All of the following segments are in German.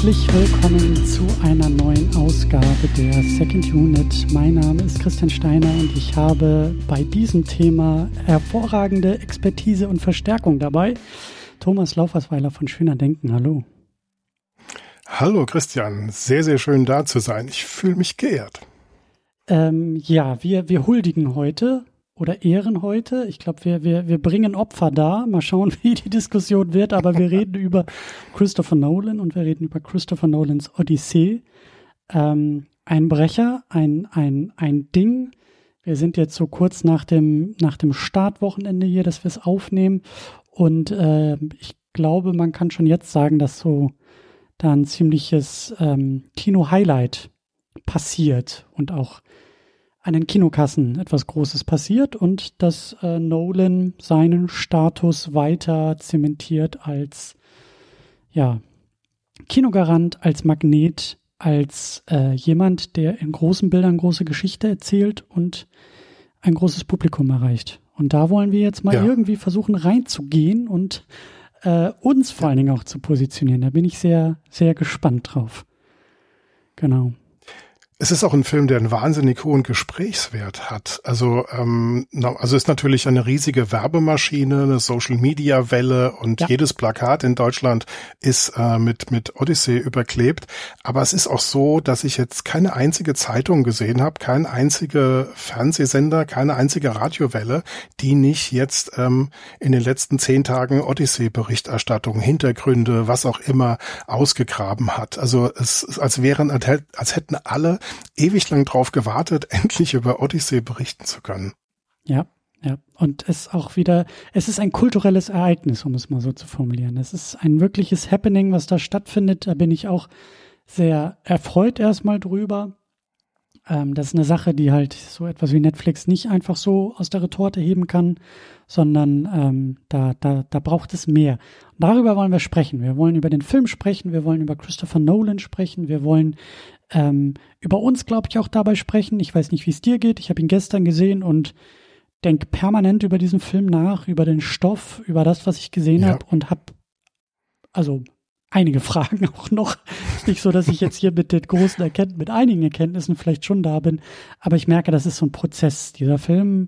Herzlich willkommen zu einer neuen Ausgabe der Second Unit. Mein Name ist Christian Steiner und ich habe bei diesem Thema hervorragende Expertise und Verstärkung dabei. Thomas Laufersweiler von Schöner Denken, hallo. Hallo Christian, sehr, sehr schön da zu sein. Ich fühle mich geehrt. Wir huldigen heute oder ehren heute. Ich glaube, wir bringen Opfer dar. Mal schauen, wie die Diskussion wird. Aber wir reden über Christopher Nolan und wir reden über Christopher Nolans Odyssee. Ein Brecher, ein Ding. Wir sind jetzt so kurz nach dem Startwochenende hier, dass wir es aufnehmen. Und ich glaube, man kann schon jetzt sagen, dass so da ein ziemliches Kino-Highlight passiert und auch an den Kinokassen etwas Großes passiert und dass Nolan seinen Status weiter zementiert als Kinogarant, als Magnet, als jemand, der in großen Bildern große Geschichte erzählt und ein großes Publikum erreicht. Und da wollen wir jetzt mal irgendwie versuchen reinzugehen und uns vor allen Dingen auch zu positionieren. Da bin ich sehr, sehr gespannt drauf. Genau. Es ist auch ein Film, der einen wahnsinnig hohen Gesprächswert hat. Also ist natürlich eine riesige Werbemaschine, eine Social-Media-Welle und jedes Plakat in Deutschland ist mit Odyssey überklebt. Aber es ist auch so, dass ich jetzt keine einzige Zeitung gesehen habe, kein einziger Fernsehsender, keine einzige Radiowelle, die nicht jetzt in den letzten 10 Tagen Odyssey-Berichterstattung, Hintergründe, was auch immer ausgegraben hat. Also es ist, als hätten alle ewig lang drauf gewartet, endlich über Odyssey berichten zu können. Ja. Und es ist ein kulturelles Ereignis, um es mal so zu formulieren. Es ist ein wirkliches Happening, was da stattfindet. Da bin ich auch sehr erfreut erstmal drüber. Das ist eine Sache, die halt so etwas wie Netflix nicht einfach so aus der Retorte heben kann, sondern da braucht es mehr. Und darüber wollen wir sprechen. Wir wollen über den Film sprechen, wir wollen über Christopher Nolan sprechen, wir wollen über uns, glaube ich, auch dabei sprechen. Ich weiß nicht, wie es dir geht. Ich habe ihn gestern gesehen und denke permanent über diesen Film nach, über den Stoff, über das, was ich gesehen habe und habe also einige Fragen auch noch. Ist nicht so, dass ich jetzt hier mit einigen Erkenntnissen vielleicht schon da bin, aber ich merke, das ist so ein Prozess. Dieser Film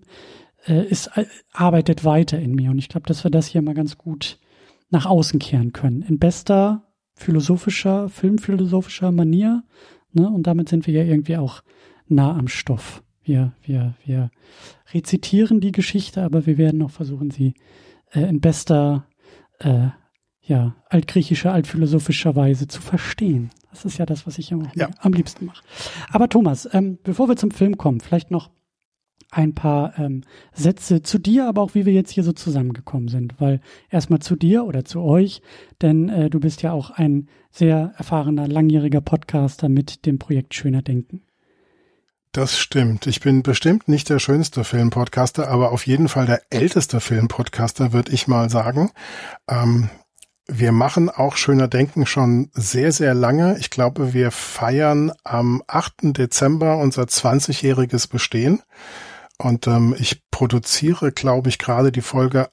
arbeitet weiter in mir und ich glaube, dass wir das hier mal ganz gut nach außen kehren können. In bester filmphilosophischer Manier, ne? Und damit sind wir ja irgendwie auch nah am Stoff. Wir rezitieren die Geschichte, aber wir werden auch versuchen, sie in bester altgriechischer, altphilosophischer Weise zu verstehen. Das ist ja das, was ich am liebsten mache. Aber Thomas, bevor wir zum Film kommen, vielleicht noch ein paar Sätze zu dir, aber auch wie wir jetzt hier so zusammengekommen sind. Weil erstmal zu dir oder zu euch, denn du bist ja auch ein sehr erfahrener, langjähriger Podcaster mit dem Projekt Schöner Denken. Das stimmt. Ich bin bestimmt nicht der schönste Filmpodcaster, aber auf jeden Fall der älteste Filmpodcaster, würde ich mal sagen. Wir machen auch Schöner Denken schon sehr, sehr lange. Ich glaube, wir feiern am 8. Dezember unser 20-jähriges Bestehen. Und ich produziere, glaube ich, gerade die Folge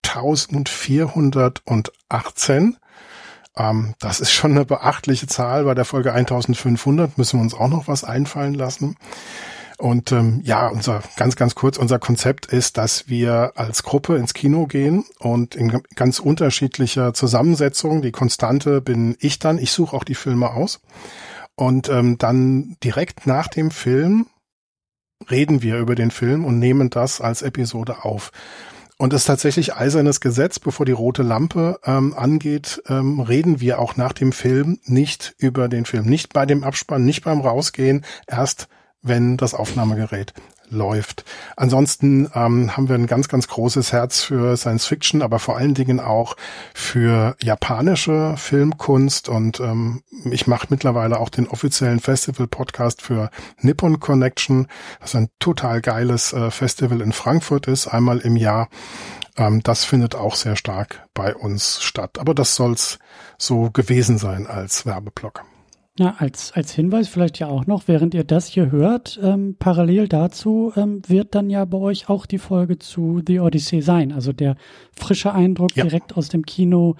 1418. Das ist schon eine beachtliche Zahl. Bei der Folge 1500 müssen wir uns auch noch was einfallen lassen. Und unser Konzept ist, dass wir als Gruppe ins Kino gehen und in ganz unterschiedlicher Zusammensetzung. Die Konstante bin ich dann. Ich suche auch die Filme aus. Und dann direkt nach dem Film reden wir über den Film und nehmen das als Episode auf. Und es ist tatsächlich eisernes Gesetz, bevor die rote Lampe angeht, reden wir auch nach dem Film nicht über den Film. Nicht bei dem Abspann, nicht beim Rausgehen, erst wenn das Aufnahmegerät läuft. Ansonsten haben wir ein ganz, ganz großes Herz für Science Fiction, aber vor allen Dingen auch für japanische Filmkunst und ich mache mittlerweile auch den offiziellen Festival-Podcast für Nippon Connection, das ein total geiles Festival in Frankfurt ist, einmal im Jahr. Das findet auch sehr stark bei uns statt, aber das soll's so gewesen sein als Werbeblock. Ja, als Hinweis vielleicht ja auch noch, während ihr das hier hört, parallel dazu wird dann ja bei euch auch die Folge zu The Odyssey sein. Also der frische Eindruck direkt aus dem Kino,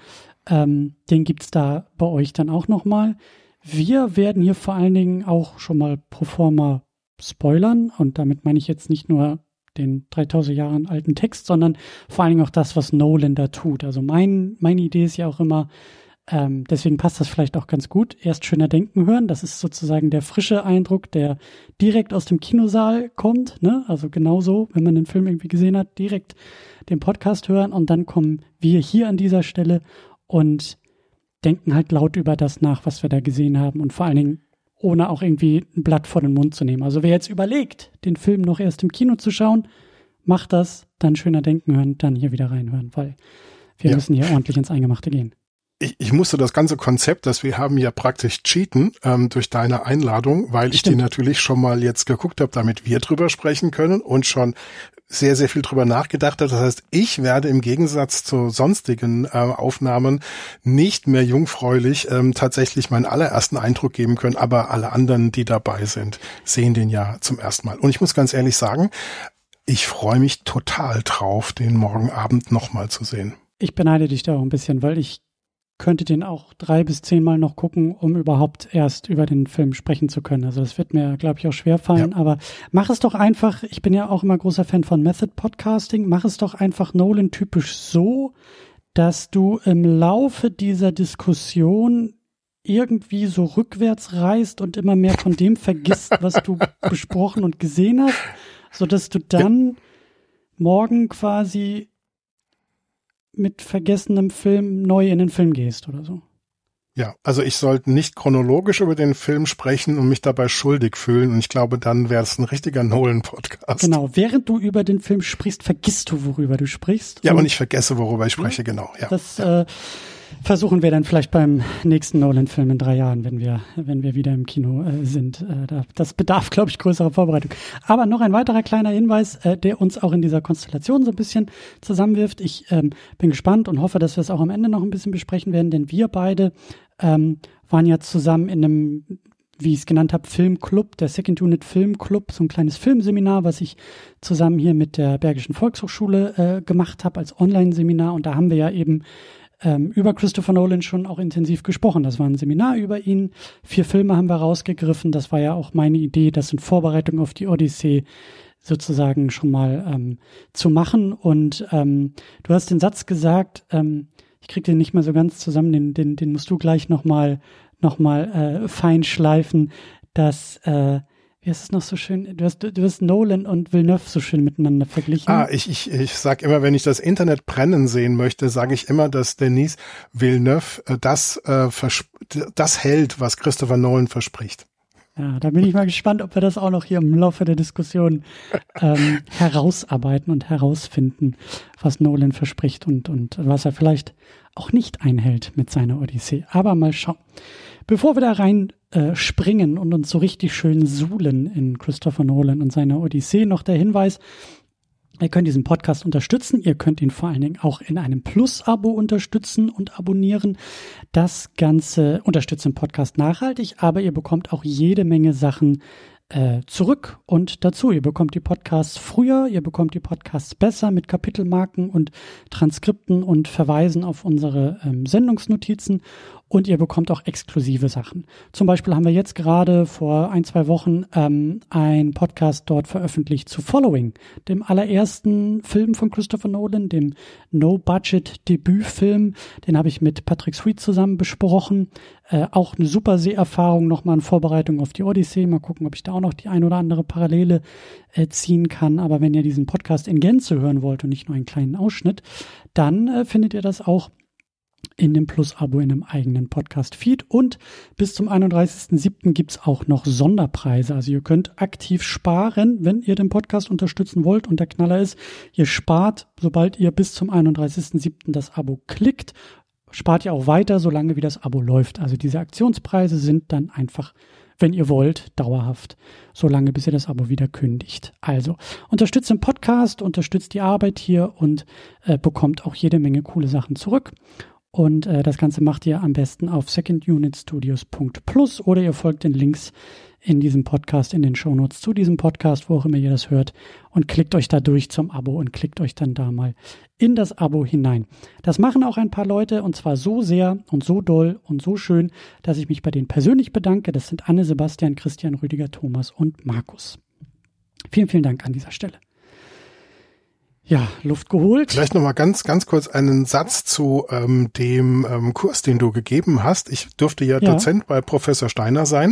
Den gibt's da bei euch dann auch nochmal. Wir werden hier vor allen Dingen auch schon mal pro forma spoilern. Und damit meine ich jetzt nicht nur den 3000 Jahren alten Text, sondern vor allen Dingen auch das, was Nolan da tut. Also meine Idee ist ja auch immer, deswegen passt das vielleicht auch ganz gut, erst schöner denken hören. Das ist sozusagen der frische Eindruck, der direkt aus dem Kinosaal kommt, ne? Also genauso, wenn man den Film irgendwie gesehen hat, direkt den Podcast hören und dann kommen wir hier an dieser Stelle und denken halt laut über das nach, was wir da gesehen haben und vor allen Dingen ohne auch irgendwie ein Blatt vor den Mund zu nehmen. Also wer jetzt überlegt, den Film noch erst im Kino zu schauen, macht das, dann schöner denken hören, dann hier wieder reinhören, weil wir müssen hier ordentlich ins Eingemachte gehen. Ich musste das ganze Konzept, das wir haben, ja praktisch cheaten durch deine Einladung, weil ich die natürlich schon mal jetzt geguckt habe, damit wir drüber sprechen können und schon sehr, sehr viel drüber nachgedacht habe. Das heißt, ich werde im Gegensatz zu sonstigen Aufnahmen nicht mehr jungfräulich tatsächlich meinen allerersten Eindruck geben können, aber alle anderen, die dabei sind, sehen den ja zum ersten Mal. Und ich muss ganz ehrlich sagen, ich freue mich total drauf, den morgen Abend nochmal zu sehen. Ich beneide dich da auch ein bisschen, weil ich könnte den auch 3 bis 10 Mal noch gucken, um überhaupt erst über den Film sprechen zu können. Also das wird mir, glaube ich, auch schwerfallen. Aber mach es doch einfach, ich bin ja auch immer großer Fan von Method Podcasting, mach es doch einfach Nolan-typisch so, dass du im Laufe dieser Diskussion irgendwie so rückwärts reist und immer mehr von dem vergisst, was du besprochen und gesehen hast, sodass du dann morgen quasi mit vergessenem Film neu in den Film gehst oder so. Ja, also ich sollte nicht chronologisch über den Film sprechen und mich dabei schuldig fühlen. Und ich glaube, dann wäre es ein richtiger Nolan-Podcast. Genau, während du über den Film sprichst, vergisst du, worüber du sprichst. Ja, und ich vergesse, worüber ich spreche, genau. Ja. Das versuchen wir dann vielleicht beim nächsten Nolan-Film in 3 Jahren, wenn wir wieder im Kino sind. Das bedarf, glaube ich, größerer Vorbereitung. Aber noch ein weiterer kleiner Hinweis, der uns auch in dieser Konstellation so ein bisschen zusammenwirft. Ich bin gespannt und hoffe, dass wir es auch am Ende noch ein bisschen besprechen werden, denn wir beide waren ja zusammen in einem, wie ich es genannt habe, Filmclub, der Second Unit Filmclub, so ein kleines Filmseminar, was ich zusammen hier mit der Bergischen Volkshochschule gemacht habe als Online-Seminar. Und da haben wir ja eben über Christopher Nolan schon auch intensiv gesprochen. Das war ein Seminar über ihn. 4 Filme haben wir rausgegriffen. Das war ja auch meine Idee, das in Vorbereitung auf die Odyssee sozusagen schon mal zu machen. Und du hast den Satz gesagt, ich krieg den nicht mehr so ganz zusammen, den musst du gleich noch mal fein schleifen, dass wie ist es noch so schön? Du hast Nolan und Villeneuve so schön miteinander verglichen. Ich sag immer, wenn ich das Internet brennen sehen möchte, sage ich immer, dass Denis Villeneuve das hält, was Christopher Nolan verspricht. Ja, da bin ich mal gespannt, ob wir das auch noch hier im Laufe der Diskussion herausarbeiten und herausfinden, was Nolan verspricht und was er vielleicht auch nicht einhält mit seiner Odyssee. Aber mal schauen. Bevor wir da rein springen und uns so richtig schön suhlen in Christopher Nolan und seiner Odyssee, noch der Hinweis: Ihr könnt diesen Podcast unterstützen. Ihr könnt ihn vor allen Dingen auch in einem Plus-Abo unterstützen und abonnieren. Das Ganze unterstützt den Podcast nachhaltig, aber ihr bekommt auch jede Menge Sachen zurück und dazu. Ihr bekommt die Podcasts früher, ihr bekommt die Podcasts besser mit Kapitelmarken und Transkripten und Verweisen auf unsere Sendungsnotizen. Und ihr bekommt auch exklusive Sachen. Zum Beispiel haben wir jetzt gerade vor 1-2 Wochen einen Podcast dort veröffentlicht zu Following, dem allerersten Film von Christopher Nolan, dem No-Budget-Debütfilm. Den habe ich mit Patrick Sweet zusammen besprochen. Auch eine super Seherfahrung, nochmal in Vorbereitung auf die Odyssee. Mal gucken, ob ich da auch noch die ein oder andere Parallele ziehen kann. Aber wenn ihr diesen Podcast in Gänze hören wollt und nicht nur einen kleinen Ausschnitt, dann findet ihr das auch in dem Plus-Abo in einem eigenen Podcast-Feed. Und bis zum 31.07. gibt's auch noch Sonderpreise. Also ihr könnt aktiv sparen, wenn ihr den Podcast unterstützen wollt. Und der Knaller ist, ihr spart, sobald ihr bis zum 31.07. das Abo klickt, spart ihr auch weiter, solange wie das Abo läuft. Also diese Aktionspreise sind dann einfach, wenn ihr wollt, dauerhaft, solange bis ihr das Abo wieder kündigt. Also unterstützt den Podcast, unterstützt die Arbeit hier und bekommt auch jede Menge coole Sachen zurück. Und das Ganze macht ihr am besten auf secondunitstudios.plus oder ihr folgt den Links in diesem Podcast, in den Shownotes zu diesem Podcast, wo auch immer ihr das hört, und klickt euch da durch zum Abo und klickt euch dann da mal in das Abo hinein. Das machen auch ein paar Leute, und zwar so sehr und so doll und so schön, dass ich mich bei denen persönlich bedanke. Das sind Anne, Sebastian, Christian, Rüdiger, Thomas und Markus. Vielen, vielen Dank an dieser Stelle. Ja, Luft geholt. Vielleicht nochmal ganz kurz einen Satz zu dem Kurs, den du gegeben hast. Ich durfte ja Dozent bei Professor Steiner sein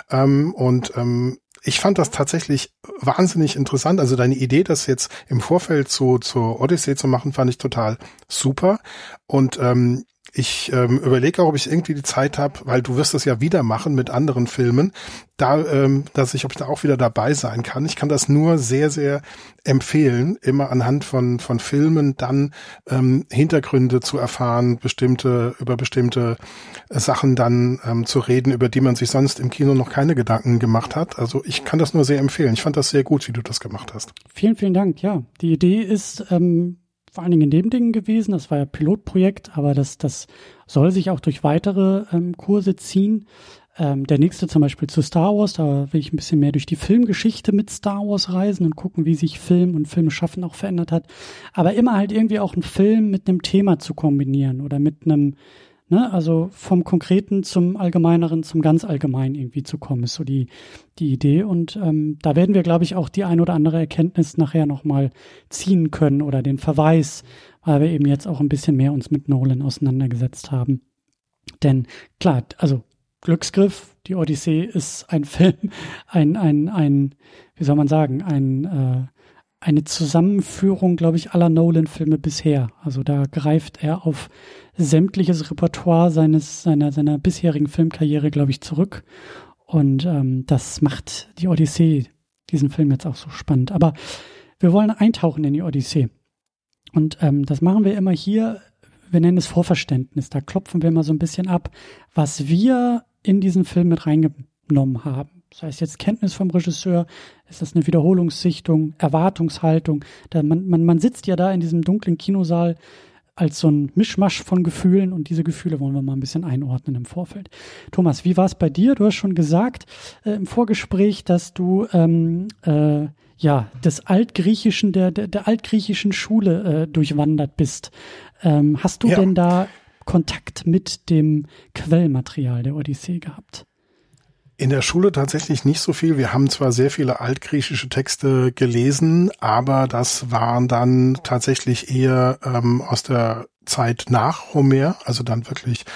ich fand das tatsächlich wahnsinnig interessant. Also deine Idee, das jetzt im Vorfeld zur Odyssee zu machen, fand ich total super. Und ich überlege auch, ob ich irgendwie die Zeit habe, weil du wirst das ja wieder machen mit anderen Filmen, ob ich da auch wieder dabei sein kann. Ich kann das nur sehr, sehr empfehlen, immer anhand von Filmen dann Hintergründe zu erfahren, über bestimmte Sachen dann zu reden, über die man sich sonst im Kino noch keine Gedanken gemacht hat. Also ich kann das nur sehr empfehlen. Ich fand das sehr gut, wie du das gemacht hast. Vielen, vielen Dank. Ja, die Idee ist vor allen Dingen in dem Ding gewesen. Das war ja Pilotprojekt, aber das soll sich auch durch weitere Kurse ziehen. Der nächste zum Beispiel zu Star Wars, da will ich ein bisschen mehr durch die Filmgeschichte mit Star Wars reisen und gucken, wie sich Film und Filmschaffen auch verändert hat. Aber immer halt irgendwie auch einen Film mit einem Thema zu kombinieren oder mit einem, also vom Konkreten zum Allgemeineren, zum ganz Allgemeinen irgendwie zu kommen, ist so die Idee. Und da werden wir, glaube ich, auch die ein oder andere Erkenntnis nachher nochmal ziehen können oder den Verweis, weil wir eben jetzt auch ein bisschen mehr uns mit Nolan auseinandergesetzt haben. Denn klar, also Glücksgriff, die Odyssee ist ein Film, wie soll man sagen, eine Zusammenführung, glaube ich, aller Nolan-Filme bisher. Also da greift er auf sämtliches Repertoire seiner bisherigen Filmkarriere, glaube ich, zurück. Und das macht die Odyssee, diesen Film jetzt auch so spannend. Aber wir wollen eintauchen in die Odyssee. Und das machen wir immer hier, wir nennen es Vorverständnis. Da klopfen wir mal so ein bisschen ab, was wir in diesen Film mit reingenommen haben. Das heißt jetzt Kenntnis vom Regisseur, ist das eine Wiederholungssichtung, Erwartungshaltung. Man sitzt ja da in diesem dunklen Kinosaal als so ein Mischmasch von Gefühlen und diese Gefühle wollen wir mal ein bisschen einordnen im Vorfeld. Thomas, wie war es bei dir? Du hast schon gesagt im Vorgespräch, dass du des Altgriechischen, der altgriechischen Schule durchwandert bist. Hast du denn da Kontakt mit dem Quellmaterial der Odyssee gehabt? In der Schule tatsächlich nicht so viel. Wir haben zwar sehr viele altgriechische Texte gelesen, aber das waren dann tatsächlich eher aus der Zeit nach Homer, also dann wirklich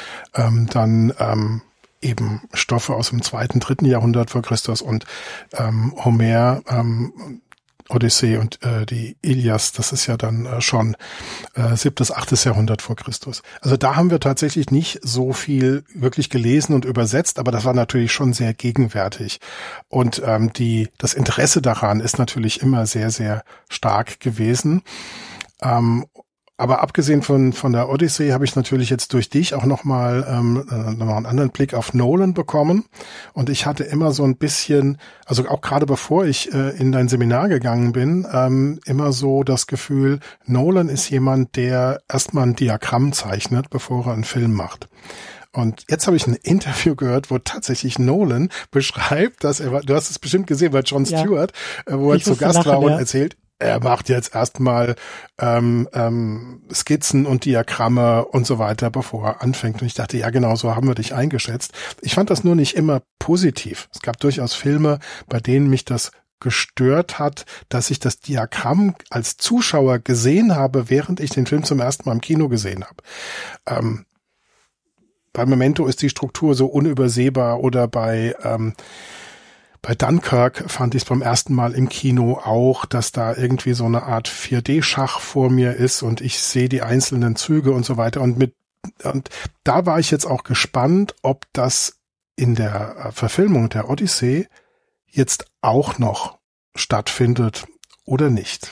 eben Stoffe aus dem 2., 3. Jahrhundert vor Christus und Homer, Odyssee und die Ilias, das ist ja dann schon 7., 8. Jahrhundert vor Christus. Also da haben wir tatsächlich nicht so viel wirklich gelesen und übersetzt, aber das war natürlich schon sehr gegenwärtig. Und das Interesse daran ist natürlich immer sehr, sehr stark gewesen. Aber abgesehen von der Odyssee habe ich natürlich jetzt durch dich auch nochmal einen anderen Blick auf Nolan bekommen. Und ich hatte immer so ein bisschen, also auch gerade bevor ich in dein Seminar gegangen bin, immer so das Gefühl, Nolan ist jemand, der erstmal ein Diagramm zeichnet, bevor er einen Film macht. Und jetzt habe ich ein Interview gehört, wo tatsächlich Nolan beschreibt, dass du hast es bestimmt gesehen bei Jon Stewart, wo er zu Gast war und erzählt, er macht jetzt erstmal Skizzen und Diagramme und so weiter, bevor er anfängt. Und ich dachte, ja genau, so haben wir dich eingeschätzt. Ich fand das nur nicht immer positiv. Es gab durchaus Filme, bei denen mich das gestört hat, dass ich das Diagramm als Zuschauer gesehen habe, während ich den Film zum ersten Mal im Kino gesehen habe. Bei Memento ist die Struktur so unübersehbar oder bei Dunkirk fand ich es beim ersten Mal im Kino auch, dass da irgendwie so eine Art 4D-Schach vor mir ist und ich sehe die einzelnen Züge und so weiter. Und da war ich jetzt auch gespannt, ob das in der Verfilmung der Odyssee jetzt auch noch stattfindet oder nicht.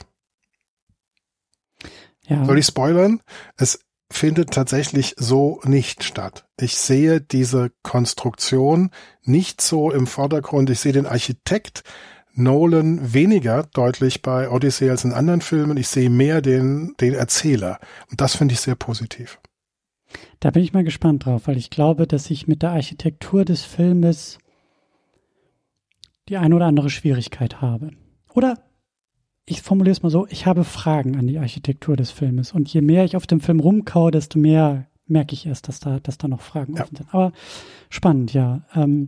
Ja. Soll ich spoilern? Es findet tatsächlich so nicht statt. Ich sehe diese Konstruktion nicht so im Vordergrund. Ich sehe den Architekt Nolan weniger deutlich bei Odyssey als in anderen Filmen. Ich sehe mehr den Erzähler. Und das finde ich sehr positiv. Da bin ich mal gespannt drauf, weil ich glaube, dass ich mit der Architektur des Filmes die eine oder andere Schwierigkeit habe. Oder ich formuliere es mal so, ich habe Fragen an die Architektur des Filmes. Und je mehr ich auf dem Film rumkaue, desto mehr merke ich erst, dass da noch Fragen offen sind. Aber spannend, ja.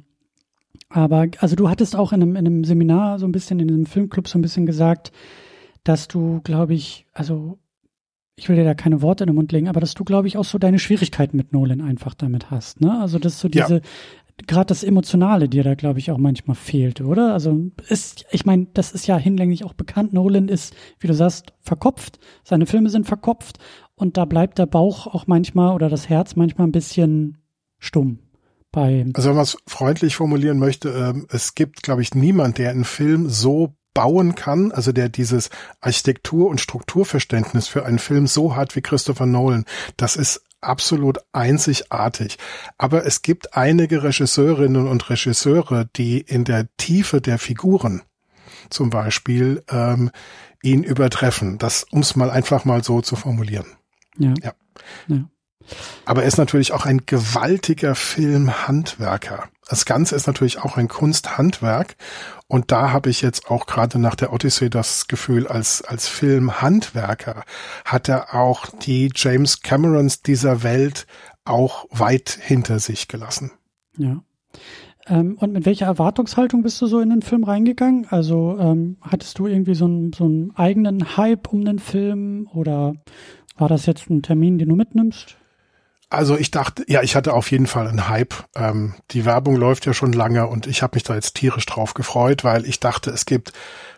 Aber also du hattest auch in einem Seminar so ein bisschen, in einem Filmclub so ein bisschen gesagt, dass du, glaube ich, also ich will dir da keine Worte in den Mund legen, aber dass du, glaube ich, auch so deine Schwierigkeiten mit Nolan einfach damit hast, ne? Also dass so diese, gerade das Emotionale dir da, glaube ich, auch manchmal fehlte, oder? Also ich meine, das ist ja hinlänglich auch bekannt. Nolan ist, wie du sagst, verkopft. Seine Filme sind verkopft und da bleibt der Bauch auch manchmal oder das Herz manchmal ein bisschen stumm. Also wenn man es freundlich formulieren möchte, es gibt, glaube ich, niemand, der einen Film so bauen kann, also der dieses Architektur- und Strukturverständnis für einen Film so hat wie Christopher Nolan. Das ist absolut einzigartig. Aber es gibt einige Regisseurinnen und Regisseure, die in der Tiefe der Figuren zum Beispiel ihn übertreffen. Das, um es mal einfach mal so zu formulieren. Ja. Aber er ist natürlich auch ein gewaltiger Filmhandwerker. Das Ganze ist natürlich auch ein Kunsthandwerk. Und da habe ich jetzt auch gerade nach der Odyssey das Gefühl, als Filmhandwerker hat er auch die James Camerons dieser Welt auch weit hinter sich gelassen. Ja. Und mit welcher Erwartungshaltung bist du so in den Film reingegangen? Also hattest du irgendwie so einen eigenen Hype um den Film oder war das jetzt ein Termin, den du mitnimmst? Also ich dachte, ja, ich hatte auf jeden Fall einen Hype. Die Werbung läuft ja schon lange und ich habe mich da jetzt tierisch drauf gefreut, weil ich dachte, es gibt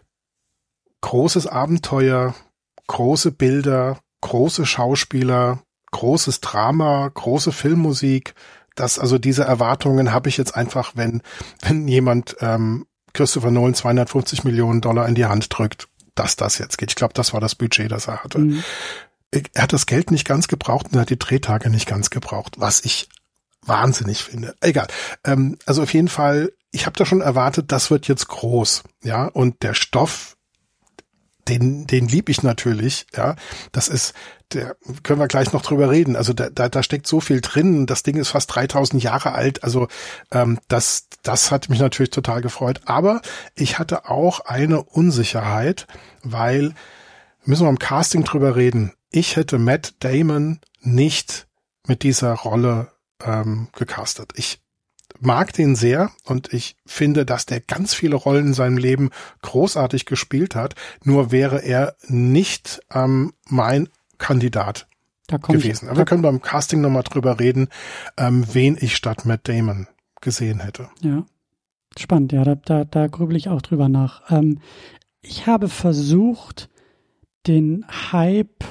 großes Abenteuer, große Bilder, große Schauspieler, großes Drama, große Filmmusik. Also diese Erwartungen habe ich jetzt einfach, wenn jemand Christopher Nolan $250 Millionen in die Hand drückt, dass das jetzt geht. Ich glaube, das war das Budget, das er hatte. Mhm. Er hat das Geld nicht ganz gebraucht und er hat die Drehtage nicht ganz gebraucht, was ich wahnsinnig finde. Egal. Also auf jeden Fall, ich habe da schon erwartet, das wird jetzt groß, ja. Und der Stoff, den lieb ich natürlich, ja. Das ist, können wir gleich noch drüber reden. Also da steckt so viel drin. Das Ding ist fast 3000 Jahre alt. Also das hat mich natürlich total gefreut. Aber ich hatte auch eine Unsicherheit, weil, müssen wir im Casting drüber reden, ich hätte Matt Damon nicht mit dieser Rolle gecastet. Ich mag den sehr und ich finde, dass der ganz viele Rollen in seinem Leben großartig gespielt hat. Nur wäre er nicht mein Kandidat gewesen. Aber wir können beim Casting nochmal drüber reden, wen ich statt Matt Damon gesehen hätte. Ja, spannend. Ja, da grübel ich auch drüber nach. Ich habe versucht, den Hype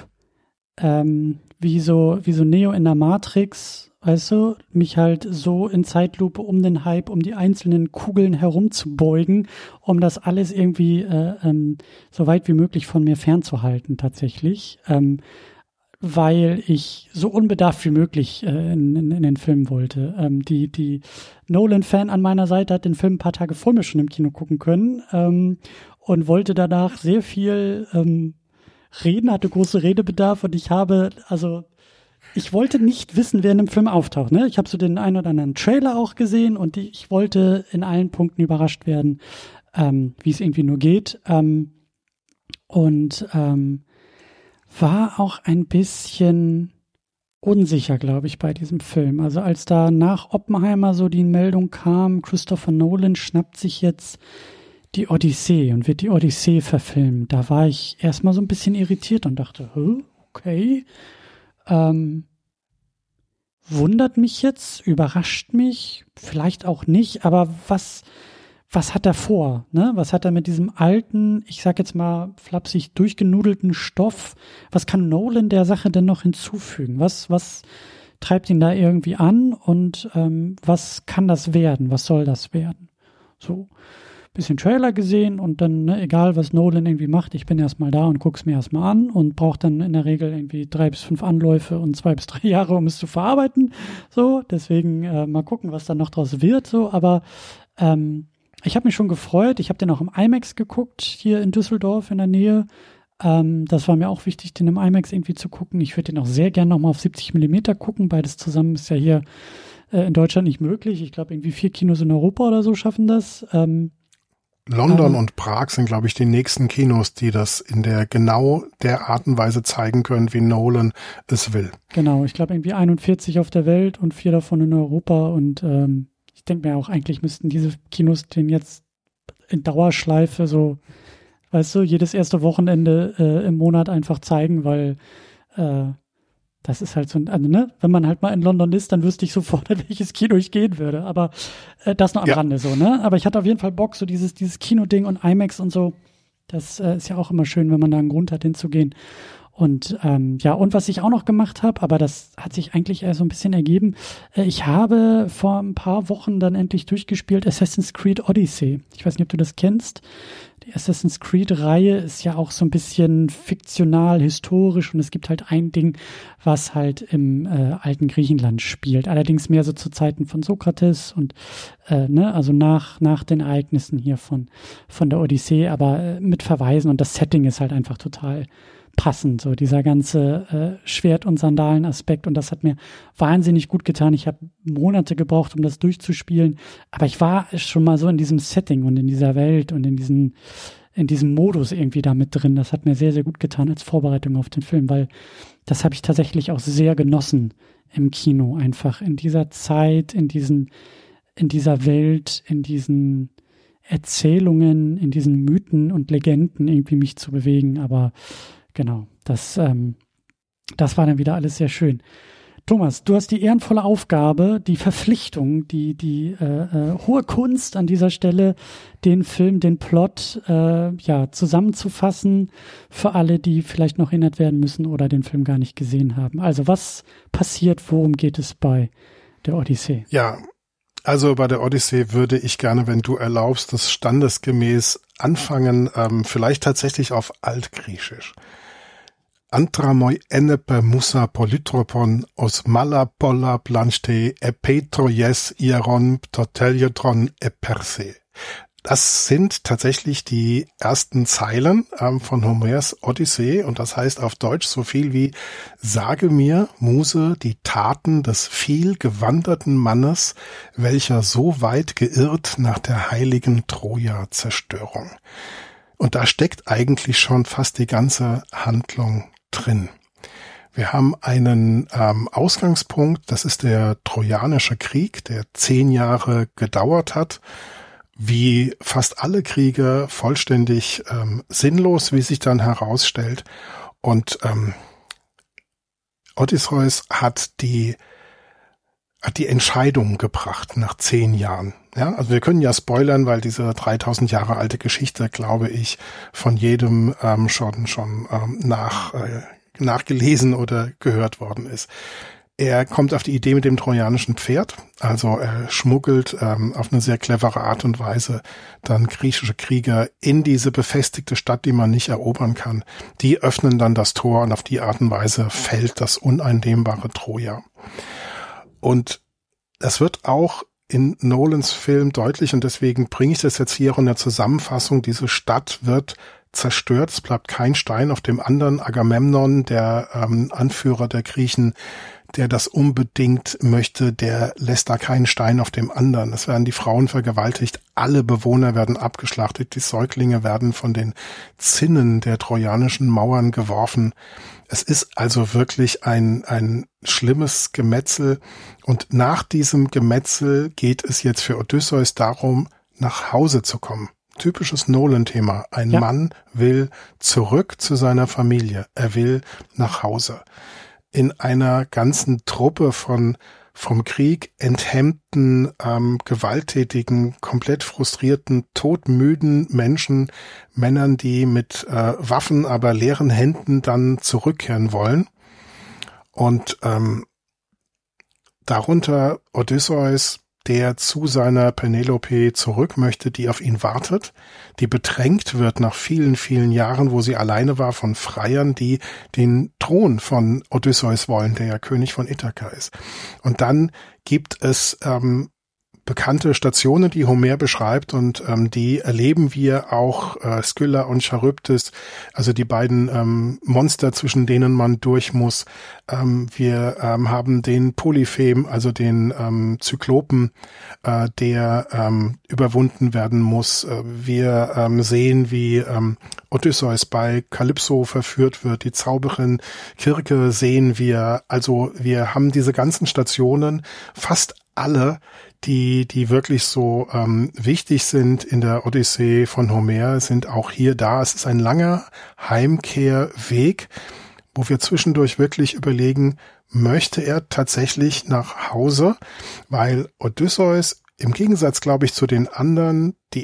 wie so Neo in der Matrix, weißt du, mich halt so in Zeitlupe um den Hype, um die einzelnen Kugeln herumzubeugen, um das alles irgendwie so weit wie möglich von mir fernzuhalten tatsächlich, weil ich so unbedarft wie möglich in den Film wollte. Die Nolan-Fan an meiner Seite hat den Film ein paar Tage vor mir schon im Kino gucken können und wollte danach sehr viel reden, hatte große Redebedarf und ich wollte nicht wissen, wer in dem Film auftaucht. Ne? Ich habe so den einen oder anderen Trailer auch gesehen und ich wollte in allen Punkten überrascht werden, wie es irgendwie nur geht. Und war auch ein bisschen unsicher, glaube ich, bei diesem Film. Also als da nach Oppenheimer so die Meldung kam, Christopher Nolan schnappt sich jetzt die Odyssee und wird die Odyssee verfilmen. Da war ich erstmal so ein bisschen irritiert und dachte, okay, wundert mich jetzt, überrascht mich, vielleicht auch nicht, aber was hat er vor? Ne? Was hat er mit diesem alten, ich sag jetzt mal flapsig durchgenudelten Stoff, was kann Nolan der Sache denn noch hinzufügen? Was treibt ihn da irgendwie an und was kann das werden? Was soll das werden? So. Bisschen Trailer gesehen und dann, ne, egal was Nolan irgendwie macht, ich bin erstmal da und guck's mir erstmal an und brauche dann in der Regel irgendwie 3 bis 5 Anläufe und 2 bis 3 Jahre, um es zu verarbeiten. So, deswegen mal gucken, was dann noch draus wird. So, aber ich habe mich schon gefreut. Ich habe den auch im IMAX geguckt, hier in Düsseldorf in der Nähe. Das war mir auch wichtig, den im IMAX irgendwie zu gucken. Ich würde den auch sehr gern nochmal auf 70 mm gucken. Beides zusammen ist ja hier in Deutschland nicht möglich. Ich glaube, irgendwie 4 Kinos in Europa oder so schaffen das. London und Prag sind, glaube ich, die nächsten Kinos, die das in der genau der Art und Weise zeigen können, wie Nolan es will. Genau, ich glaube irgendwie 41 auf der Welt und 4 davon in Europa. Und ich denke mir auch, eigentlich müssten diese Kinos den jetzt in Dauerschleife so, weißt du, jedes erste Wochenende im Monat einfach zeigen, weil das ist halt so, also, ne, wenn man halt mal in London ist, dann wüsste ich sofort, in welches Kino ich gehen würde. Aber das noch am Rande so, ne? Aber ich hatte auf jeden Fall Bock, so dieses Kinoding und IMAX und so. Das ist ja auch immer schön, wenn man da einen Grund hat, hinzugehen. Und und was ich auch noch gemacht habe, aber das hat sich eigentlich eher so ein bisschen ergeben, ich habe vor ein paar Wochen dann endlich durchgespielt Assassin's Creed Odyssey. Ich weiß nicht, ob du das kennst. Die Assassin's Creed-Reihe ist ja auch so ein bisschen fiktional, historisch und es gibt halt ein Ding, was halt im alten Griechenland spielt. Allerdings mehr so zu Zeiten von Sokrates und also nach den Ereignissen hier von der Odyssee, aber mit Verweisen und das Setting ist halt einfach total passend, so dieser ganze Schwert- und Sandalen-Aspekt und das hat mir wahnsinnig gut getan. Ich habe Monate gebraucht, um das durchzuspielen, aber ich war schon mal so in diesem Setting und in dieser Welt und in diesem Modus irgendwie da mit drin. Das hat mir sehr, sehr gut getan als Vorbereitung auf den Film, weil das habe ich tatsächlich auch sehr genossen im Kino, einfach in dieser Zeit, in dieser Welt, in diesen Erzählungen, in diesen Mythen und Legenden irgendwie mich zu bewegen, aber genau, das war dann wieder alles sehr schön. Thomas, du hast die ehrenvolle Aufgabe, die Verpflichtung, die hohe Kunst an dieser Stelle, den Film, den Plot zusammenzufassen für alle, die vielleicht noch erinnert werden müssen oder den Film gar nicht gesehen haben. Also was passiert, worum geht es bei der Odyssee? Ja, also bei der Odyssee würde ich gerne, wenn du erlaubst, das standesgemäß anfangen, vielleicht tatsächlich auf Altgriechisch. Antramoi enepe musa polytropon os mala polla planchte epetroies ieron ptoteliotron eperse. Das sind tatsächlich die ersten Zeilen von Homers Odyssee und das heißt auf Deutsch so viel wie: Sage mir, Muse, die Taten des viel gewanderten Mannes, welcher so weit geirrt nach der heiligen Troja-Zerstörung. Und da steckt eigentlich schon fast die ganze Handlung drin. Wir haben einen Ausgangspunkt, das ist der Trojanische Krieg, der 10 Jahre gedauert hat. Wie fast alle Kriege vollständig sinnlos, wie sich dann herausstellt. Und Odysseus hat die Entscheidung gebracht nach 10 Jahren. Ja, also wir können ja spoilern, weil diese 3000 Jahre alte Geschichte, glaube ich, von jedem schon nachgelesen oder gehört worden ist. Er kommt auf die Idee mit dem trojanischen Pferd, also er schmuggelt auf eine sehr clevere Art und Weise dann griechische Krieger in diese befestigte Stadt, die man nicht erobern kann. Die öffnen dann das Tor und auf die Art und Weise fällt das uneinnehmbare Troja. Und das wird auch in Nolans Film deutlich und deswegen bringe ich das jetzt hier auch in der Zusammenfassung. Diese Stadt wird zerstört, es bleibt kein Stein auf dem anderen. Agamemnon, der Anführer der Griechen, der das unbedingt möchte, der lässt da keinen Stein auf dem anderen. Es werden die Frauen vergewaltigt, alle Bewohner werden abgeschlachtet, die Säuglinge werden von den Zinnen der trojanischen Mauern geworfen. Es ist also wirklich ein schlimmes Gemetzel und nach diesem Gemetzel geht es jetzt für Odysseus darum, nach Hause zu kommen. Typisches Nolan-Thema. Ein Mann will zurück zu seiner Familie. Er will nach Hause. In einer ganzen Truppe von vom Krieg enthemmten, gewalttätigen, komplett frustrierten, todmüden Menschen, Männern, die mit Waffen, aber leeren Händen dann zurückkehren wollen. Und darunter Odysseus, der zu seiner Penelope zurück möchte, die auf ihn wartet, die bedrängt wird nach vielen, vielen Jahren, wo sie alleine war, von Freiern, die den Thron von Odysseus wollen, der ja König von Ithaka ist. Und dann gibt es bekannte Stationen, die Homer beschreibt, und die erleben wir auch, Skylla und Charybdis, also die beiden Monster, zwischen denen man durch muss. Wir haben den Polyphem, also den Zyklopen, der überwunden werden muss. Wir sehen, wie Odysseus bei Kalypso verführt wird. Die Zauberin Kirke sehen wir. Also wir haben diese ganzen Stationen, fast alle, die wirklich so wichtig sind in der Odyssee von Homer, sind auch hier da. Es ist ein langer Heimkehrweg, wo wir zwischendurch wirklich überlegen, möchte er tatsächlich nach Hause? Weil Odysseus im Gegensatz, glaube ich, zu den anderen, die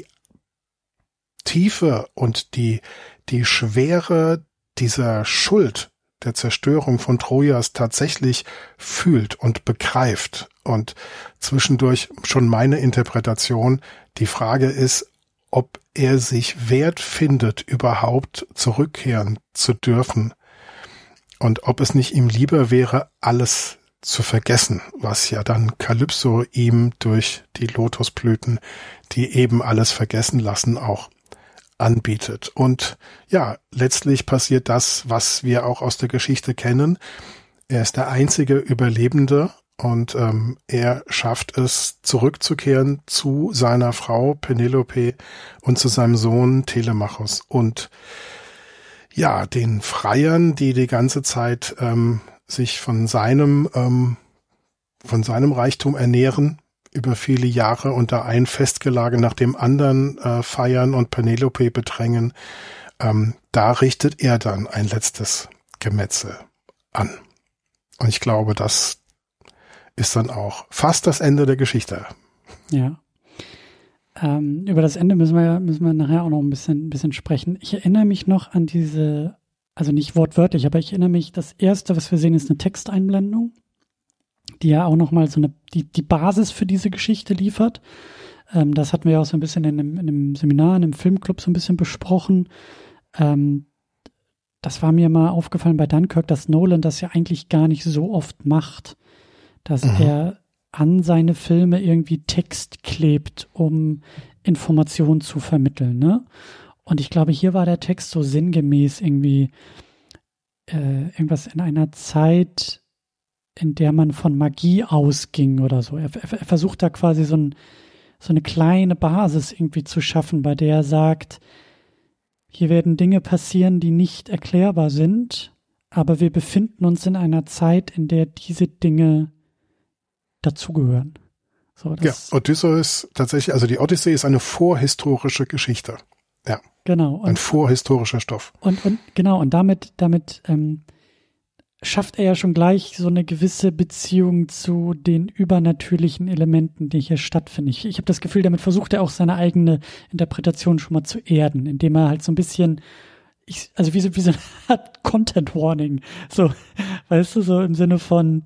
Tiefe und die Schwere dieser Schuld der Zerstörung von Trojas tatsächlich fühlt und begreift. Und zwischendurch schon meine Interpretation, die Frage ist, ob er sich wert findet, überhaupt zurückkehren zu dürfen. Und ob es nicht ihm lieber wäre, alles zu vergessen, was ja dann Kalypso ihm durch die Lotusblüten, die eben alles vergessen lassen, auch anbietet. Und ja, letztlich passiert das, was wir auch aus der Geschichte kennen. Er ist der einzige Überlebende und er schafft es, zurückzukehren zu seiner Frau Penelope und zu seinem Sohn Telemachos und ja, den Freiern, die die ganze Zeit sich von seinem Reichtum ernähren, über viele Jahre und da ein Festgelage nach dem anderen feiern und Penelope bedrängen, da richtet er dann ein letztes Gemetzel an. Und ich glaube, das ist dann auch fast das Ende der Geschichte. Ja. Über das Ende müssen wir nachher auch noch ein bisschen sprechen. Ich erinnere mich noch an diese, also nicht wortwörtlich, aber ich erinnere mich, das erste, was wir sehen, ist eine Texteinblendung, die ja auch nochmal so die Basis für diese Geschichte liefert. Das hatten wir ja auch so ein bisschen in einem Seminar, in einem Filmclub so ein bisschen besprochen. Das war mir mal aufgefallen bei Dunkirk, dass Nolan das ja eigentlich gar nicht so oft macht, dass er an seine Filme irgendwie Text klebt, um Informationen zu vermitteln, ne? Und ich glaube, hier war der Text so sinngemäß irgendwie irgendwas in einer Zeit, in der man von Magie ausging oder so. Er versucht da quasi so eine kleine Basis irgendwie zu schaffen, bei der er sagt, hier werden Dinge passieren, die nicht erklärbar sind, aber wir befinden uns in einer Zeit, in der diese Dinge dazugehören. So, ja, Odysseus tatsächlich, also die Odyssee ist eine vorhistorische Geschichte. Ja. Genau. Ein vorhistorischer Stoff. Und genau, und damit schafft er ja schon gleich so eine gewisse Beziehung zu den übernatürlichen Elementen, die hier stattfinden. Ich habe das Gefühl, damit versucht er auch seine eigene Interpretation schon mal zu erden, indem er halt so ein bisschen, also wie so eine Art Content Warning, so, weißt du, so im Sinne von,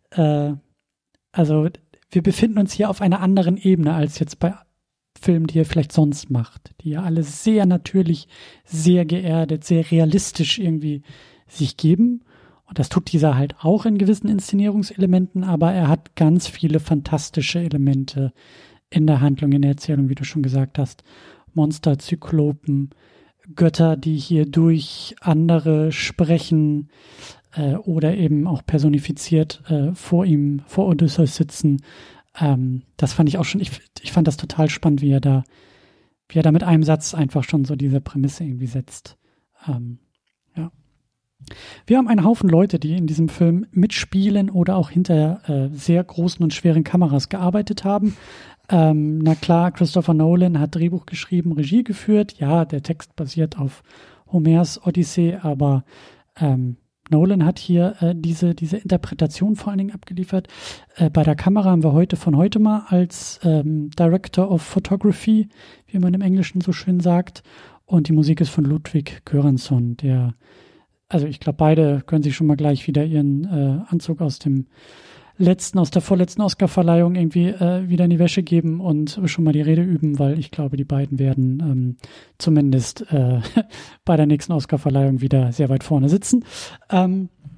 also wir befinden uns hier auf einer anderen Ebene als jetzt bei Filmen, die er vielleicht sonst macht, die ja alle sehr natürlich, sehr geerdet, sehr realistisch irgendwie sich geben. Und das tut dieser halt auch in gewissen Inszenierungselementen, aber er hat ganz viele fantastische Elemente in der Handlung, in der Erzählung, wie du schon gesagt hast. Monster, Zyklopen, Götter, die hier durch andere sprechen oder eben auch personifiziert vor Odysseus sitzen. Das fand ich auch schon, ich fand das total spannend, wie er da mit einem Satz einfach schon so diese Prämisse irgendwie setzt. Ja. Wir haben einen Haufen Leute, die in diesem Film mitspielen oder auch hinter sehr großen und schweren Kameras gearbeitet haben. Na klar, Christopher Nolan hat Drehbuch geschrieben, Regie geführt. Ja, der Text basiert auf Homers Odyssee, aber Nolan hat hier diese Interpretation vor allen Dingen abgeliefert. Bei der Kamera haben wir von heute mal als Director of Photography, wie man im Englischen so schön sagt. Und die Musik ist von Ludwig Göransson, also ich glaube, beide können sich schon mal gleich wieder ihren Anzug aus der vorletzten Oscarverleihung irgendwie wieder in die Wäsche geben und schon mal die Rede üben, weil ich glaube, die beiden werden zumindest bei der nächsten Oscarverleihung wieder sehr weit vorne sitzen.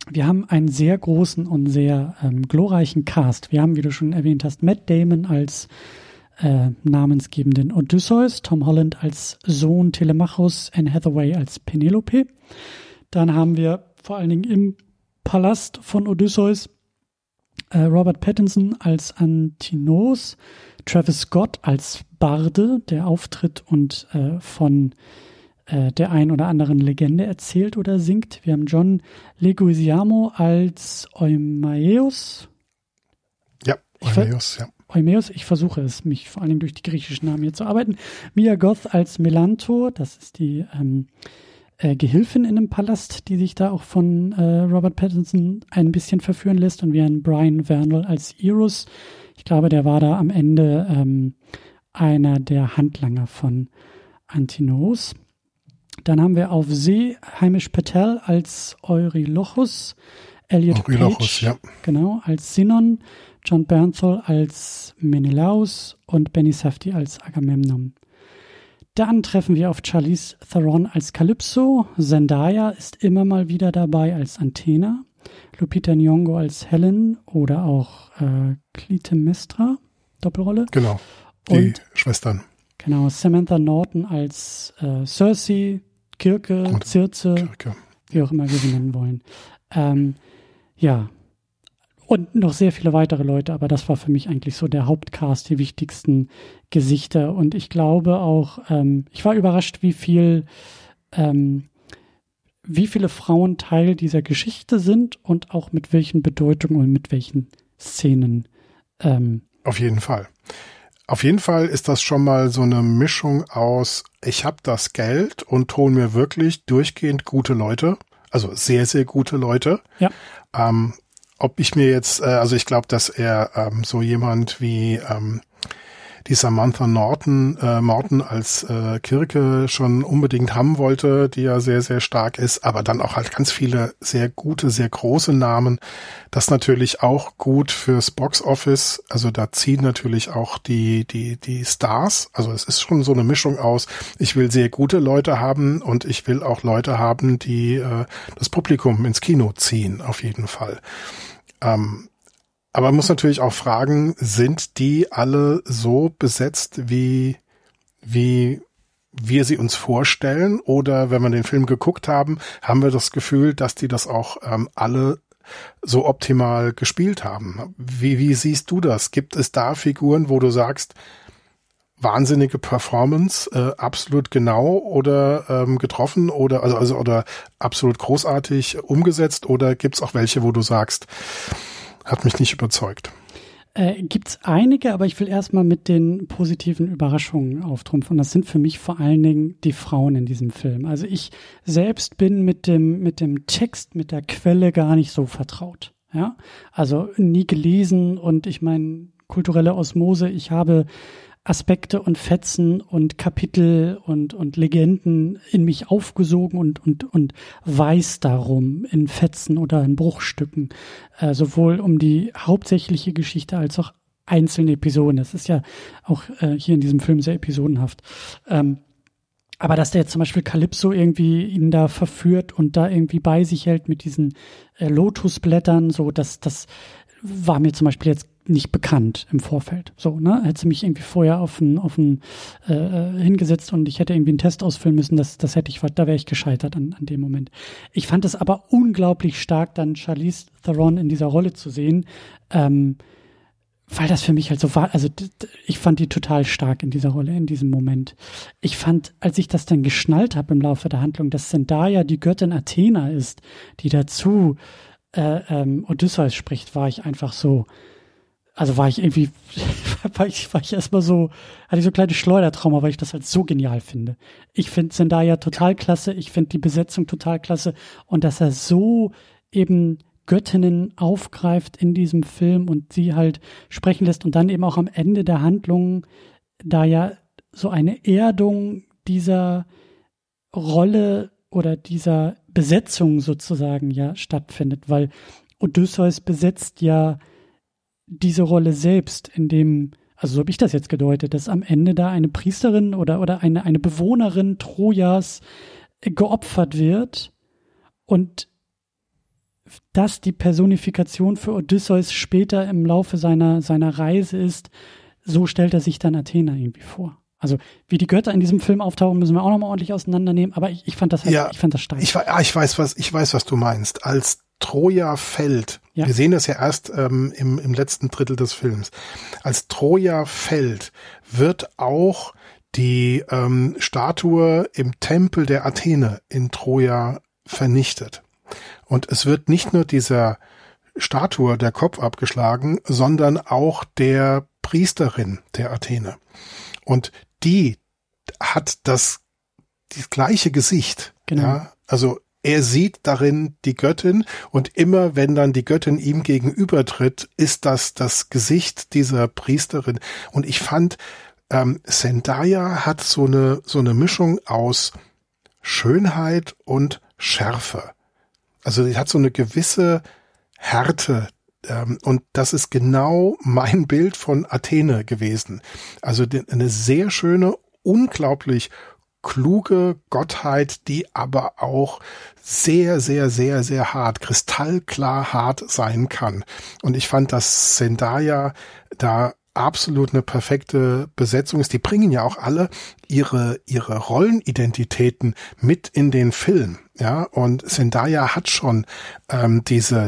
wir haben einen sehr großen und sehr glorreichen Cast. Wir haben, wie du schon erwähnt hast, Matt Damon als namensgebenden Odysseus, Tom Holland als Sohn Telemachus, Anne Hathaway als Penelope. Dann haben wir vor allen Dingen im Palast von Odysseus Robert Pattinson als Antinous, Travis Scott als Barde, der auftritt und von der ein oder anderen Legende erzählt oder singt. Wir haben John Leguizamo als Eumaeus. Ja, Eumaeus, ja. Eumaeus, ich versuche es, mich vor allen Dingen durch die griechischen Namen hier zu arbeiten. Mia Goth als Melanto, das ist die Gehilfin in einem Palast, die sich da auch von Robert Pattinson ein bisschen verführen lässt. Und wir haben Brian Vernal als Eros. Ich glaube, der war da am Ende einer der Handlanger von Antinous. Dann haben wir auf See Himesh Patel als Eurylochus, Elliot Page, ja. Genau, als Sinon, John Bernthal als Menelaus und Benny Safdie als Agamemnon. Dann treffen wir auf Charlize Theron als Calypso, Zendaya ist immer mal wieder dabei als Athena, Lupita Nyong'o als Helen oder auch Clytemnestra, Doppelrolle. Genau, die Schwestern. Genau, Samantha Norton als Cersei, Kirke, Circe, wie auch immer wir sie nennen wollen. Ja, und noch sehr viele weitere Leute, aber das war für mich eigentlich so der Hauptcast, die wichtigsten Gesichter. Und ich glaube auch, ich war überrascht, wie viele Frauen Teil dieser Geschichte sind und auch mit welchen Bedeutungen und mit welchen Szenen. Auf jeden Fall. Auf jeden Fall ist das schon mal so eine Mischung aus, ich habe das Geld und hole mir wirklich durchgehend gute Leute, also sehr, sehr gute Leute. Ja. Ob ich mir jetzt, also ich glaube, dass er so jemand wie die Samantha Morton als Kirke schon unbedingt haben wollte, die ja sehr, sehr stark ist, aber dann auch halt ganz viele sehr gute, sehr große Namen. Das natürlich auch gut fürs Boxoffice. Also da ziehen natürlich auch die Stars. Also es ist schon so eine Mischung aus, ich will sehr gute Leute haben und ich will auch Leute haben, die das Publikum ins Kino ziehen, auf jeden Fall. Aber man muss natürlich auch fragen, sind die alle so besetzt, wie wir sie uns vorstellen? Oder wenn wir den Film geguckt haben, haben wir das Gefühl, dass die das auch alle so optimal gespielt haben? Wie siehst du das? Gibt es da Figuren, wo du sagst, wahnsinnige Performance, absolut genau oder getroffen oder also oder absolut großartig umgesetzt? Oder gibt's auch welche, wo du sagst, hat mich nicht überzeugt? Gibt's einige, aber ich will erstmal mit den positiven Überraschungen auftrumpfen. Das sind für mich vor allen Dingen die Frauen in diesem Film. Also ich selbst bin mit dem Text, mit der Quelle gar nicht so vertraut. Ja, also nie gelesen und ich meine kulturelle Osmose. Ich habe Aspekte und Fetzen und Kapitel und Legenden in mich aufgesogen und weiß darum in Fetzen oder in Bruchstücken, sowohl um die hauptsächliche Geschichte als auch einzelne Episoden. Das ist ja auch hier in diesem Film sehr episodenhaft. Aber dass der jetzt zum Beispiel Calypso irgendwie ihn da verführt und da irgendwie bei sich hält mit diesen Lotusblättern, so das war mir zum Beispiel jetzt nicht bekannt im Vorfeld. So, ne? Hätte sie mich irgendwie vorher auf ein hingesetzt und ich hätte irgendwie einen Test ausfüllen müssen, da wäre ich gescheitert an dem Moment. Ich fand es aber unglaublich stark, dann Charlize Theron in dieser Rolle zu sehen, weil das für mich halt so war, also ich fand die total stark in dieser Rolle, in diesem Moment. Ich fand, als ich das dann geschnallt habe im Laufe der Handlung, dass Zendaya die Göttin Athena ist, die dazu Odysseus spricht, war ich einfach so, also war ich irgendwie, war ich erstmal so, hatte ich so kleine Schleudertrauma, weil ich das halt so genial finde. Ich finde Zendaya total klasse, ich finde die Besetzung total klasse und dass er so eben Göttinnen aufgreift in diesem Film und sie halt sprechen lässt und dann eben auch am Ende der Handlung da ja so eine Erdung dieser Rolle oder dieser Besetzung sozusagen ja stattfindet, weil Odysseus besetzt ja diese Rolle selbst, indem, also so habe ich das jetzt gedeutet, dass am Ende da eine Priesterin oder eine Bewohnerin Trojas geopfert wird und das die Personifikation für Odysseus später im Laufe seiner Reise ist, so stellt er sich dann Athena irgendwie vor. Also wie die Götter in diesem Film auftauchen, müssen wir auch nochmal ordentlich auseinandernehmen, aber ich fand das halt, ich fand das stark. Ich weiß, was du meinst. Als Troja fällt, wir sehen das ja erst im letzten Drittel des Films, als Troja fällt, wird auch die Statue im Tempel der Athene in Troja vernichtet. Und es wird nicht nur dieser Statue der Kopf abgeschlagen, sondern auch der Priesterin der Athene. Und die hat das gleiche Gesicht. Genau. Ja? Also er sieht darin die Göttin und immer wenn dann die Göttin ihm gegenübertritt, ist das Gesicht dieser Priesterin. Und ich fand, Zendaya hat so eine Mischung aus Schönheit und Schärfe. Also sie hat so eine gewisse Härte. Und das ist genau mein Bild von Athene gewesen. Also eine sehr schöne, unglaublich kluge Gottheit, die aber auch sehr, sehr, sehr, sehr hart, kristallklar hart sein kann. Und ich fand, dass Zendaya da absolut eine perfekte Besetzung ist. Die bringen ja auch alle ihre Rollenidentitäten mit in den Film. Ja, und Zendaya hat schon dieser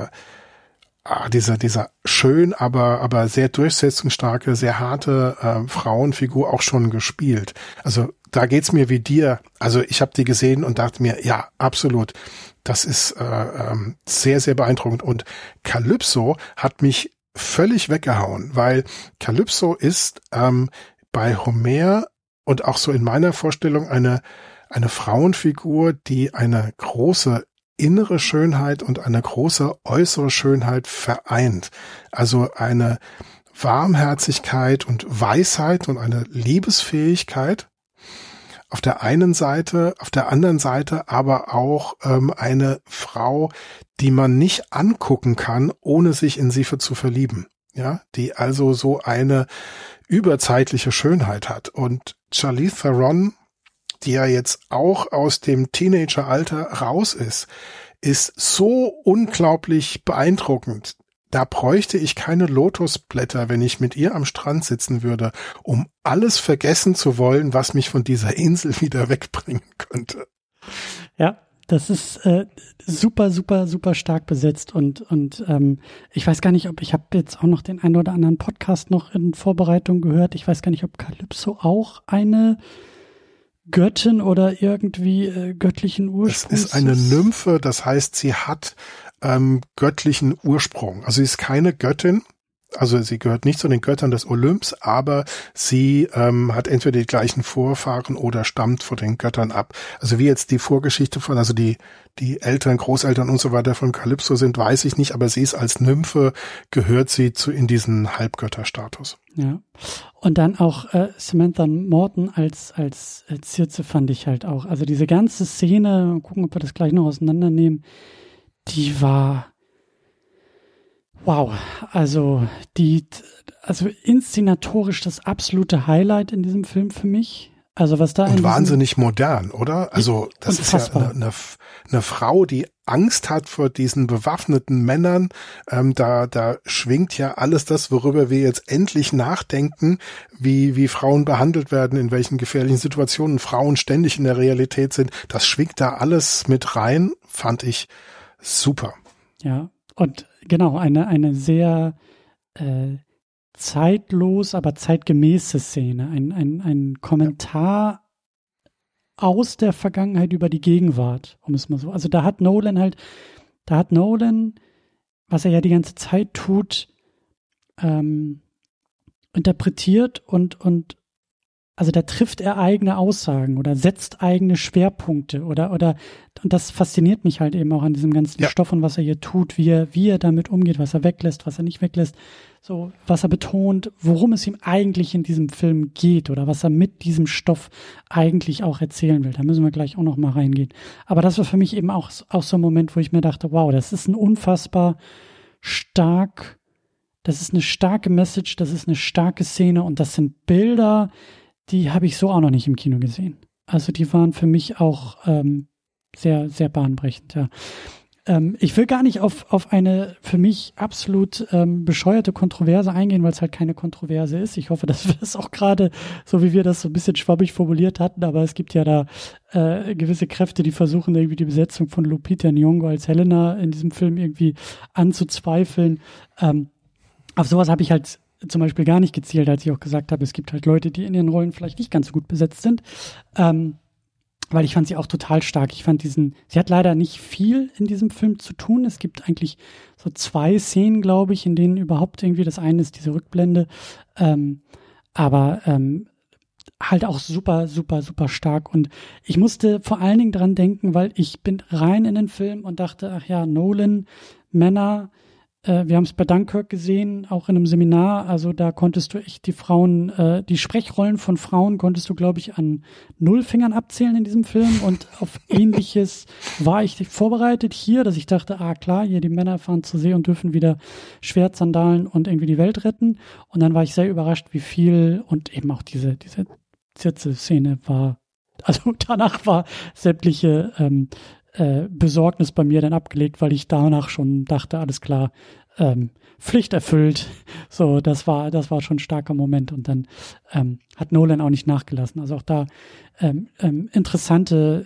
schön, aber sehr durchsetzungsstarke, sehr harte Frauenfigur auch schon gespielt. Also da geht's mir wie dir. Also ich habe die gesehen und dachte mir, ja, absolut. Das ist sehr, sehr beeindruckend. Und Kalypso hat mich völlig weggehauen, weil Kalypso ist bei Homer und auch so in meiner Vorstellung eine Frauenfigur, die eine große innere Schönheit und eine große äußere Schönheit vereint. Also eine Warmherzigkeit und Weisheit und eine Liebesfähigkeit auf der einen Seite, auf der anderen Seite aber auch eine Frau, die man nicht angucken kann, ohne sich in sie zu verlieben. Ja, die also so eine überzeitliche Schönheit hat. Und Charlize Theron, die ja jetzt auch aus dem Teenageralter raus ist so unglaublich beeindruckend. Da bräuchte ich keine Lotusblätter, wenn ich mit ihr am Strand sitzen würde, um alles vergessen zu wollen, was mich von dieser Insel wieder wegbringen könnte. Ja, das ist super, super, super stark besetzt und ich weiß gar nicht, ich habe jetzt auch noch den einen oder anderen Podcast noch in Vorbereitung gehört. Ich weiß gar nicht, ob Kalypso auch eine Göttin oder irgendwie göttlichen Ursprungs. Es ist eine Nymphe, das heißt, sie hat göttlichen Ursprung. Also sie ist keine Göttin, also sie gehört nicht zu den Göttern des Olymps, aber sie hat entweder die gleichen Vorfahren oder stammt von den Göttern ab. Also wie jetzt die Vorgeschichte von, also die Eltern, Großeltern und so weiter von Kalypso sind, weiß ich nicht, aber sie ist als Nymphe, gehört sie in diesen Halbgötterstatus. Ja. Und dann auch Samantha Morton als Circe fand ich halt auch. Also diese ganze Szene, mal gucken, ob wir das gleich noch auseinandernehmen, die war wow. Also inszenatorisch das absolute Highlight in diesem Film für mich. Also was da und wahnsinnig modern, oder? Also das unfassbar. Ist ja eine Frau, die Angst hat vor diesen bewaffneten Männern. Da schwingt ja alles das, worüber wir jetzt endlich nachdenken, wie Frauen behandelt werden, in welchen gefährlichen Situationen Frauen ständig in der Realität sind. Das schwingt da alles mit rein, fand ich super. Ja, und genau, eine sehr zeitlos, aber zeitgemäße Szene. Ein Kommentar aus der Vergangenheit über die Gegenwart, um es mal so. Also da hat Nolan, was er ja die ganze Zeit tut, interpretiert und also da trifft er eigene Aussagen oder setzt eigene Schwerpunkte oder und das fasziniert mich halt eben auch an diesem ganzen Stoff und was er hier tut, wie er damit umgeht, was er weglässt, was er nicht weglässt, so was er betont, worum es ihm eigentlich in diesem Film geht oder was er mit diesem Stoff eigentlich auch erzählen will. Da müssen wir gleich auch noch mal reingehen. Aber das war für mich eben auch so ein Moment, wo ich mir dachte, wow, das ist ein unfassbar das ist eine starke Message, das ist eine starke Szene und das sind Bilder, die habe ich so auch noch nicht im Kino gesehen. Also die waren für mich auch sehr, sehr bahnbrechend, ja. Ich will gar nicht auf eine für mich absolut bescheuerte Kontroverse eingehen, weil es halt keine Kontroverse ist. Ich hoffe, dass wir das auch gerade, so wie wir das so ein bisschen schwammig formuliert hatten, aber es gibt ja da gewisse Kräfte, die versuchen irgendwie die Besetzung von Lupita Nyong'o als Helena in diesem Film irgendwie anzuzweifeln. Auf sowas habe ich halt zum Beispiel gar nicht gezielt, als ich auch gesagt habe, es gibt halt Leute, die in ihren Rollen vielleicht nicht ganz so gut besetzt sind. Weil ich fand sie auch total stark. Ich fand sie hat leider nicht viel in diesem Film zu tun. Es gibt eigentlich so 2 Szenen, glaube ich, in denen überhaupt irgendwie, das eine ist diese Rückblende, aber halt auch super, super, super stark. Und ich musste vor allen Dingen dran denken, weil ich bin rein in den Film und dachte, ach ja, Nolan, Männer, wir haben es bei Dunkirk gesehen, auch in einem Seminar, also da konntest du echt die Sprechrollen von Frauen konntest du, glaube ich, an 0 Fingern abzählen in diesem Film und auf Ähnliches war ich vorbereitet hier, dass ich dachte, klar, hier die Männer fahren zur See und dürfen wieder Schwertsandalen und irgendwie die Welt retten und dann war ich sehr überrascht, wie viel und eben auch diese Szene war, also danach war sämtliche Besorgnis bei mir dann abgelegt, weil ich danach schon dachte, alles klar, Pflicht erfüllt. So, das war schon ein starker Moment und dann hat Nolan auch nicht nachgelassen. Also auch da interessante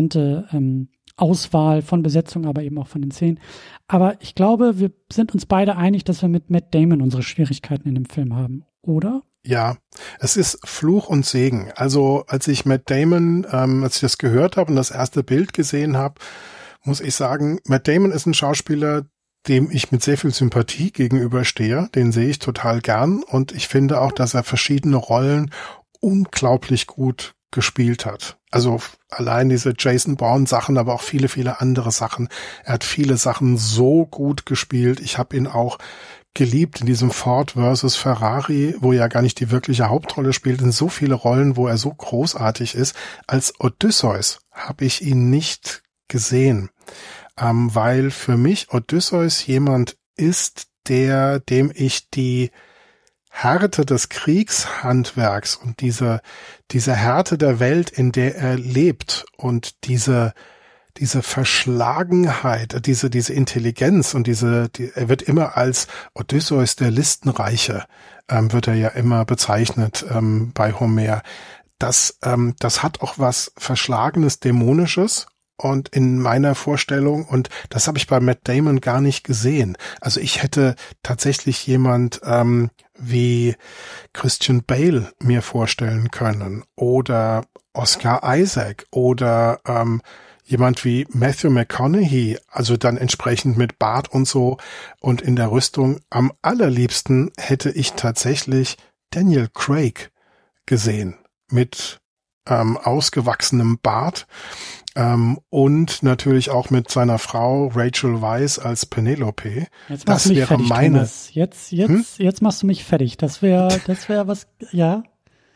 Auswahl von Besetzung, aber eben auch von den Szenen. Aber ich glaube, wir sind uns beide einig, dass wir mit Matt Damon unsere Schwierigkeiten in dem Film haben, oder? Ja, es ist Fluch und Segen. Also als ich Matt Damon, als ich das gehört habe und das erste Bild gesehen habe, muss ich sagen, Matt Damon ist ein Schauspieler, dem ich mit sehr viel Sympathie gegenüberstehe. Den sehe ich total gern und ich finde auch, dass er verschiedene Rollen unglaublich gut gespielt hat. Also allein diese Jason Bourne Sachen, aber auch viele, viele andere Sachen. Er hat viele Sachen so gut gespielt. Ich habe ihn auch geliebt in diesem Ford versus Ferrari, wo er gar nicht die wirkliche Hauptrolle spielt, in so viele Rollen, wo er so großartig ist. Als Odysseus habe ich ihn nicht gesehen, weil für mich Odysseus jemand ist, dem ich die Härte des Kriegshandwerks und diese Härte der Welt, in der er lebt und diese Verschlagenheit, diese Intelligenz und er wird immer als Odysseus der Listenreiche, wird er ja immer bezeichnet, bei Homer. Das hat auch was Verschlagenes, Dämonisches und in meiner Vorstellung, und das habe ich bei Matt Damon gar nicht gesehen. Also ich hätte tatsächlich jemand, wie Christian Bale mir vorstellen können oder Oscar Isaac oder, jemand wie Matthew McConaughey, also dann entsprechend mit Bart und so und in der Rüstung. Am allerliebsten hätte ich tatsächlich Daniel Craig gesehen mit ausgewachsenem Bart und natürlich auch mit seiner Frau Rachel Weisz als Penelope. Jetzt machst du mich fertig, Thomas. Jetzt machst du mich fertig. Das wäre was, ja.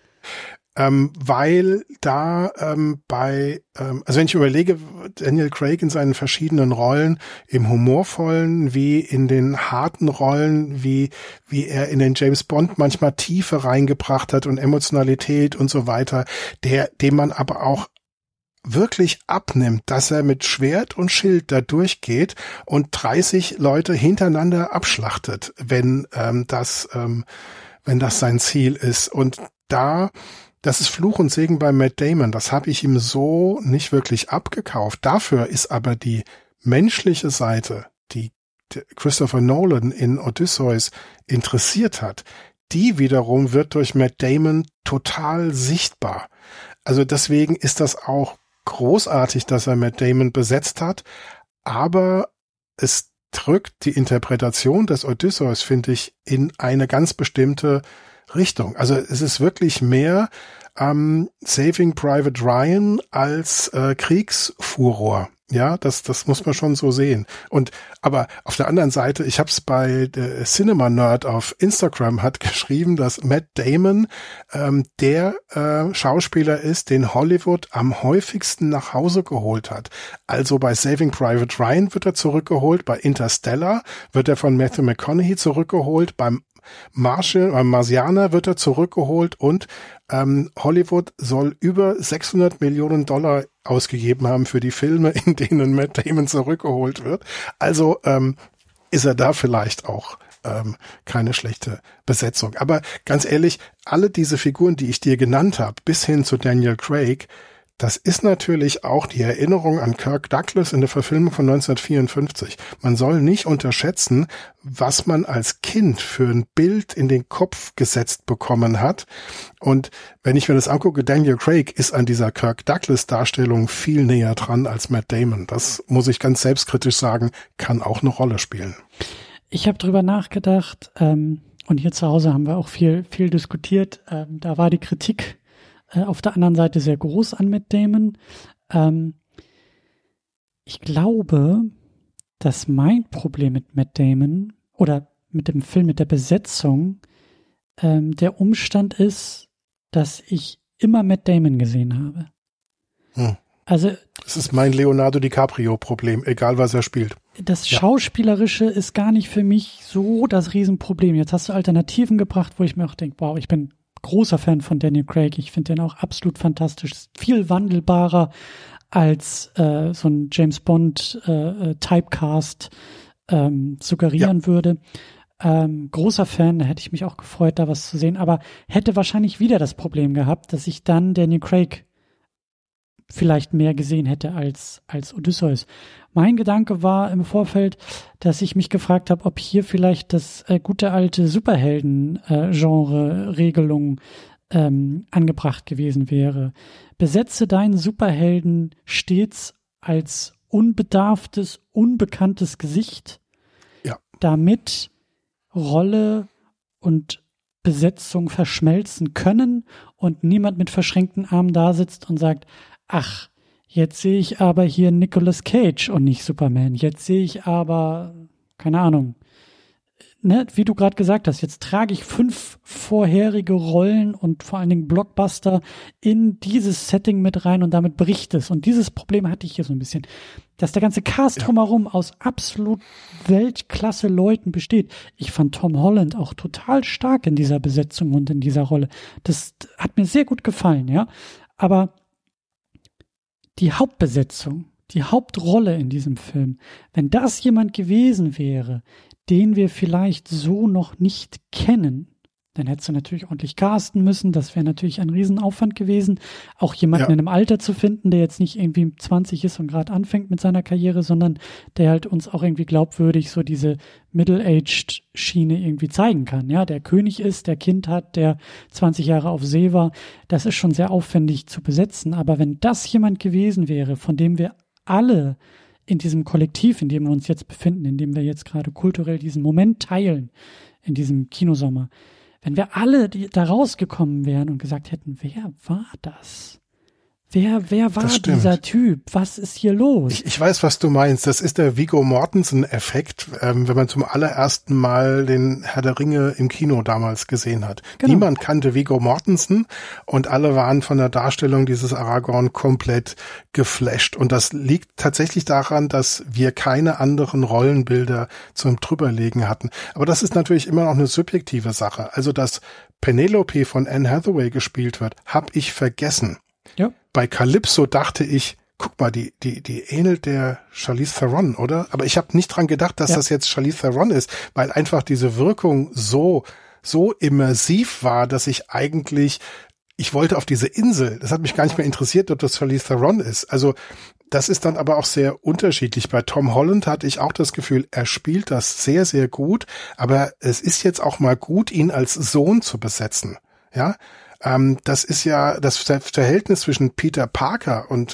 Weil da also wenn ich überlege, Daniel Craig in seinen verschiedenen Rollen, im humorvollen wie in den harten Rollen, wie er in den James Bond manchmal Tiefe reingebracht hat und Emotionalität und so weiter, dem man aber auch wirklich abnimmt, dass er mit Schwert und Schild da durchgeht und 30 Leute hintereinander abschlachtet, wenn das sein Ziel ist. Und das ist Fluch und Segen bei Matt Damon. Das habe ich ihm so nicht wirklich abgekauft. Dafür ist aber die menschliche Seite, die Christopher Nolan in Odysseus interessiert hat, die wiederum wird durch Matt Damon total sichtbar. Also deswegen ist das auch großartig, dass er Matt Damon besetzt hat, aber es drückt die Interpretation des Odysseus, finde ich, in eine ganz bestimmte Richtung. Also es ist wirklich mehr Saving Private Ryan als Kriegsfuror. Ja, das muss man schon so sehen. Aber auf der anderen Seite, ich habe es bei Cinema Nerd auf Instagram hat geschrieben, dass Matt Damon der Schauspieler ist, den Hollywood am häufigsten nach Hause geholt hat. Also bei Saving Private Ryan wird er zurückgeholt, bei Interstellar wird er von Matthew McConaughey zurückgeholt, beim Marsianer wird er zurückgeholt und Hollywood soll über $600 Millionen ausgegeben haben für die Filme, in denen Matt Damon zurückgeholt wird. Also ist er da vielleicht auch keine schlechte Besetzung. Aber ganz ehrlich, alle diese Figuren, die ich dir genannt habe, bis hin zu Daniel Craig, das ist natürlich auch die Erinnerung an Kirk Douglas in der Verfilmung von 1954. Man soll nicht unterschätzen, was man als Kind für ein Bild in den Kopf gesetzt bekommen hat. Und wenn ich mir das angucke, Daniel Craig ist an dieser Kirk Douglas-Darstellung viel näher dran als Matt Damon. Das muss ich ganz selbstkritisch sagen, kann auch eine Rolle spielen. Ich habe drüber nachgedacht, und hier zu Hause haben wir auch viel diskutiert. Da war die Kritik auf der anderen Seite sehr groß an Matt Damon. Ich glaube, dass mein Problem mit Matt Damon oder mit dem Film, mit der Besetzung, der Umstand ist, dass ich immer Matt Damon gesehen habe. Also das ist mein Leonardo DiCaprio-Problem, egal was er spielt. Das Schauspielerische ist gar nicht für mich so das Riesenproblem. Jetzt hast du Alternativen gebracht, wo ich mir auch denke, wow, ich bin großer Fan von Daniel Craig. Ich finde den auch absolut fantastisch. Viel wandelbarer als so ein James Bond Typecast suggerieren würde. Großer Fan, da hätte ich mich auch gefreut, da was zu sehen. Aber hätte wahrscheinlich wieder das Problem gehabt, dass ich dann Daniel Craig vielleicht mehr gesehen hätte als Odysseus. Mein Gedanke war im Vorfeld, dass ich mich gefragt habe, ob hier vielleicht das gute alte Superhelden-Genre-Regelung angebracht gewesen wäre. Besetze deinen Superhelden stets als unbedarftes, unbekanntes Gesicht, damit Rolle und Besetzung verschmelzen können und niemand mit verschränkten Armen da sitzt und sagt, ach, jetzt sehe ich aber hier Nicolas Cage und nicht Superman. Jetzt sehe ich aber, keine Ahnung, ne, wie du gerade gesagt hast, jetzt trage ich 5 vorherige Rollen und vor allen Dingen Blockbuster in dieses Setting mit rein und damit bricht es. Und dieses Problem hatte ich hier so ein bisschen, dass der ganze Cast drumherum aus absolut Weltklasse Leuten besteht. Ich fand Tom Holland auch total stark in dieser Besetzung und in dieser Rolle. Das hat mir sehr gut gefallen, ja. Aber die Hauptbesetzung, die Hauptrolle in diesem Film, wenn das jemand gewesen wäre, den wir vielleicht so noch nicht kennen, dann hättest du natürlich ordentlich casten müssen. Das wäre natürlich ein Riesenaufwand gewesen, auch jemanden in einem Alter zu finden, der jetzt nicht irgendwie 20 ist und gerade anfängt mit seiner Karriere, sondern der halt uns auch irgendwie glaubwürdig so diese Middle-aged Schiene irgendwie zeigen kann. Ja, der König ist, der Kind hat, der 20 Jahre auf See war. Das ist schon sehr aufwendig zu besetzen. Aber wenn das jemand gewesen wäre, von dem wir alle in diesem Kollektiv, in dem wir uns jetzt befinden, in dem wir jetzt gerade kulturell diesen Moment teilen, in diesem Kinosommer, wenn wir alle da rausgekommen wären und gesagt hätten, wer war das? Wer war dieser Typ? Was ist hier los? Ich weiß, was du meinst. Das ist der Viggo Mortensen-Effekt, wenn man zum allerersten Mal den Herr der Ringe im Kino damals gesehen hat. Genau. Niemand kannte Viggo Mortensen und alle waren von der Darstellung dieses Aragorn komplett geflasht. Und das liegt tatsächlich daran, dass wir keine anderen Rollenbilder zum Drüberlegen hatten. Aber das ist natürlich immer noch eine subjektive Sache. Also, dass Penelope von Anne Hathaway gespielt wird, habe ich vergessen. Ja. Bei Calypso dachte ich, guck mal, die ähnelt der Charlize Theron, oder? Aber ich habe nicht dran gedacht, dass das jetzt Charlize Theron ist, weil einfach diese Wirkung so immersiv war, dass ich wollte auf diese Insel. Das hat mich gar nicht mehr interessiert, ob das Charlize Theron ist. Also das ist dann aber auch sehr unterschiedlich. Bei Tom Holland hatte ich auch das Gefühl, er spielt das sehr, sehr gut, aber es ist jetzt auch mal gut, ihn als Sohn zu besetzen. Ja, das ist ja das Verhältnis zwischen Peter Parker und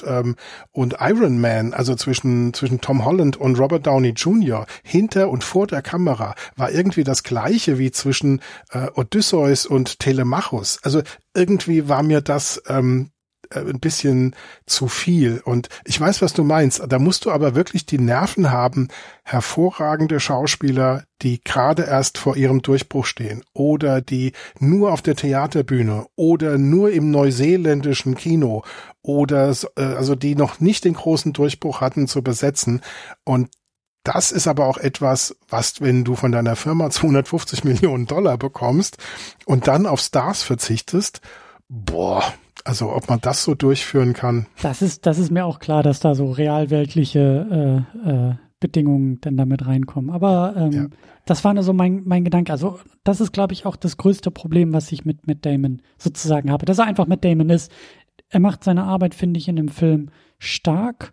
Iron Man, also zwischen Tom Holland und Robert Downey Jr. hinter und vor der Kamera war irgendwie das Gleiche wie zwischen Odysseus und Telemachus. Also irgendwie war mir das ein bisschen zu viel. Und ich weiß, was du meinst. Da musst du aber wirklich die Nerven haben, hervorragende Schauspieler, die gerade erst vor ihrem Durchbruch stehen oder die nur auf der Theaterbühne oder nur im neuseeländischen Kino oder also die noch nicht den großen Durchbruch hatten, zu besetzen. Und das ist aber auch etwas, was, wenn du von deiner Firma 250 Millionen $250 Millionen bekommst und dann auf Stars verzichtest, also ob man das so durchführen kann. Das ist mir auch klar, dass da so realweltliche Bedingungen dann damit reinkommen. Aber das war nur so mein Gedanke. Also das ist, glaube ich, auch das größte Problem, was ich mit Matt Damon sozusagen habe. Dass er einfach Matt Damon ist. Er macht seine Arbeit, finde ich, in dem Film stark.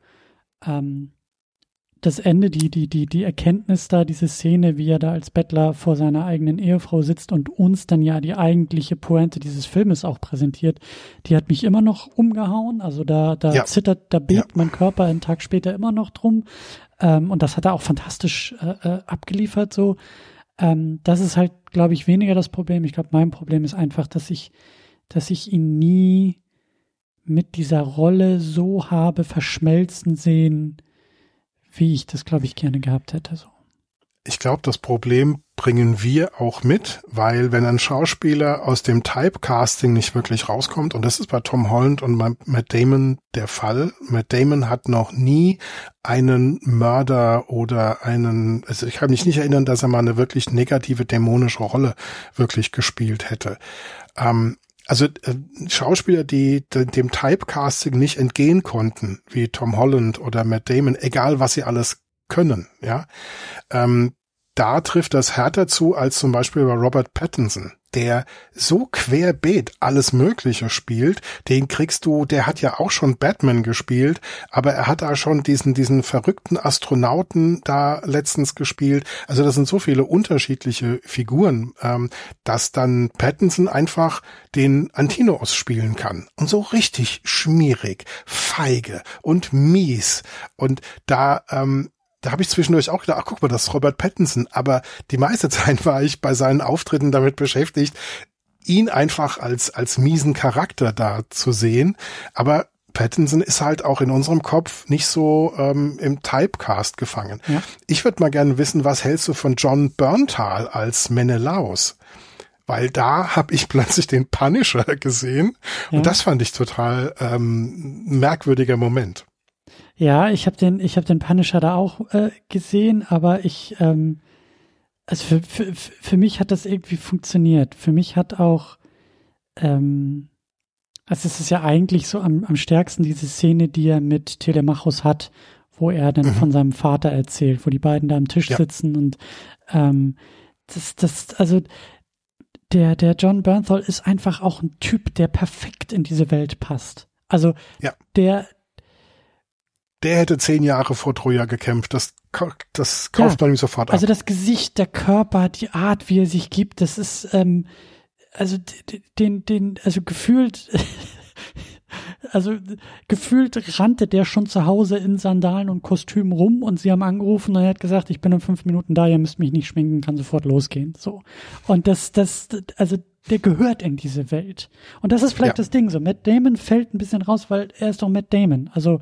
Das Ende, die Erkenntnis da, diese Szene, wie er da als Bettler vor seiner eigenen Ehefrau sitzt und uns dann ja die eigentliche Pointe dieses Filmes auch präsentiert, die hat mich immer noch umgehauen. Also da zittert, da bebt mein Körper einen Tag später immer noch drum. Und das hat er auch fantastisch abgeliefert so. Das ist halt, glaube ich, weniger das Problem. Ich glaube, mein Problem ist einfach, dass ich ihn nie mit dieser Rolle so habe verschmelzen sehen, wie ich das, glaube ich, gerne gehabt hätte. So. Ich glaube, das Problem bringen wir auch mit, weil wenn ein Schauspieler aus dem Typecasting nicht wirklich rauskommt, und das ist bei Tom Holland und Matt Damon der Fall. Matt Damon hat noch nie einen Mörder oder also ich kann mich nicht erinnern, dass er mal eine wirklich negative, dämonische Rolle wirklich gespielt hätte. Also Schauspieler, die dem Typecasting nicht entgehen konnten, wie Tom Holland oder Matt Damon, egal was sie alles können, ja, da trifft das härter zu als zum Beispiel bei Robert Pattinson, der so querbeet alles Mögliche spielt. Den kriegst du, der hat ja auch schon Batman gespielt, aber er hat da schon diesen verrückten Astronauten da letztens gespielt. Also das sind so viele unterschiedliche Figuren, dass dann Pattinson einfach den Antinous spielen kann. Und so richtig schmierig, feige und mies. Und da habe ich zwischendurch auch gedacht, guck mal, das ist Robert Pattinson. Aber die meiste Zeit war ich bei seinen Auftritten damit beschäftigt, ihn einfach als miesen Charakter da zu sehen. Aber Pattinson ist halt auch in unserem Kopf nicht so im Typecast gefangen. Ja. Ich würde mal gerne wissen, was hältst du von Jon Bernthal als Menelaus? Weil da habe ich plötzlich den Punisher gesehen. Ja. Und das fand ich total merkwürdiger Moment. Ja, ich hab den Punisher da auch gesehen, aber also für mich hat das irgendwie funktioniert. Für mich hat auch, also es ist ja eigentlich so am stärksten diese Szene, die er mit Telemachus hat, wo er dann von seinem Vater erzählt, wo die beiden da am Tisch sitzen und also der Jon Bernthal ist einfach auch ein Typ, der perfekt in diese Welt passt. Also der hätte 10 Jahre vor Troja gekämpft. Das kauft man ihm sofort ab. Also das Gesicht, der Körper, die Art, wie er sich gibt, das ist also gefühlt rannte der schon zu Hause in Sandalen und Kostüm rum und sie haben angerufen und er hat gesagt, ich bin in 5 Minuten da, ihr müsst mich nicht schminken, kann sofort losgehen. So. Und also der gehört in diese Welt. Und das ist vielleicht das Ding so. Matt Damon fällt ein bisschen raus, weil er ist doch Matt Damon. Also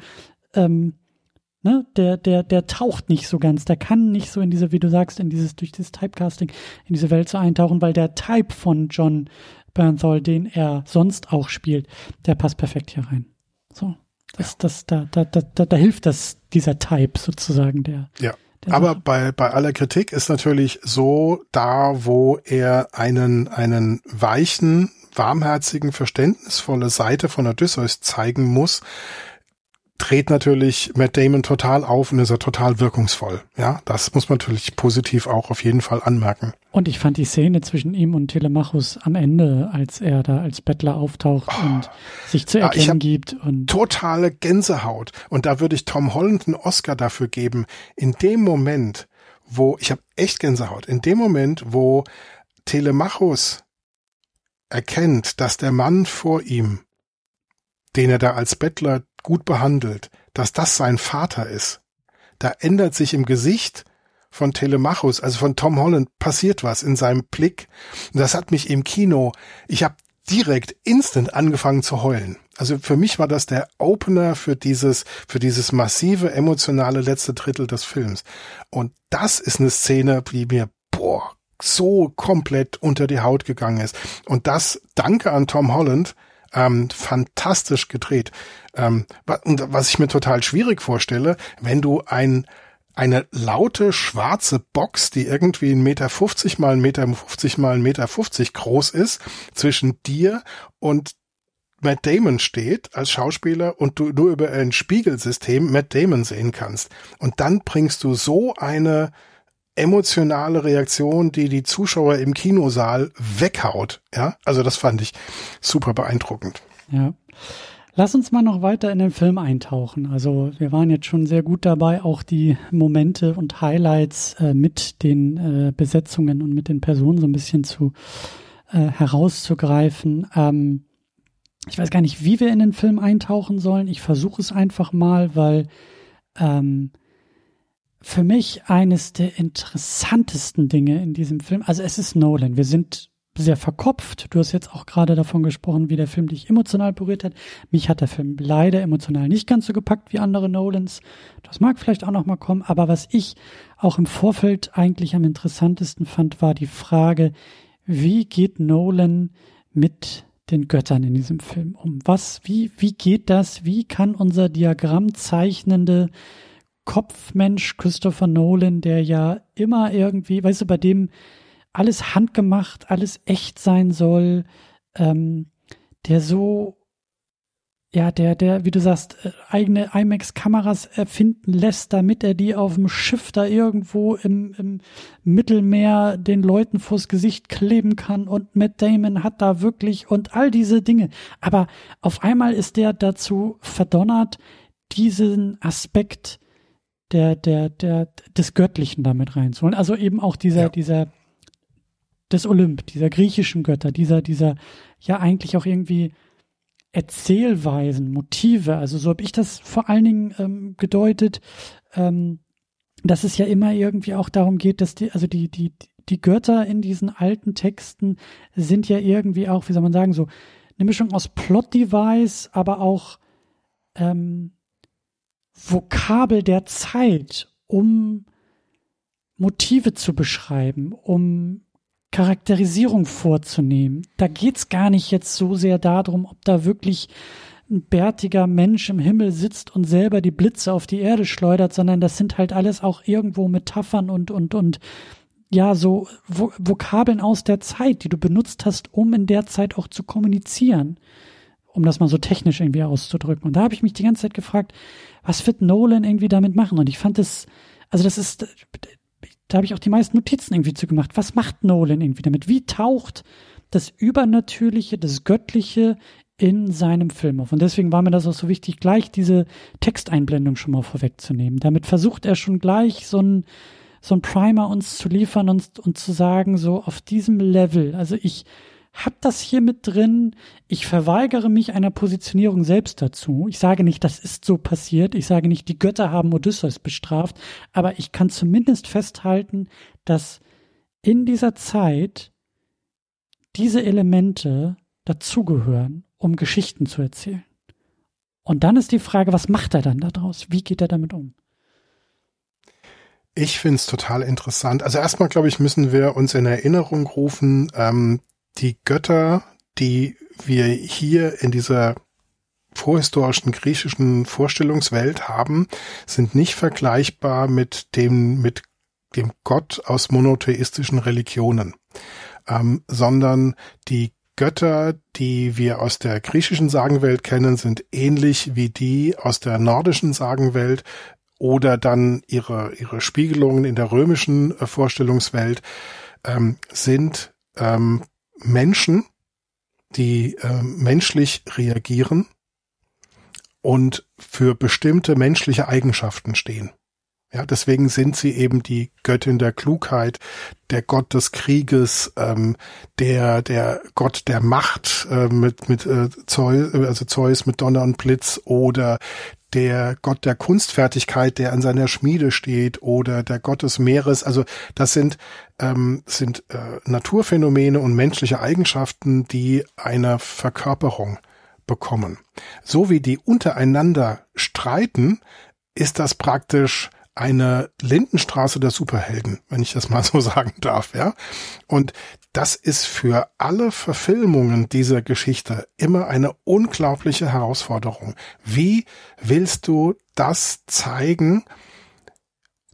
der taucht nicht so ganz, der kann nicht so in diese, wie du sagst, durch dieses Typecasting in diese Welt so eintauchen, weil der Type von Jon Bernthal, den er sonst auch spielt, der passt perfekt hier rein. So, da hilft dieser Type sozusagen der. Ja. Aber bei aller Kritik ist natürlich so, da wo er einen weichen, warmherzigen, verständnisvolle Seite von Odysseus zeigen muss, dreht natürlich Matt Damon total auf und ist er total wirkungsvoll. Ja, das muss man natürlich positiv auch auf jeden Fall anmerken. Und ich fand die Szene zwischen ihm und Telemachus am Ende, als er da als Bettler auftaucht und sich zu erkennen gibt. Und totale Gänsehaut. Und da würde ich Tom Holland einen Oscar dafür geben. In dem Moment, ich habe echt Gänsehaut, in dem Moment, wo Telemachus erkennt, dass der Mann vor ihm, den er da als Bettler gut behandelt, dass das sein Vater ist. Da ändert sich im Gesicht von Telemachus, also von Tom Holland, passiert was in seinem Blick. Und das hat mich im Kino, ich habe direkt instant angefangen zu heulen. Also für mich war das der Opener für dieses massive, emotionale letzte Drittel des Films. Und das ist eine Szene, die mir, so komplett unter die Haut gegangen ist. Und das, danke an Tom Holland, fantastisch gedreht. Und was ich mir total schwierig vorstelle, wenn du ein eine laute schwarze Box, die irgendwie 1,50 Meter mal 1,50 Meter mal 1,50 Meter groß ist, zwischen dir und Matt Damon steht als Schauspieler und du nur über ein Spiegelsystem Matt Damon sehen kannst. Und dann bringst du so eine emotionale Reaktion, die die Zuschauer im Kinosaal weghaut. Ja, also das fand ich super beeindruckend. Ja. Lass uns mal noch weiter in den Film eintauchen. Also wir waren jetzt schon sehr gut dabei, auch die Momente und Highlights mit den Besetzungen und mit den Personen so ein bisschen zu herauszugreifen. Ich weiß gar nicht, wie wir in den Film eintauchen sollen. Ich versuche es einfach mal, weil für mich eines der interessantesten Dinge in diesem Film, also es ist Nolan. Wir sind sehr verkopft. Du hast jetzt auch gerade davon gesprochen, wie der Film dich emotional berührt hat. Mich hat der Film leider emotional nicht ganz so gepackt wie andere Nolans. Das mag vielleicht auch noch mal kommen. Aber was ich auch im Vorfeld eigentlich am interessantesten fand, war die Frage, wie geht Nolan mit den Göttern in diesem Film um? Wie geht das? Wie kann unser Diagramm zeichnende Kopfmensch Christopher Nolan, der ja immer irgendwie, weißt du, bei dem alles handgemacht, alles echt sein soll, der so, ja, der, wie du sagst, eigene IMAX-Kameras erfinden lässt, damit er die auf dem Schiff da irgendwo im Mittelmeer den Leuten vors Gesicht kleben kann und Matt Damon hat da wirklich und all diese Dinge. Aber auf einmal ist der dazu verdonnert, diesen Aspekt des Göttlichen damit reinzuholen. Also eben auch des Olymp, dieser griechischen Götter, dieser ja eigentlich auch irgendwie Erzählweisen, Motive, also so habe ich das vor allen Dingen gedeutet, dass es ja immer irgendwie auch darum geht, dass die Götter in diesen alten Texten sind ja irgendwie auch, wie soll man sagen, so eine Mischung aus Plot-Device, aber auch Vokabel der Zeit, um Motive zu beschreiben, um Charakterisierung vorzunehmen. Da geht's gar nicht jetzt so sehr darum, ob da wirklich ein bärtiger Mensch im Himmel sitzt und selber die Blitze auf die Erde schleudert, sondern das sind halt alles auch irgendwo Metaphern und ja, so Vokabeln aus der Zeit, die du benutzt hast, um in der Zeit auch zu kommunizieren, um das mal so technisch irgendwie auszudrücken. Und da habe ich mich die ganze Zeit gefragt, was wird Nolan irgendwie damit machen? Und ich fand da habe ich auch die meisten Notizen irgendwie zu gemacht. Was macht Nolan irgendwie damit? Wie taucht das Übernatürliche, das Göttliche in seinem Film auf? Und deswegen war mir das auch so wichtig, gleich diese Texteinblendung schon mal vorwegzunehmen. Damit versucht er schon gleich so ein Primer uns zu liefern und zu sagen, so auf diesem Level, also ich hab das hier mit drin, ich verweigere mich einer Positionierung selbst dazu. Ich sage nicht, das ist so passiert, ich sage nicht, die Götter haben Odysseus bestraft, aber ich kann zumindest festhalten, dass in dieser Zeit diese Elemente dazugehören, um Geschichten zu erzählen. Und dann ist die Frage, was macht er dann daraus? Wie geht er damit um? Ich finde es total interessant. Also erstmal, glaube ich, müssen wir uns in Erinnerung rufen, die Götter, die wir hier in dieser vorhistorischen griechischen Vorstellungswelt haben, sind nicht vergleichbar mit dem Gott aus monotheistischen Religionen, sondern die Götter, die wir aus der griechischen Sagenwelt kennen, sind ähnlich wie die aus der nordischen Sagenwelt oder dann ihre Spiegelungen in der römischen Vorstellungswelt, sind Menschen, die menschlich reagieren und für bestimmte menschliche Eigenschaften stehen. Ja, deswegen sind sie eben die Göttin der Klugheit, der Gott des Krieges, der Gott der Macht mit Zeus, also Zeus mit Donner und Blitz, oder der Gott der Kunstfertigkeit, der an seiner Schmiede steht, oder der Gott des Meeres. Also das sind Naturphänomene und menschliche Eigenschaften, die eine Verkörperung bekommen. So wie die untereinander streiten, ist das praktisch eine Lindenstraße der Superhelden, wenn ich das mal so sagen darf, ja. Und das ist für alle Verfilmungen dieser Geschichte immer eine unglaubliche Herausforderung. Wie willst du das zeigen,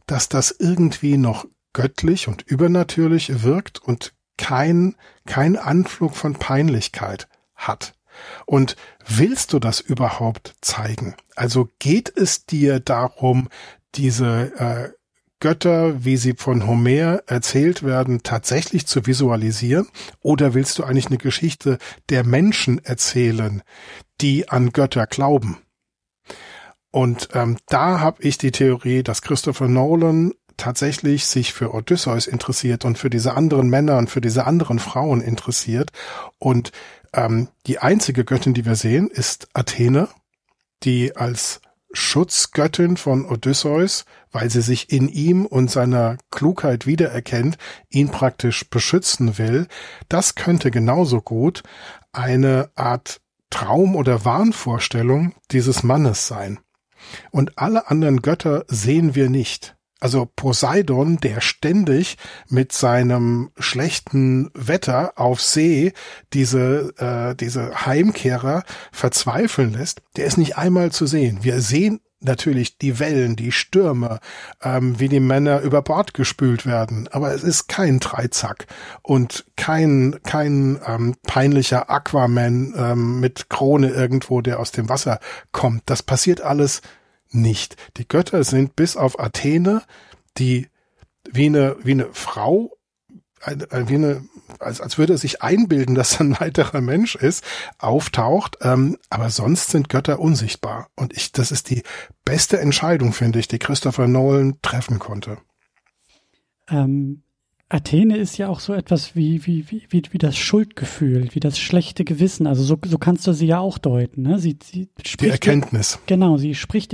dass das irgendwie noch göttlich und übernatürlich wirkt und kein Anflug von Peinlichkeit hat. Und willst du das überhaupt zeigen? Also geht es dir darum, diese Götter, wie sie von Homer erzählt werden, tatsächlich zu visualisieren? Oder willst du eigentlich eine Geschichte der Menschen erzählen, die an Götter glauben? Und da habe ich die Theorie, dass Christopher Nolan tatsächlich sich für Odysseus interessiert und für diese anderen Männer und für diese anderen Frauen interessiert. Und die einzige Göttin, die wir sehen, ist Athene, die als Schutzgöttin von Odysseus, weil sie sich in ihm und seiner Klugheit wiedererkennt, ihn praktisch beschützen will. Das könnte genauso gut eine Art Traum- oder Wahnvorstellung dieses Mannes sein. Und alle anderen Götter sehen wir nicht. Also Poseidon, der ständig mit seinem schlechten Wetter auf See diese Heimkehrer verzweifeln lässt, der ist nicht einmal zu sehen. Wir sehen natürlich die Wellen, die Stürme, wie die Männer über Bord gespült werden. Aber es ist kein Dreizack und kein peinlicher Aquaman mit Krone irgendwo, der aus dem Wasser kommt. Das passiert alles nicht. Die Götter sind bis auf Athene, die wie eine Frau, als würde er sich einbilden, dass er ein weiterer Mensch ist, auftaucht, aber sonst sind Götter unsichtbar. Und das ist die beste Entscheidung, finde ich, die Christopher Nolan treffen konnte. Athene ist ja auch so etwas wie das Schuldgefühl, wie das schlechte Gewissen. Also so kannst du sie ja auch deuten. Ne? Sie spricht, die Erkenntnis. Genau, sie spricht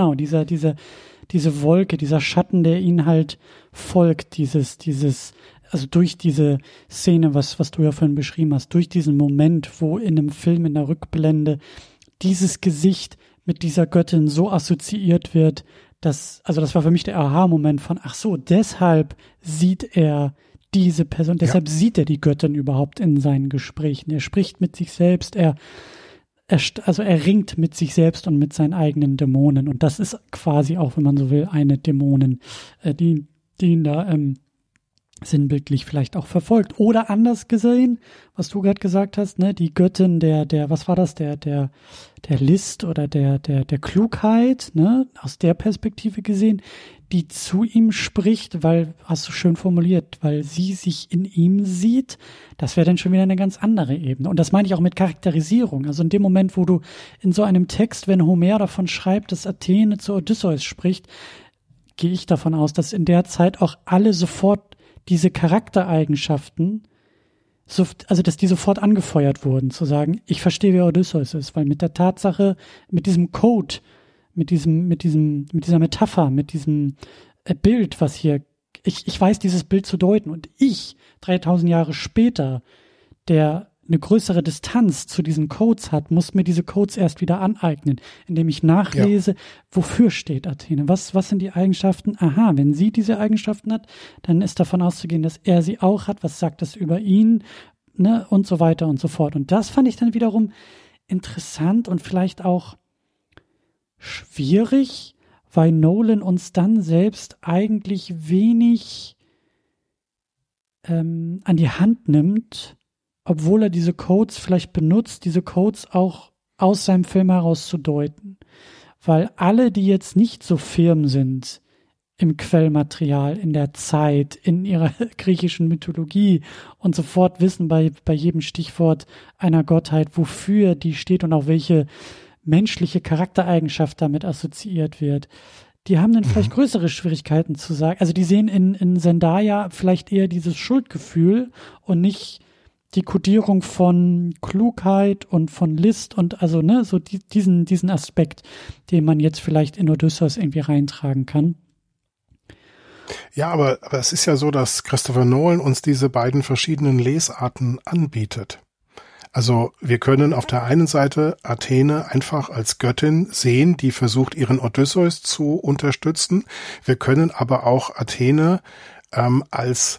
diese Wolke, dieser Schatten, der ihnen halt folgt, also durch diese Szene, was du ja vorhin beschrieben hast, durch diesen Moment, wo in einem Film in der Rückblende dieses Gesicht mit dieser Göttin so assoziiert wird, das war für mich der Aha-Moment von, ach so, deshalb sieht er diese Person, deshalb sieht er die Göttin überhaupt in seinen Gesprächen. Er spricht mit sich selbst, er ringt mit sich selbst und mit seinen eigenen Dämonen. Und das ist quasi auch, wenn man so will, eine Dämonin, die ihn da sinnbildlich vielleicht auch verfolgt. Oder anders gesehen, was du gerade gesagt hast, ne, die Göttin der was war das, der List oder der Klugheit, ne, aus der Perspektive gesehen, die zu ihm spricht, weil, hast du schön formuliert, weil sie sich in ihm sieht, das wäre dann schon wieder eine ganz andere Ebene. Und das meine ich auch mit Charakterisierung. Also in dem Moment, wo du in so einem Text, wenn Homer davon schreibt, dass Athene zu Odysseus spricht, gehe ich davon aus, dass in der Zeit auch alle sofort diese Charaktereigenschaften, also dass die sofort angefeuert wurden, zu sagen, ich verstehe, wer Odysseus ist, weil mit der Tatsache, mit diesem Code, mit dieser Metapher, mit diesem Bild, was hier, ich weiß dieses Bild zu deuten und ich, 3000 Jahre später, der eine größere Distanz zu diesen Codes hat, muss mir diese Codes erst wieder aneignen, indem ich nachlese, wofür steht Athene, was sind die Eigenschaften, aha, wenn sie diese Eigenschaften hat, dann ist davon auszugehen, dass er sie auch hat, was sagt das über ihn, ne, und so weiter und so fort. Und das fand ich dann wiederum interessant und vielleicht auch schwierig, weil Nolan uns dann selbst eigentlich wenig an die Hand nimmt, obwohl er diese Codes vielleicht benutzt, diese Codes auch aus seinem Film heraus zu deuten. Weil alle, die jetzt nicht so firm sind im Quellmaterial, in der Zeit, in ihrer griechischen Mythologie und sofort wissen bei jedem Stichwort einer Gottheit, wofür die steht und auch welche menschliche Charaktereigenschaft damit assoziiert wird, die haben dann vielleicht größere Schwierigkeiten zu sagen. Also die sehen in Zendaya vielleicht eher dieses Schuldgefühl und nicht die Kodierung von Klugheit und von List und also, ne, so diesen Aspekt, den man jetzt vielleicht in Odysseus irgendwie reintragen kann. Ja, aber es ist ja so, dass Christopher Nolan uns diese beiden verschiedenen Lesarten anbietet. Also wir können auf der einen Seite Athene einfach als Göttin sehen, die versucht, ihren Odysseus zu unterstützen. Wir können aber auch Athene als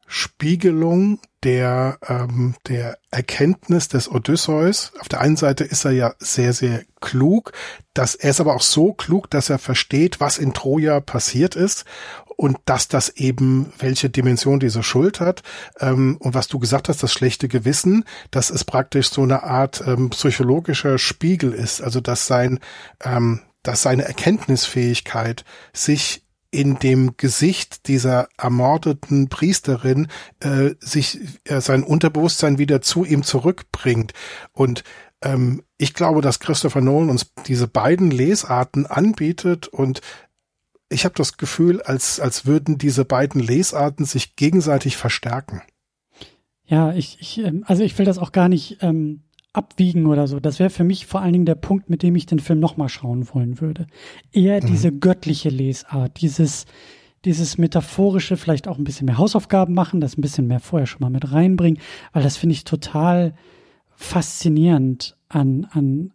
Spiegelung der Erkenntnis des Odysseus. Auf der einen Seite ist er ja sehr, sehr klug, er ist aber auch so klug, dass er versteht, was in Troja passiert ist und dass das eben, welche Dimension diese Schuld hat. Und was du gesagt hast, das schlechte Gewissen, dass es praktisch so eine Art psychologischer Spiegel ist. Also dass seine Erkenntnisfähigkeit sich in dem Gesicht dieser ermordeten Priesterin sein Unterbewusstsein wieder zu ihm zurückbringt. Und ich glaube, dass Christopher Nolan uns diese beiden Lesarten anbietet, und ich habe das Gefühl, als würden diese beiden Lesarten sich gegenseitig verstärken. Ja, ich will das auch gar nicht abwiegen oder so. Das wäre für mich vor allen Dingen der Punkt, mit dem ich den Film nochmal schauen wollen würde. Eher diese göttliche Lesart, dieses metaphorische, vielleicht auch ein bisschen mehr Hausaufgaben machen, das ein bisschen mehr vorher schon mal mit reinbringen, weil das finde ich total faszinierend an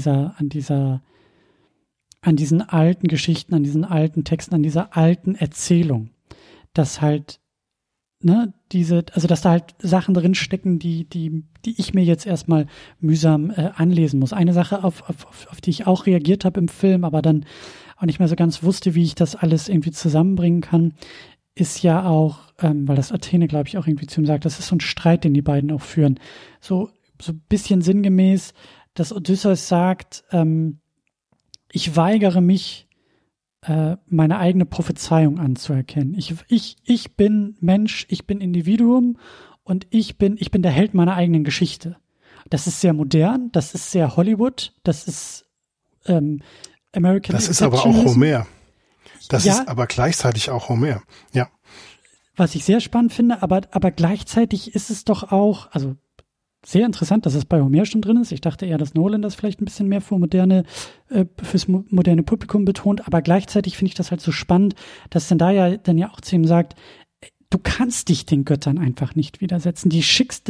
diesen alten Geschichten, an diesen alten Texten, an dieser alten Erzählung, dass halt dass da halt Sachen drin stecken, die ich mir jetzt erstmal mühsam anlesen muss. Eine Sache, auf die ich auch reagiert habe im Film, aber dann auch nicht mehr so ganz wusste, wie ich das alles irgendwie zusammenbringen kann, ist ja auch, weil das Athene, glaube ich, auch irgendwie zu ihm sagt, das ist so ein Streit, den die beiden auch führen. So ein bisschen sinngemäß, dass Odysseus sagt, ich weigere mich, meine eigene Prophezeiung anzuerkennen. Ich bin Mensch, ich bin Individuum und ich bin der Held meiner eigenen Geschichte. Das ist sehr modern, das ist sehr Hollywood, das ist American Das ist aber auch Homer. Das ist aber gleichzeitig auch Homer, ja. Was ich sehr spannend finde, aber gleichzeitig ist es doch auch, also sehr interessant, dass es bei Homer schon drin ist. Ich dachte eher, dass Nolan das vielleicht ein bisschen mehr fürs moderne Publikum betont, aber gleichzeitig finde ich das halt so spannend, dass Zendaya dann ja auch zu ihm sagt, du kannst dich den Göttern einfach nicht widersetzen. Die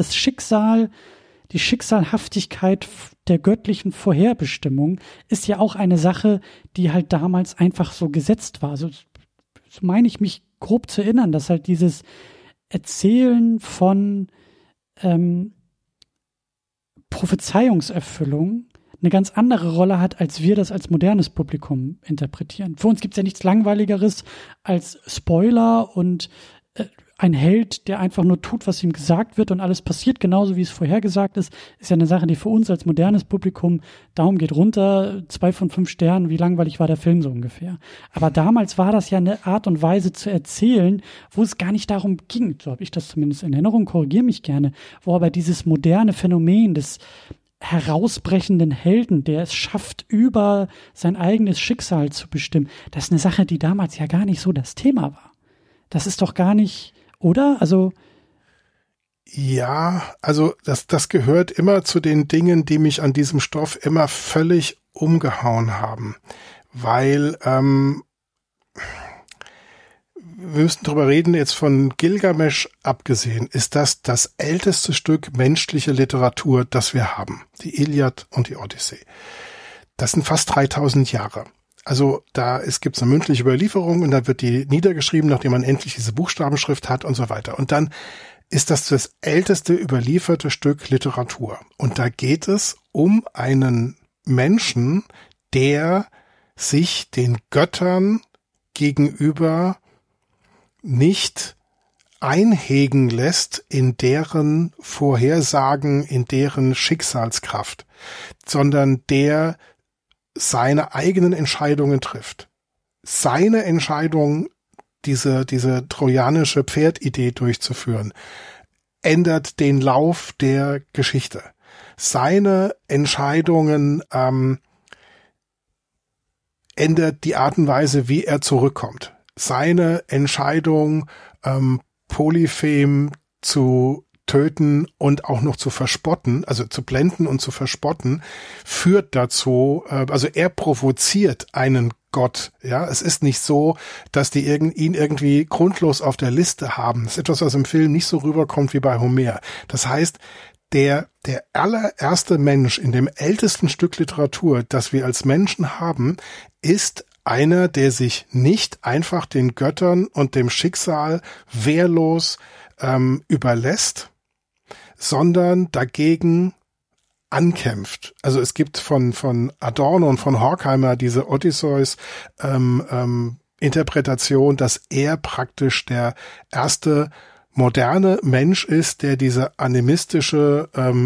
Schicksalhaftigkeit der göttlichen Vorherbestimmung ist ja auch eine Sache, die halt damals einfach so gesetzt war. So meine ich mich grob zu erinnern, dass halt dieses Erzählen von Prophezeiungserfüllung eine ganz andere Rolle hat, als wir das als modernes Publikum interpretieren. Für uns gibt es ja nichts Langweiligeres als Spoiler und ein Held, der einfach nur tut, was ihm gesagt wird und alles passiert genauso, wie es vorhergesagt ist ja eine Sache, die für uns als modernes Publikum, Daumen geht runter, 2 von 5 Sternen, wie langweilig war der Film so ungefähr. Aber damals war das ja eine Art und Weise zu erzählen, wo es gar nicht darum ging, so habe ich das zumindest in Erinnerung, korrigiere mich gerne, wo aber dieses moderne Phänomen des herausbrechenden Helden, der es schafft, über sein eigenes Schicksal zu bestimmen, das ist eine Sache, die damals ja gar nicht so das Thema war. Das ist doch gar nicht, oder? Also ja, also das gehört immer zu den Dingen, die mich an diesem Stoff immer völlig umgehauen haben, weil wir müssen drüber reden, jetzt von Gilgamesch abgesehen, ist das älteste Stück menschliche Literatur, das wir haben. Die Iliad und die Odyssee. Das sind fast 3000 Jahre. Also gibt's eine mündliche Überlieferung und dann wird die niedergeschrieben, nachdem man endlich diese Buchstabenschrift hat und so weiter. Und dann ist das älteste überlieferte Stück Literatur. Und da geht es um einen Menschen, der sich den Göttern gegenüber nicht einhegen lässt in deren Vorhersagen, in deren Schicksalskraft, sondern der seine eigenen Entscheidungen trifft. Seine Entscheidung, diese trojanische Pferdidee durchzuführen, ändert den Lauf der Geschichte. Seine Entscheidungen ändert die Art und Weise, wie er zurückkommt. Seine Entscheidung, Polyphem zu töten und auch noch zu verspotten, also zu blenden und zu verspotten, führt dazu, also er provoziert einen Gott. Ja, es ist nicht so, dass die ihn irgendwie grundlos auf der Liste haben. Das ist etwas, was im Film nicht so rüberkommt wie bei Homer. Das heißt, der allererste Mensch in dem ältesten Stück Literatur, das wir als Menschen haben, ist einer, der sich nicht einfach den Göttern und dem Schicksal wehrlos überlässt, sondern dagegen ankämpft. Also es gibt von Adorno und von Horkheimer diese Odysseus Interpretation, dass er praktisch der erste moderne Mensch ist, der diese animistische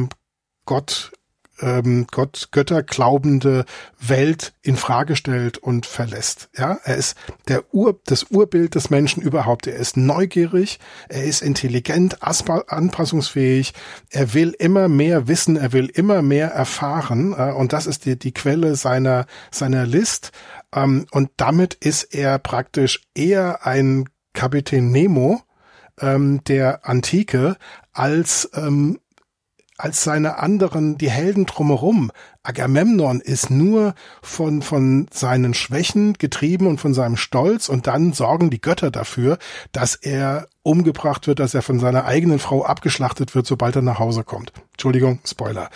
Götter glaubende Welt in Frage stellt und verlässt. Ja, er ist das Urbild des Menschen überhaupt. Er ist neugierig, er ist intelligent, anpassungsfähig, er will immer mehr wissen, er will immer mehr erfahren, und das ist die Quelle seiner List, und damit ist er praktisch eher ein Kapitän Nemo der Antike als seine anderen, die Helden drumherum. Agamemnon ist nur von seinen Schwächen getrieben und von seinem Stolz, und dann sorgen die Götter dafür, dass er umgebracht wird, dass er von seiner eigenen Frau abgeschlachtet wird, sobald er nach Hause kommt. Entschuldigung, Spoiler.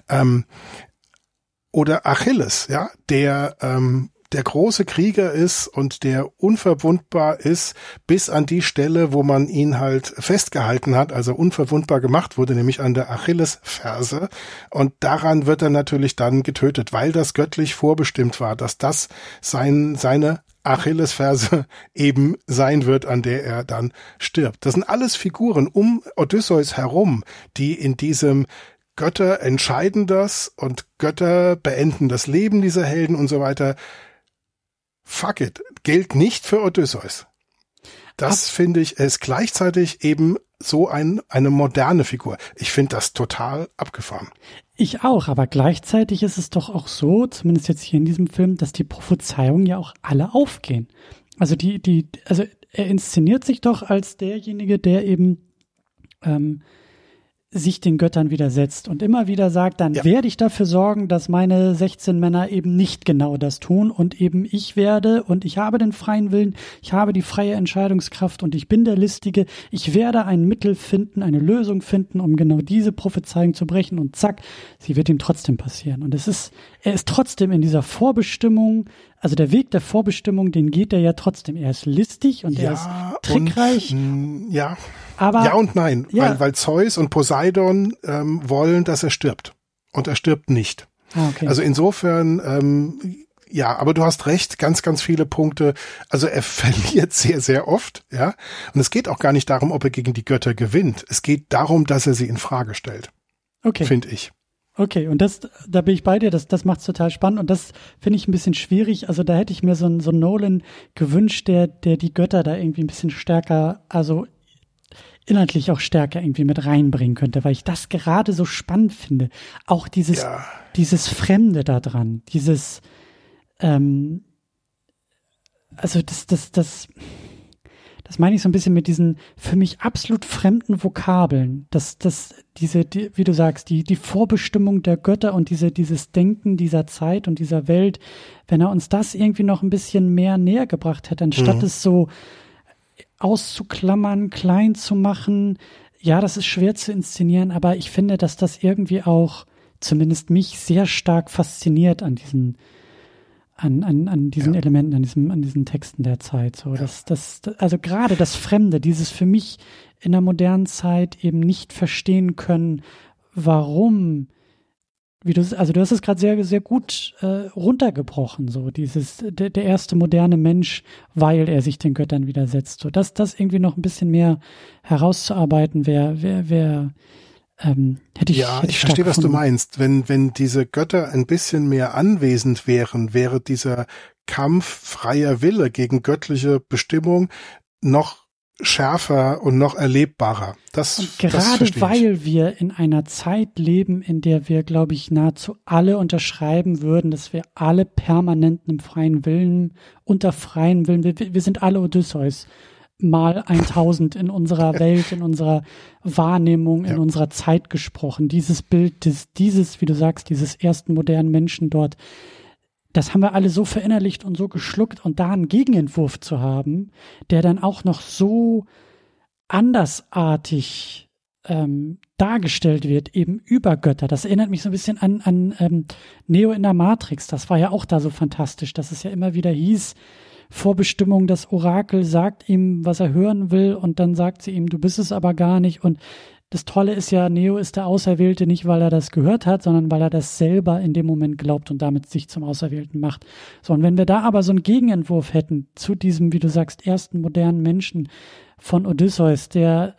Oder Achilles, ja, der große Krieger ist und der unverwundbar ist bis an die Stelle, wo man ihn halt festgehalten hat, also unverwundbar gemacht wurde, nämlich an der Achillesferse. Und daran wird er natürlich dann getötet, weil das göttlich vorbestimmt war, dass das seine Achillesferse eben sein wird, an der er dann stirbt. Das sind alles Figuren um Odysseus herum, die in diesem Götter entscheiden das und Götter beenden das Leben dieser Helden und so weiter. Fuck it, gilt nicht für Odysseus. Das finde ich, ist gleichzeitig eben so eine moderne Figur. Ich finde das total abgefahren. Ich auch, aber gleichzeitig ist es doch auch so, zumindest jetzt hier in diesem Film, dass die Prophezeiungen ja auch alle aufgehen. Also also er inszeniert sich doch als derjenige, der eben sich den Göttern widersetzt und immer wieder sagt, dann werde ich dafür sorgen, dass meine 16 Männer eben nicht genau das tun und eben ich werde und ich habe den freien Willen, ich habe die freie Entscheidungskraft und ich bin der Listige, ich werde ein Mittel finden, eine Lösung finden, um genau diese Prophezeiung zu brechen, und zack, sie wird ihm trotzdem passieren. Und er ist trotzdem in dieser Vorbestimmung, also der Weg der Vorbestimmung, den geht er ja trotzdem. Er ist listig und er ist trickreich. Aber ja und nein, weil Zeus und Poseidon wollen, dass er stirbt. Und er stirbt nicht. Okay. Also insofern, aber du hast recht, ganz, ganz viele Punkte. Also er verliert sehr, sehr oft, ja. Und es geht auch gar nicht darum, ob er gegen die Götter gewinnt. Es geht darum, dass er sie in Frage stellt. Okay. Finde ich. Okay, und da bin ich bei dir, das macht's total spannend, und das finde ich ein bisschen schwierig. Also da hätte ich mir so einen Nolan gewünscht, der die Götter da irgendwie ein bisschen stärker, also inhaltlich auch stärker irgendwie mit reinbringen könnte, weil ich das gerade so spannend finde. Auch dieses Fremde da dran, dieses, also das meine ich so ein bisschen mit diesen für mich absolut fremden Vokabeln, wie du sagst, die Vorbestimmung der Götter und dieses Denken dieser Zeit und dieser Welt, wenn er uns das irgendwie noch ein bisschen mehr näher gebracht hätte, anstatt es so auszuklammern, klein zu machen. Ja, das ist schwer zu inszenieren, aber ich finde, dass das irgendwie auch zumindest mich sehr stark fasziniert an diesen Elementen, an diesen Texten der Zeit. So, also gerade das Fremde, dieses für mich in der modernen Zeit eben nicht verstehen können, warum, du hast es gerade sehr, sehr gut runtergebrochen, so der erste moderne Mensch, weil er sich den Göttern widersetzt. So, das irgendwie noch ein bisschen mehr herauszuarbeiten, hätte ich ich verstehe, was du meinst. Wenn diese Götter ein bisschen mehr anwesend wären, wäre dieser Kampf freier Wille gegen göttliche Bestimmung noch schärfer und noch erlebbarer. Gerade weil wir in einer Zeit leben, in der wir, glaube ich, nahezu alle unterschreiben würden, dass wir alle permanent im freien Willen, unter freien Willen, wir sind alle Odysseus, mal 1000 in unserer Welt, in unserer Wahrnehmung, in unserer Zeit gesprochen. Dieses Bild, wie du sagst, dieses ersten modernen Menschen dort, das haben wir alle so verinnerlicht und so geschluckt, und da einen Gegenentwurf zu haben, der dann auch noch so andersartig dargestellt wird, eben über Götter. Das erinnert mich so ein bisschen an Neo in der Matrix. Das war ja auch da so fantastisch, dass es ja immer wieder hieß, Vorbestimmung, das Orakel sagt ihm, was er hören will und dann sagt sie ihm, du bist es aber gar nicht. Und das Tolle ist ja, Neo ist der Auserwählte nicht, weil er das gehört hat, sondern weil er das selber in dem Moment glaubt und damit sich zum Auserwählten macht. So, und wenn wir da aber so einen Gegenentwurf hätten zu diesem, wie du sagst, ersten modernen Menschen von Odysseus, der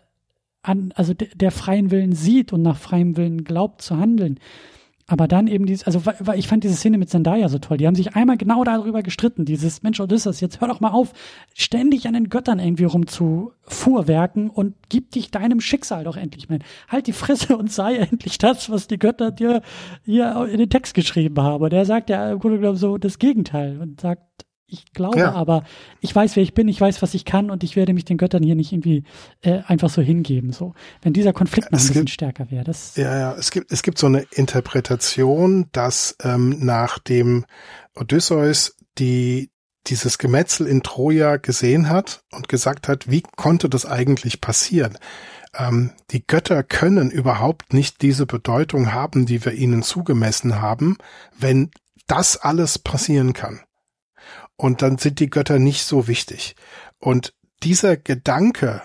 freien Willen sieht und nach freiem Willen glaubt zu handeln. Aber dann eben weil ich fand diese Szene mit Zendaya so toll. Die haben sich einmal genau darüber gestritten. Dieses, Mensch, Odysseus, jetzt hör doch mal auf, ständig an den Göttern irgendwie rumzufuhrwerken und gib dich deinem Schicksal doch endlich mal. Halt die Fresse und sei endlich das, was die Götter dir hier in den Text geschrieben haben. Und er sagt ja im Grunde genommen so das Gegenteil und sagt, ich glaube aber, ich weiß, wer ich bin, ich weiß, was ich kann und ich werde mich den Göttern hier nicht irgendwie einfach so hingeben. So, wenn dieser Konflikt noch ein bisschen stärker wäre. Es gibt so eine Interpretation, dass nachdem Odysseus dieses Gemetzel in Troja gesehen hat und gesagt hat, wie konnte das eigentlich passieren? Die Götter können überhaupt nicht diese Bedeutung haben, die wir ihnen zugemessen haben, wenn das alles passieren kann. Und dann sind die Götter nicht so wichtig. Und dieser Gedanke,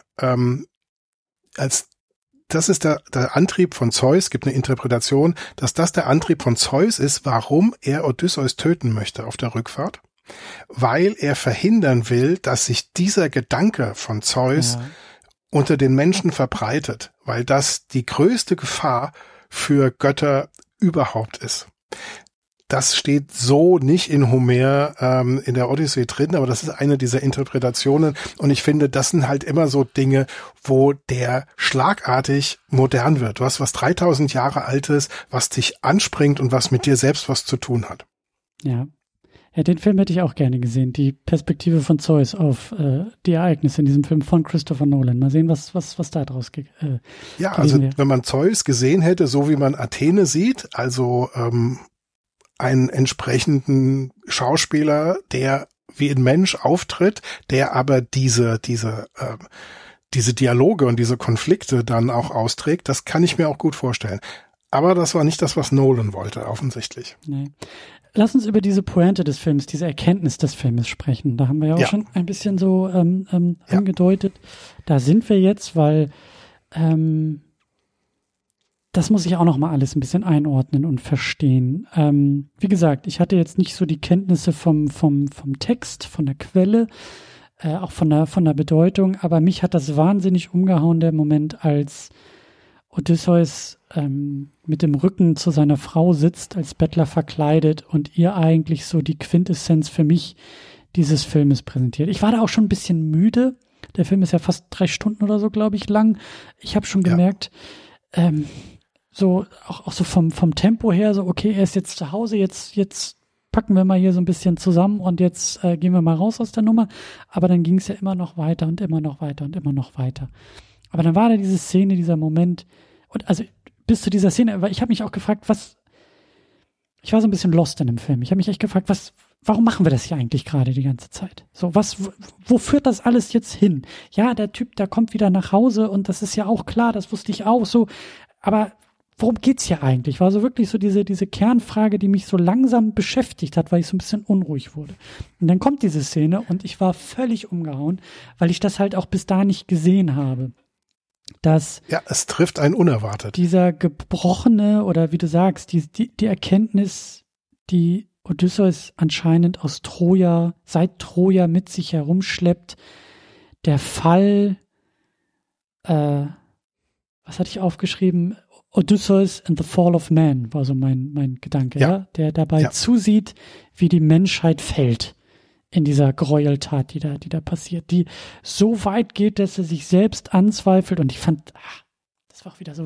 das ist der Antrieb von Zeus, gibt eine Interpretation, dass das der Antrieb von Zeus ist, warum er Odysseus töten möchte auf der Rückfahrt. Weil er verhindern will, dass sich dieser Gedanke von Zeus unter den Menschen verbreitet, weil das die größte Gefahr für Götter überhaupt ist. Das steht so nicht in Homer in der Odyssee drin, aber das ist eine dieser Interpretationen und ich finde, das sind halt immer so Dinge, wo der schlagartig modern wird. Du hast was 3000 Jahre Altes, was dich anspringt und was mit dir selbst was zu tun hat. Ja, den Film hätte ich auch gerne gesehen, die Perspektive von Zeus auf die Ereignisse in diesem Film von Christopher Nolan. Mal sehen, was da draus ja, also wenn man Zeus gesehen hätte, so wie man Athene sieht, also einen entsprechenden Schauspieler, der wie ein Mensch auftritt, der aber diese Dialoge und diese Konflikte dann auch austrägt, das kann ich mir auch gut vorstellen. Aber das war nicht das, was Nolan wollte, offensichtlich. Nee. Lass uns über diese Pointe des Films, diese Erkenntnis des Filmes sprechen. Da haben wir ja auch schon ein bisschen so angedeutet. Da sind wir jetzt, weil das muss ich auch noch mal alles ein bisschen einordnen und verstehen. Wie gesagt, ich hatte jetzt nicht so die Kenntnisse vom Text, von der Quelle, auch von der Bedeutung, aber mich hat das wahnsinnig umgehauen, der Moment, als Odysseus mit dem Rücken zu seiner Frau sitzt, als Bettler verkleidet und ihr eigentlich so die Quintessenz für mich dieses Filmes präsentiert. Ich war da auch schon ein bisschen müde. Der Film ist ja fast 3 Stunden oder so, glaube ich, lang. Ich habe schon gemerkt, so auch so vom Tempo her, so okay, er ist jetzt zu Hause, jetzt packen wir mal hier so ein bisschen zusammen und jetzt gehen wir mal raus aus der Nummer. Aber dann ging es ja immer noch weiter und immer noch weiter und immer noch weiter. Aber dann war da diese Szene, dieser Moment und also bis zu dieser Szene, weil ich habe mich auch gefragt, ich war so ein bisschen lost in dem Film. Ich habe mich echt gefragt, warum machen wir das hier eigentlich gerade die ganze Zeit? So, wo führt das alles jetzt hin? Ja, der Typ, der kommt wieder nach Hause und das ist ja auch klar, das wusste ich auch so. Aber worum geht's hier eigentlich? War so wirklich so diese Kernfrage, die mich so langsam beschäftigt hat, weil ich so ein bisschen unruhig wurde. Und dann kommt diese Szene und ich war völlig umgehauen, weil ich das halt auch bis da nicht gesehen habe. Dass es trifft einen unerwartet. Dieser gebrochene oder wie du sagst, die Erkenntnis, die Odysseus anscheinend aus Troja, seit Troja mit sich herumschleppt, der Fall, was hatte ich aufgeschrieben? Odysseus and the Fall of Man war so mein Gedanke, der dabei zusieht, wie die Menschheit fällt in dieser Gräueltat, die da passiert, die so weit geht, dass er sich selbst anzweifelt. Und ich fand, das war auch wieder so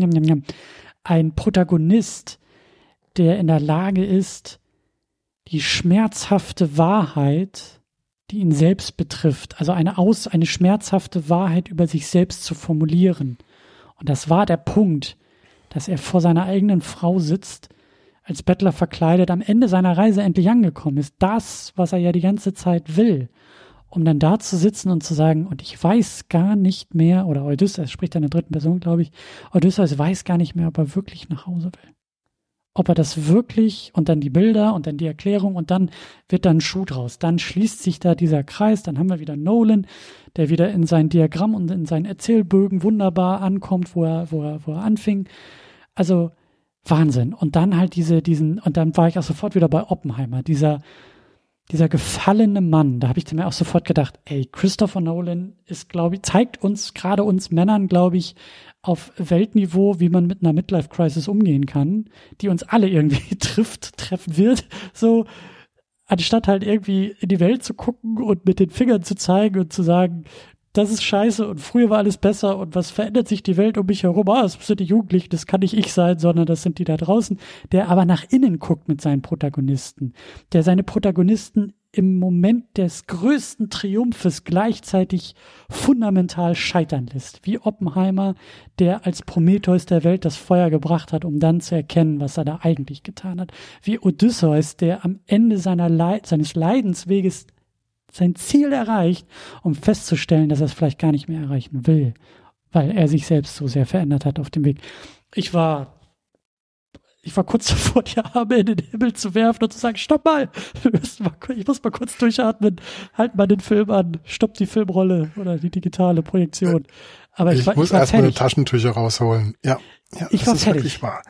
ein Protagonist, der in der Lage ist, die schmerzhafte Wahrheit, die ihn selbst betrifft, also eine schmerzhafte Wahrheit über sich selbst zu formulieren. Und das war der Punkt, dass er vor seiner eigenen Frau sitzt, als Bettler verkleidet, am Ende seiner Reise endlich angekommen ist. Das, was er ja die ganze Zeit will. um dann da zu sitzen und zu sagen, und ich weiß gar nicht mehr, oder Odysseus spricht in der dritten Person, glaube ich, Odysseus weiß gar nicht mehr, ob er wirklich nach Hause will. Ob er das wirklich, und dann die Bilder und dann die Erklärung und dann wird da ein Schuh draus. Dann schließt sich da dieser Kreis, dann haben wir wieder Nolan, der wieder in sein Diagramm und in seinen Erzählbögen wunderbar ankommt, wo er anfing. Also Wahnsinn. Und dann halt und dann war ich auch sofort wieder bei Oppenheimer, dieser gefallene Mann. Da habe ich mir auch sofort gedacht, ey, Christopher Nolan ist, glaube ich, zeigt uns, gerade uns Männern, glaube ich, auf Weltniveau, wie man mit einer Midlife-Crisis umgehen kann, die uns alle irgendwie treffen wird. So, anstatt halt irgendwie in die Welt zu gucken und mit den Fingern zu zeigen und zu sagen, das ist scheiße und früher war alles besser und was verändert sich die Welt um mich herum? Das sind die Jugendlichen, das kann nicht ich sein, sondern das sind die da draußen. Der aber nach innen guckt mit seinen Protagonisten. Der seine Protagonisten im Moment des größten Triumphes gleichzeitig fundamental scheitern lässt. Wie Oppenheimer, der als Prometheus der Welt das Feuer gebracht hat, um dann zu erkennen, was er da eigentlich getan hat. Wie Odysseus, der am Ende seines Leidensweges sein Ziel erreicht, um festzustellen, dass er es vielleicht gar nicht mehr erreichen will, weil er sich selbst so sehr verändert hat auf dem Weg. Ich war kurz davor, die Arme in den Himmel zu werfen und zu sagen, stopp mal, ich muss mal kurz durchatmen, halt mal den Film an, stopp die Filmrolle oder die digitale Projektion. Aber ich muss erstmal meine Taschentücher rausholen. Ja, ich war fertig. Wirklich wahr.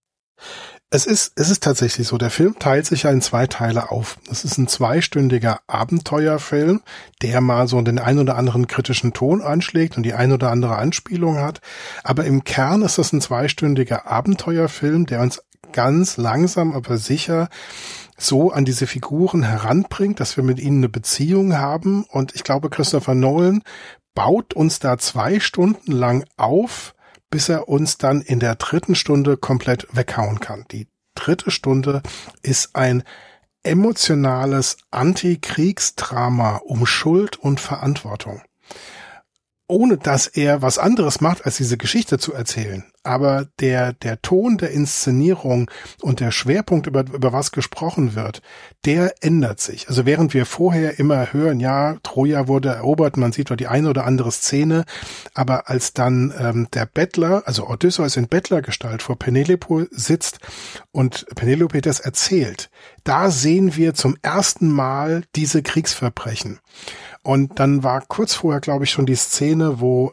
Es ist tatsächlich so, der Film teilt sich ja in 2 Teile auf. Das ist ein 2-stündiger Abenteuerfilm, der mal so den ein oder anderen kritischen Ton anschlägt und die ein oder andere Anspielung hat. Aber im Kern ist das ein 2-stündiger Abenteuerfilm, der uns ganz langsam, aber sicher so an diese Figuren heranbringt, dass wir mit ihnen eine Beziehung haben. Und ich glaube, Christopher Nolan baut uns da 2 Stunden lang auf, bis er uns dann in der 3. Stunde komplett weghauen kann. Die 3. Stunde ist ein emotionales Antikriegsdrama um Schuld und Verantwortung. Ohne dass er was anderes macht, als diese Geschichte zu erzählen. Aber der Ton der Inszenierung und der Schwerpunkt, über was gesprochen wird, der ändert sich. Also während wir vorher immer hören, ja, Troja wurde erobert, man sieht doch die eine oder andere Szene, aber als dann der Bettler, also Odysseus in Bettlergestalt vor Penelope sitzt und Penelope das erzählt, da sehen wir zum ersten Mal diese Kriegsverbrechen. Und dann war kurz vorher, glaube ich, schon die Szene, wo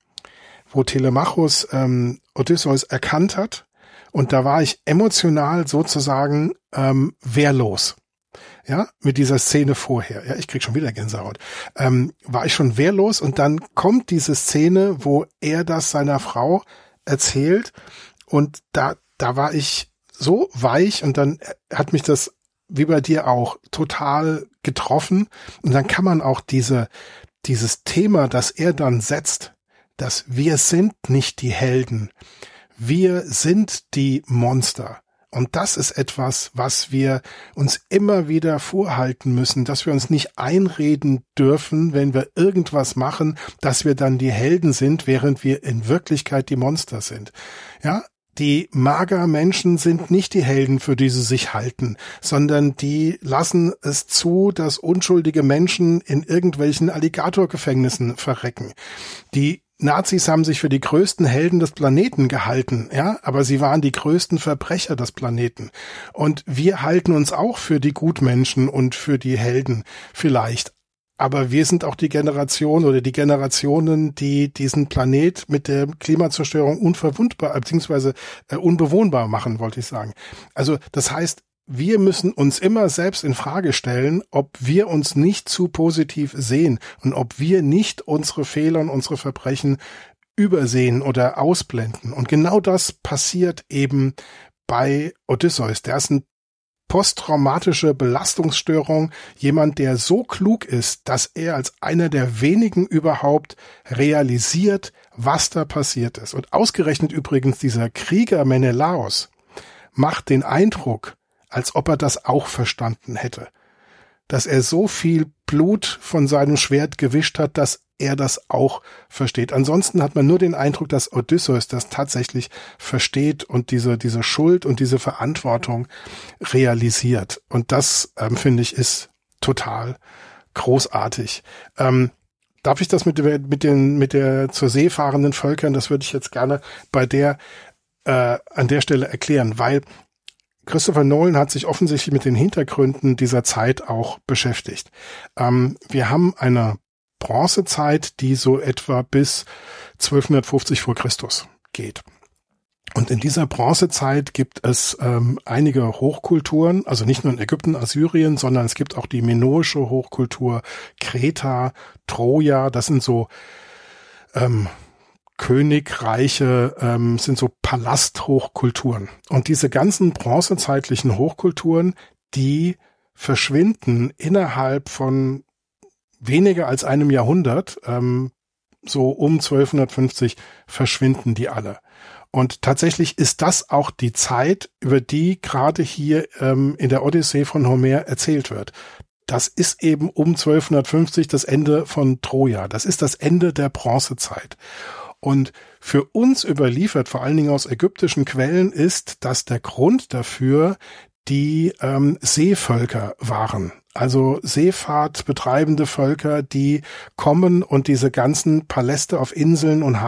Telemachus Odysseus erkannt hat. Und da war ich emotional sozusagen wehrlos. Ja, mit dieser Szene vorher. Ja, ich krieg schon wieder Gänsehaut. War ich schon wehrlos und dann kommt diese Szene, wo er das seiner Frau erzählt. Und da war ich so weich und dann hat mich das wie bei dir auch, total getroffen. Und dann kann man auch dieses Thema, das er dann setzt, dass wir sind nicht die Helden, wir sind die Monster. Und das ist etwas, was wir uns immer wieder vorhalten müssen, dass wir uns nicht einreden dürfen, wenn wir irgendwas machen, dass wir dann die Helden sind, während wir in Wirklichkeit die Monster sind. Ja, die Magermenschen sind nicht die Helden, für die sie sich halten, sondern die lassen es zu, dass unschuldige Menschen in irgendwelchen Alligatorgefängnissen verrecken. Die Nazis haben sich für die größten Helden des Planeten gehalten, ja, aber sie waren die größten Verbrecher des Planeten. Und wir halten uns auch für die Gutmenschen und für die Helden vielleicht. Aber wir sind auch die Generation oder die Generationen, die diesen Planet mit der Klimazerstörung unverwundbar bzw. unbewohnbar machen, wollte ich sagen. Also das heißt, wir müssen uns immer selbst in Frage stellen, ob wir uns nicht zu positiv sehen und ob wir nicht unsere Fehler und unsere Verbrechen übersehen oder ausblenden. Und genau das passiert eben bei Odysseus. Der ist ein posttraumatische Belastungsstörung, jemand, der so klug ist, dass er als einer der wenigen überhaupt realisiert, was da passiert ist. Und ausgerechnet übrigens dieser Krieger Menelaos macht den Eindruck, als ob er das auch verstanden hätte. Dass er so viel Blut von seinem Schwert gewischt hat, dass er das auch versteht. Ansonsten hat man nur den Eindruck, dass Odysseus das tatsächlich versteht und diese Schuld und diese Verantwortung realisiert. Und das, finde ich, ist total großartig. Darf ich das mit der zur See fahrenden Völkern, das würde ich jetzt gerne an der Stelle erklären, weil Christopher Nolan hat sich offensichtlich mit den Hintergründen dieser Zeit auch beschäftigt. Wir haben eine Bronzezeit, die so etwa bis 1250 vor Christus geht. Und in dieser Bronzezeit gibt es einige Hochkulturen, also nicht nur in Ägypten, Assyrien, sondern es gibt auch die minoische Hochkultur, Kreta, Troja, das sind so Königreiche, sind so Palasthochkulturen. Und diese ganzen bronzezeitlichen Hochkulturen, die verschwinden innerhalb von weniger als einem Jahrhundert, so um 1250 verschwinden die alle. Und tatsächlich ist das auch die Zeit, über die gerade hier in der Odyssee von Homer erzählt wird. Das ist eben um 1250 das Ende von Troja. Das ist das Ende der Bronzezeit. Und für uns überliefert, vor allen Dingen aus ägyptischen Quellen, ist, dass der Grund dafür die Seevölker waren. Also Seefahrt betreibende Völker, die kommen und diese ganzen Paläste auf Inseln und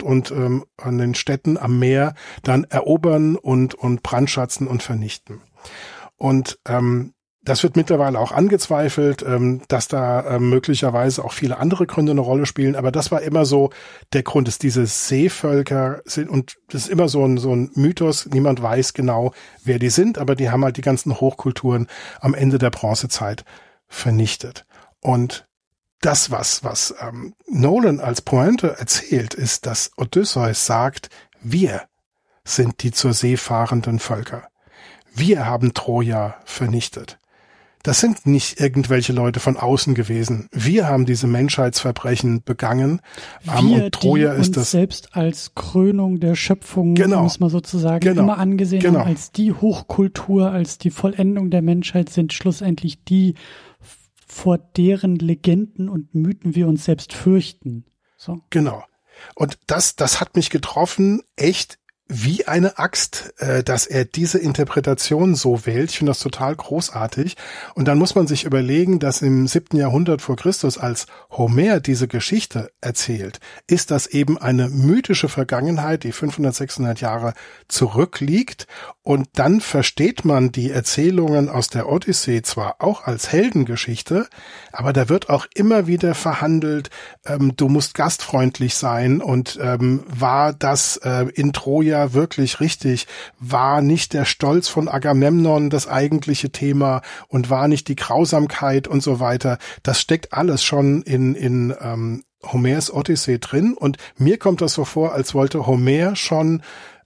an den Städten am Meer dann erobern und brandschatzen und vernichten. Und das wird mittlerweile auch angezweifelt, dass da möglicherweise auch viele andere Gründe eine Rolle spielen. Aber das war immer so der Grund, dass diese Seevölker sind. Und das ist immer so ein Mythos. Niemand weiß genau, wer die sind. Aber die haben halt die ganzen Hochkulturen am Ende der Bronzezeit vernichtet. Und das, was Nolan als Pointe erzählt, ist, dass Odysseus sagt, wir sind die zur See fahrenden Völker. Wir haben Troja vernichtet. Das sind nicht irgendwelche Leute von außen gewesen. Wir haben diese Menschheitsverbrechen begangen. Wir, und Troja die ist uns das selbst als Krönung der Schöpfung, muss man sozusagen immer angesehen haben, als die Hochkultur, als die Vollendung der Menschheit, sind schlussendlich die, vor deren Legenden und Mythen wir uns selbst fürchten. So. Genau. Und das hat mich getroffen, echt wie eine Axt, dass er diese Interpretation so wählt. Ich finde das total großartig. Und dann muss man sich überlegen, dass im 7. Jahrhundert vor Christus, als Homer diese Geschichte erzählt, ist das eben eine mythische Vergangenheit, die 500, 600 Jahre zurückliegt. Und dann versteht man die Erzählungen aus der Odyssee zwar auch als Heldengeschichte, aber da wird auch immer wieder verhandelt, du musst gastfreundlich sein und war das in Troja wirklich richtig? War nicht der Stolz von Agamemnon das eigentliche Thema und war nicht die Grausamkeit und so weiter? Das steckt alles schon in Homers Odyssee drin und mir kommt das so vor, als wollte Homer schon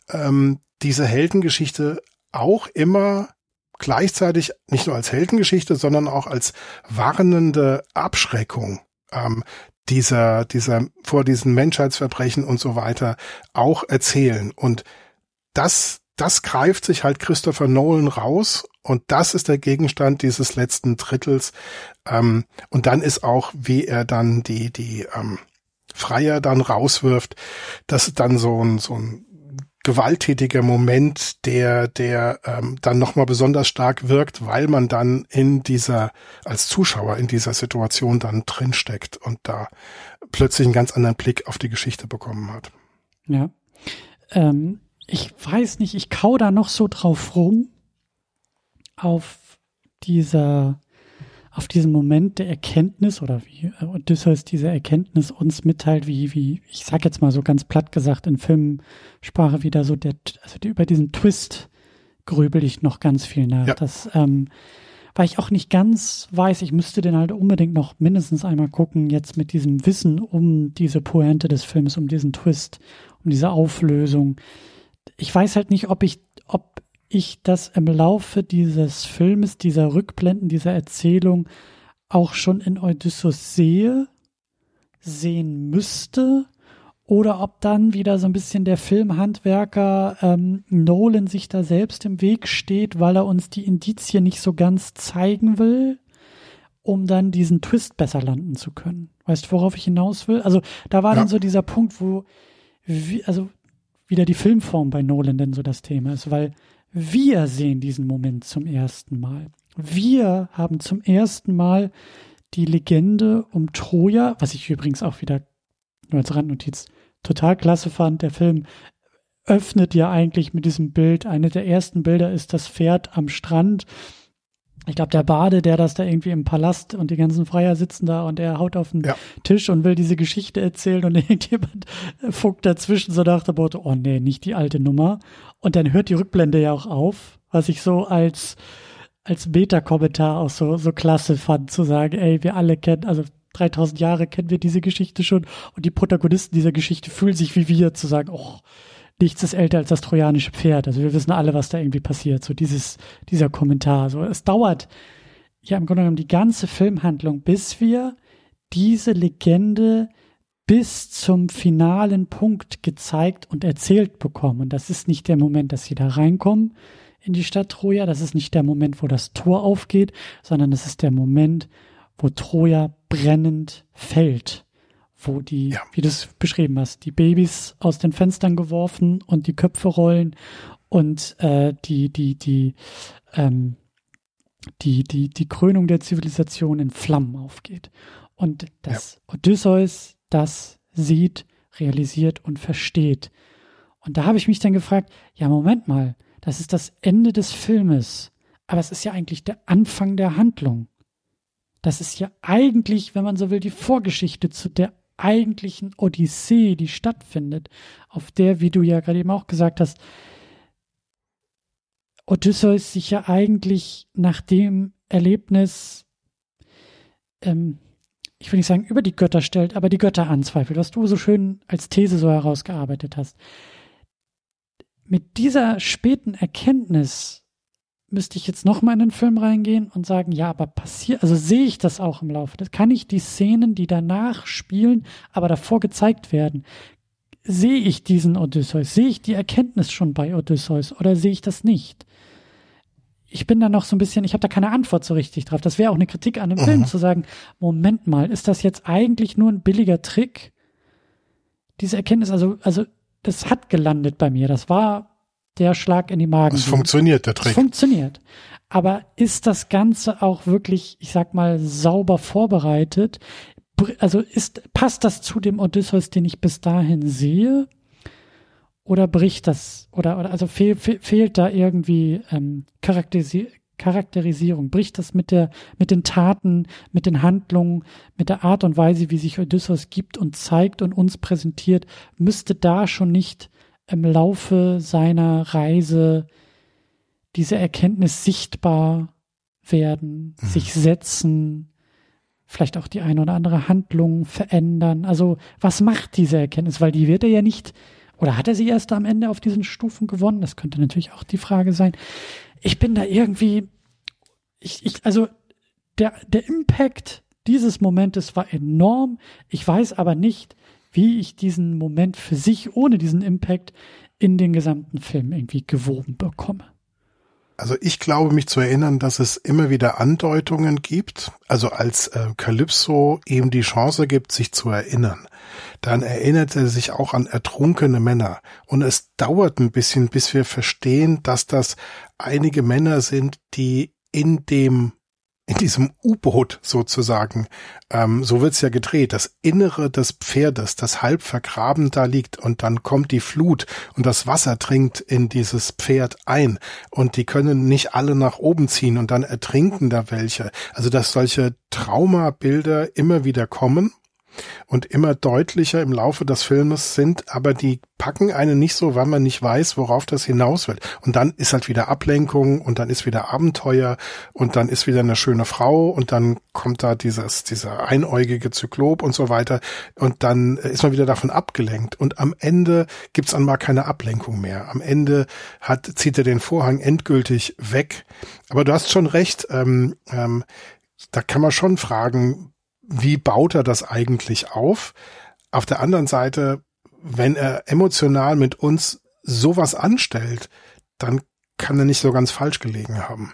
diese Heldengeschichte auch immer gleichzeitig nicht nur als Heldengeschichte, sondern auch als warnende Abschreckung dieser vor diesen Menschheitsverbrechen und so weiter auch erzählen. Und das greift sich halt Christopher Nolan raus und das ist der Gegenstand dieses letzten Drittels. Und dann ist auch, wie er dann die Freier dann rauswirft, das ist dann so ein gewalttätiger Moment, der dann nochmal besonders stark wirkt, weil man dann als Zuschauer in dieser Situation dann drinsteckt und da plötzlich einen ganz anderen Blick auf die Geschichte bekommen hat. Ja, ich weiß nicht, ich kau da noch so drauf rum, auf diesen Moment der Erkenntnis oder wie Odysseus diese Erkenntnis uns mitteilt, wie ich sag jetzt mal so ganz platt gesagt in Filmsprache wieder so über diesen Twist grübel ich noch ganz viel nach. Ja. Das, weil ich auch nicht ganz weiß, ich müsste den halt unbedingt noch mindestens einmal gucken, jetzt mit diesem Wissen um diese Pointe des Films, um diesen Twist, um diese Auflösung. Ich weiß halt nicht, ob ich das im Laufe dieses Filmes, dieser Rückblenden, dieser Erzählung auch schon in Odysseus sehen müsste oder ob dann wieder so ein bisschen der Filmhandwerker Nolan sich da selbst im Weg steht, weil er uns die Indizien nicht so ganz zeigen will, um dann diesen Twist besser landen zu können. Weißt du, worauf ich hinaus will? Also da war dann so dieser Punkt, wo wieder die Filmform bei Nolan denn so das Thema ist, weil wir sehen diesen Moment zum ersten Mal. Wir haben zum ersten Mal die Legende um Troja, was ich übrigens auch wieder nur als Randnotiz total klasse fand. Der Film öffnet ja eigentlich mit diesem Bild. Eine der ersten Bilder ist das Pferd am Strand. Ich glaube, der Bade, der das da irgendwie im Palast und die ganzen Freier sitzen da und er haut auf den Tisch und will diese Geschichte erzählen und irgendjemand funkt dazwischen so nach dem Motto, oh nee, nicht die alte Nummer. Und dann hört die Rückblende ja auch auf, was ich so als Meta-Kommentar auch so klasse fand, zu sagen, ey, wir alle kennen, also 3000 Jahre kennen wir diese Geschichte schon und die Protagonisten dieser Geschichte fühlen sich wie wir, zu sagen, oh, nichts ist älter als das trojanische Pferd. Also wir wissen alle, was da irgendwie passiert. So dieser Kommentar. So, es dauert ja im Grunde genommen die ganze Filmhandlung, bis wir diese Legende bis zum finalen Punkt gezeigt und erzählt bekommen. Und das ist nicht der Moment, dass sie da reinkommen in die Stadt Troja. Das ist nicht der Moment, wo das Tor aufgeht, sondern das ist der Moment, wo Troja brennend fällt. Wo wie du es beschrieben hast, die Babys aus den Fenstern geworfen und die Köpfe rollen und die Krönung der Zivilisation in Flammen aufgeht. Und dass Odysseus das sieht, realisiert und versteht. Und da habe ich mich dann gefragt, ja, Moment mal, das ist das Ende des Filmes, aber es ist ja eigentlich der Anfang der Handlung. Das ist ja eigentlich, wenn man so will, die Vorgeschichte zu der eigentlichen Odyssee, die stattfindet, auf der, wie du ja gerade eben auch gesagt hast, Odysseus sich ja eigentlich nach dem Erlebnis, ich will nicht sagen, über die Götter stellt, aber die Götter anzweifelt, was du so schön als These so herausgearbeitet hast. Mit dieser späten Erkenntnis müsste ich jetzt nochmal in den Film reingehen und sagen, ja, aber also sehe ich das auch im Laufe? Kann ich die Szenen, die danach spielen, aber davor gezeigt werden, sehe ich diesen Odysseus? Sehe ich die Erkenntnis schon bei Odysseus oder sehe ich das nicht? Ich bin da noch so ein bisschen, ich habe da keine Antwort so richtig drauf. Das wäre auch eine Kritik an dem Film, zu sagen, Moment mal, ist das jetzt eigentlich nur ein billiger Trick? Diese Erkenntnis, also das hat gelandet bei mir. Das war der Schlag in die Magen. Es funktioniert, der Trick. Es funktioniert. Aber ist das Ganze auch wirklich, ich sag mal, sauber vorbereitet? Also passt das zu dem Odysseus, den ich bis dahin sehe? Oder bricht das, oder fehlt da irgendwie Charakterisierung? Bricht das mit den Taten, mit den Handlungen, mit der Art und Weise, wie sich Odysseus gibt und zeigt und uns präsentiert? Müsste da schon nicht im Laufe seiner Reise diese Erkenntnis sichtbar werden, sich setzen, vielleicht auch die eine oder andere Handlung verändern? Also was macht diese Erkenntnis? Weil die wird er ja nicht, oder hat er sie erst am Ende auf diesen Stufen gewonnen? Das könnte natürlich auch die Frage sein. Ich bin da irgendwie, also der Impact dieses Momentes war enorm. Ich weiß aber nicht, wie ich diesen Moment für sich ohne diesen Impact in den gesamten Film irgendwie gewoben bekomme. Also ich glaube, mich zu erinnern, dass es immer wieder Andeutungen gibt, also als Calypso ihm die Chance gibt, sich zu erinnern. Dann erinnert er sich auch an ertrunkene Männer. Und es dauert ein bisschen, bis wir verstehen, dass das einige Männer sind, die in diesem U-Boot sozusagen, so wird's ja gedreht, das Innere des Pferdes, das halb vergraben da liegt und dann kommt die Flut und das Wasser dringt in dieses Pferd ein und die können nicht alle nach oben ziehen und dann ertrinken da welche. Also dass solche Traumabilder immer wieder kommen und immer deutlicher im Laufe des Filmes sind, aber die packen einen nicht so, weil man nicht weiß, worauf das hinaus will. Und dann ist halt wieder Ablenkung und dann ist wieder Abenteuer und dann ist wieder eine schöne Frau und dann kommt da dieser einäugige Zyklop und so weiter und dann ist man wieder davon abgelenkt und am Ende gibt's dann mal keine Ablenkung mehr. Am Ende zieht er den Vorhang endgültig weg. Aber du hast schon recht, da kann man schon fragen, wie baut er das eigentlich auf? Auf der anderen Seite, wenn er emotional mit uns sowas anstellt, dann kann er nicht so ganz falsch gelegen haben.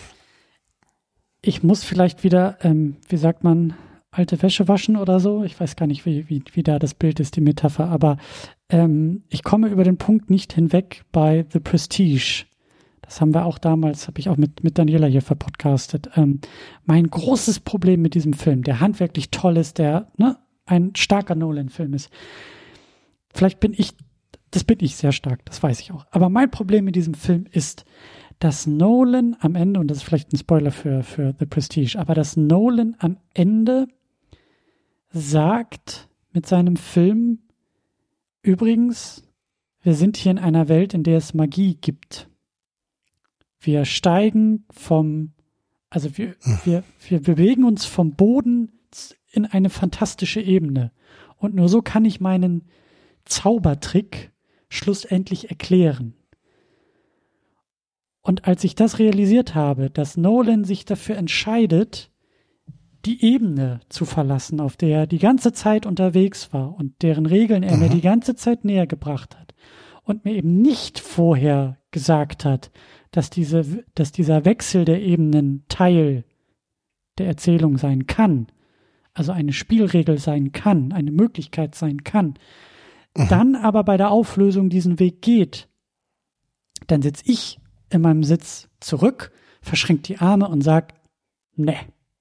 Ich muss vielleicht wieder, wie sagt man, alte Wäsche waschen oder so. Ich weiß gar nicht, wie da das Bild ist, die Metapher. Aber ich komme über den Punkt nicht hinweg bei The Prestige. das haben wir auch damals, habe ich auch mit Daniela hier verpodcastet, mein großes Problem mit diesem Film, der handwerklich toll ist, der ein starker Nolan-Film ist. Vielleicht bin ich sehr stark, das weiß ich auch. Aber mein Problem mit diesem Film ist, dass Nolan am Ende, und das ist vielleicht ein Spoiler für The Prestige, aber dass Nolan am Ende sagt mit seinem Film, übrigens, wir sind hier in einer Welt, in der es Magie gibt. Wir steigen wir bewegen uns vom Boden in eine fantastische Ebene. Und nur so kann ich meinen Zaubertrick schlussendlich erklären. Und als ich das realisiert habe, dass Nolan sich dafür entscheidet, die Ebene zu verlassen, auf der er die ganze Zeit unterwegs war und deren Regeln er mir die ganze Zeit näher gebracht hat und mir eben nicht vorher gesagt hat, dass dieser Wechsel der Ebenen Teil der Erzählung sein kann, also eine Spielregel sein kann, eine Möglichkeit sein kann, dann aber bei der Auflösung diesen Weg geht, dann sitze ich in meinem Sitz zurück, verschränkt die Arme und sag, ne,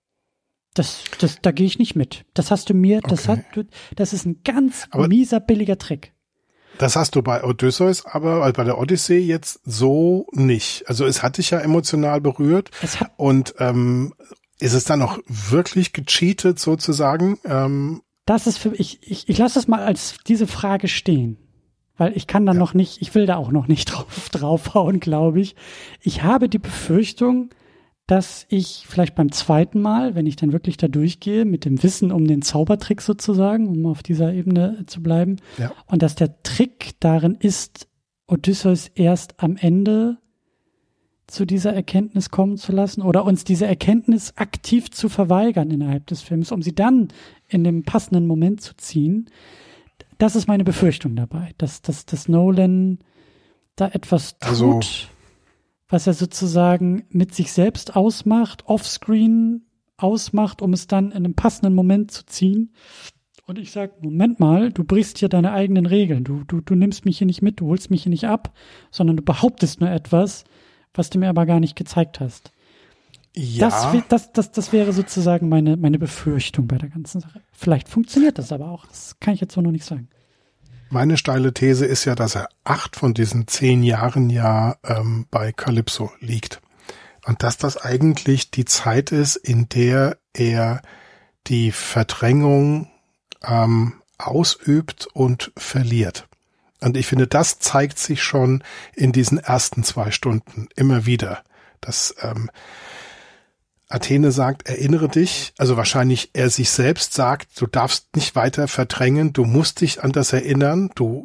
da gehe ich nicht mit. Das hast du mir, das ist ein ganz mieser, billiger Trick. Das hast du bei Odysseus, aber bei der Odyssee jetzt so nicht. Also es hat dich ja emotional berührt und ist es dann auch wirklich gecheatet sozusagen? Das ist ich lasse es mal als diese Frage stehen, weil ich kann da noch nicht, ich will da auch noch nicht draufhauen, glaube ich. Ich habe die Befürchtung, dass ich vielleicht beim zweiten Mal, wenn ich dann wirklich da durchgehe, mit dem Wissen um den Zaubertrick sozusagen, um auf dieser Ebene zu bleiben, und dass der Trick darin ist, Odysseus erst am Ende zu dieser Erkenntnis kommen zu lassen oder uns diese Erkenntnis aktiv zu verweigern innerhalb des Films, um sie dann in dem passenden Moment zu ziehen. Das ist meine Befürchtung dabei, dass Nolan da etwas tut, was er sozusagen mit sich selbst ausmacht, offscreen ausmacht, um es dann in einem passenden Moment zu ziehen. Und ich sage, Moment mal, du brichst hier deine eigenen Regeln. Du nimmst mich hier nicht mit, du holst mich hier nicht ab, sondern du behauptest nur etwas, was du mir aber gar nicht gezeigt hast. Ja. Das wäre sozusagen meine Befürchtung bei der ganzen Sache. Vielleicht funktioniert das aber auch. Das kann ich jetzt so noch nicht sagen. Meine steile These ist ja, dass er 8 von diesen 10 Jahren bei Calypso liegt. Und dass das eigentlich die Zeit ist, in der er die Verdrängung ausübt und verliert. Und ich finde, das zeigt sich schon in diesen ersten 2 Stunden immer wieder. Dass Athene sagt, erinnere dich, also wahrscheinlich er sich selbst sagt, du darfst nicht weiter verdrängen, du musst dich an das erinnern, du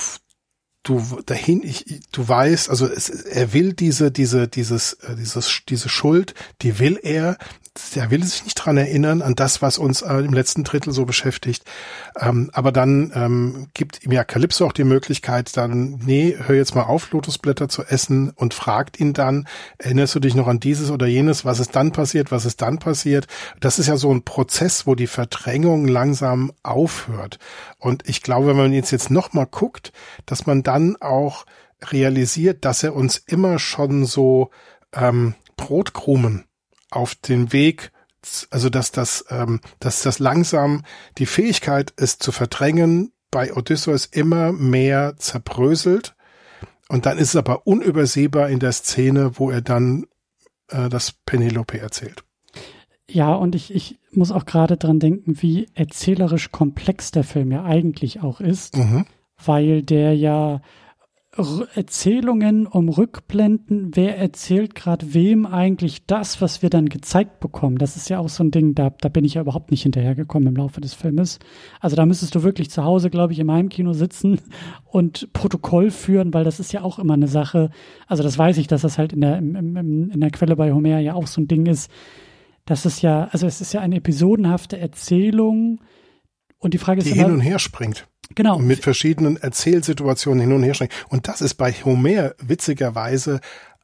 weißt, also er will diese Schuld, die will er will sich nicht dran erinnern, an das, was uns im letzten Drittel so beschäftigt. Aber dann gibt ihm ja Calypso auch die Möglichkeit, dann, hör jetzt mal auf, Lotusblätter zu essen und fragt ihn dann, erinnerst du dich noch an dieses oder jenes, was ist dann passiert? Das ist ja so ein Prozess, wo die Verdrängung langsam aufhört. Und ich glaube, wenn man jetzt noch mal guckt, dass man dann auch realisiert, dass er uns immer schon so Brotkrumen auf den Weg, also dass das langsam die Fähigkeit ist zu verdrängen, bei Odysseus immer mehr zerbröselt. Und dann ist es aber unübersehbar in der Szene, wo er dann das Penelope erzählt. Ja, und ich muss auch gerade dran denken, wie erzählerisch komplex der Film ja eigentlich auch ist, weil der ja Erzählungen um Rückblenden, wer erzählt gerade wem eigentlich das, was wir dann gezeigt bekommen. Das ist ja auch so ein Ding, da bin ich ja überhaupt nicht hinterhergekommen im Laufe des Filmes. Also da müsstest du wirklich zu Hause, glaube ich, in meinem Kino sitzen und Protokoll führen, weil das ist ja auch immer eine Sache. Also das weiß ich, dass das halt in der Quelle bei Homer ja auch so ein Ding ist. Das ist ja, also es ist ja eine episodenhafte Erzählung und die Frage ist die hin und her springt. Genau. Und mit verschiedenen Erzählsituationen hin und her springt. Und das ist bei Homer witzigerweise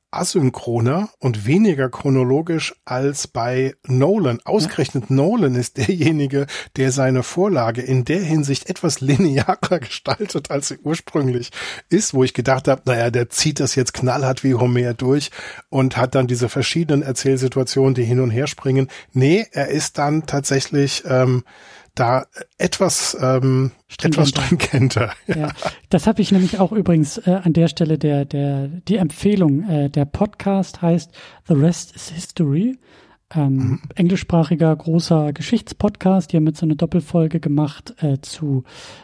asynchroner und weniger chronologisch als bei Nolan. Ausgerechnet Nolan ist derjenige, der seine Vorlage in der Hinsicht etwas linearer gestaltet, als sie ursprünglich ist, wo ich gedacht habe, naja, der zieht das jetzt knallhart wie Homer durch und hat dann diese verschiedenen Erzählsituationen, die hin und her springen. Nee, er ist dann tatsächlich da etwas stringenter. Ja, das habe ich nämlich auch übrigens an der Stelle die Empfehlung. Der Podcast heißt The Rest is History. Englischsprachiger großer Geschichtspodcast. Die haben jetzt so eine Doppelfolge gemacht zu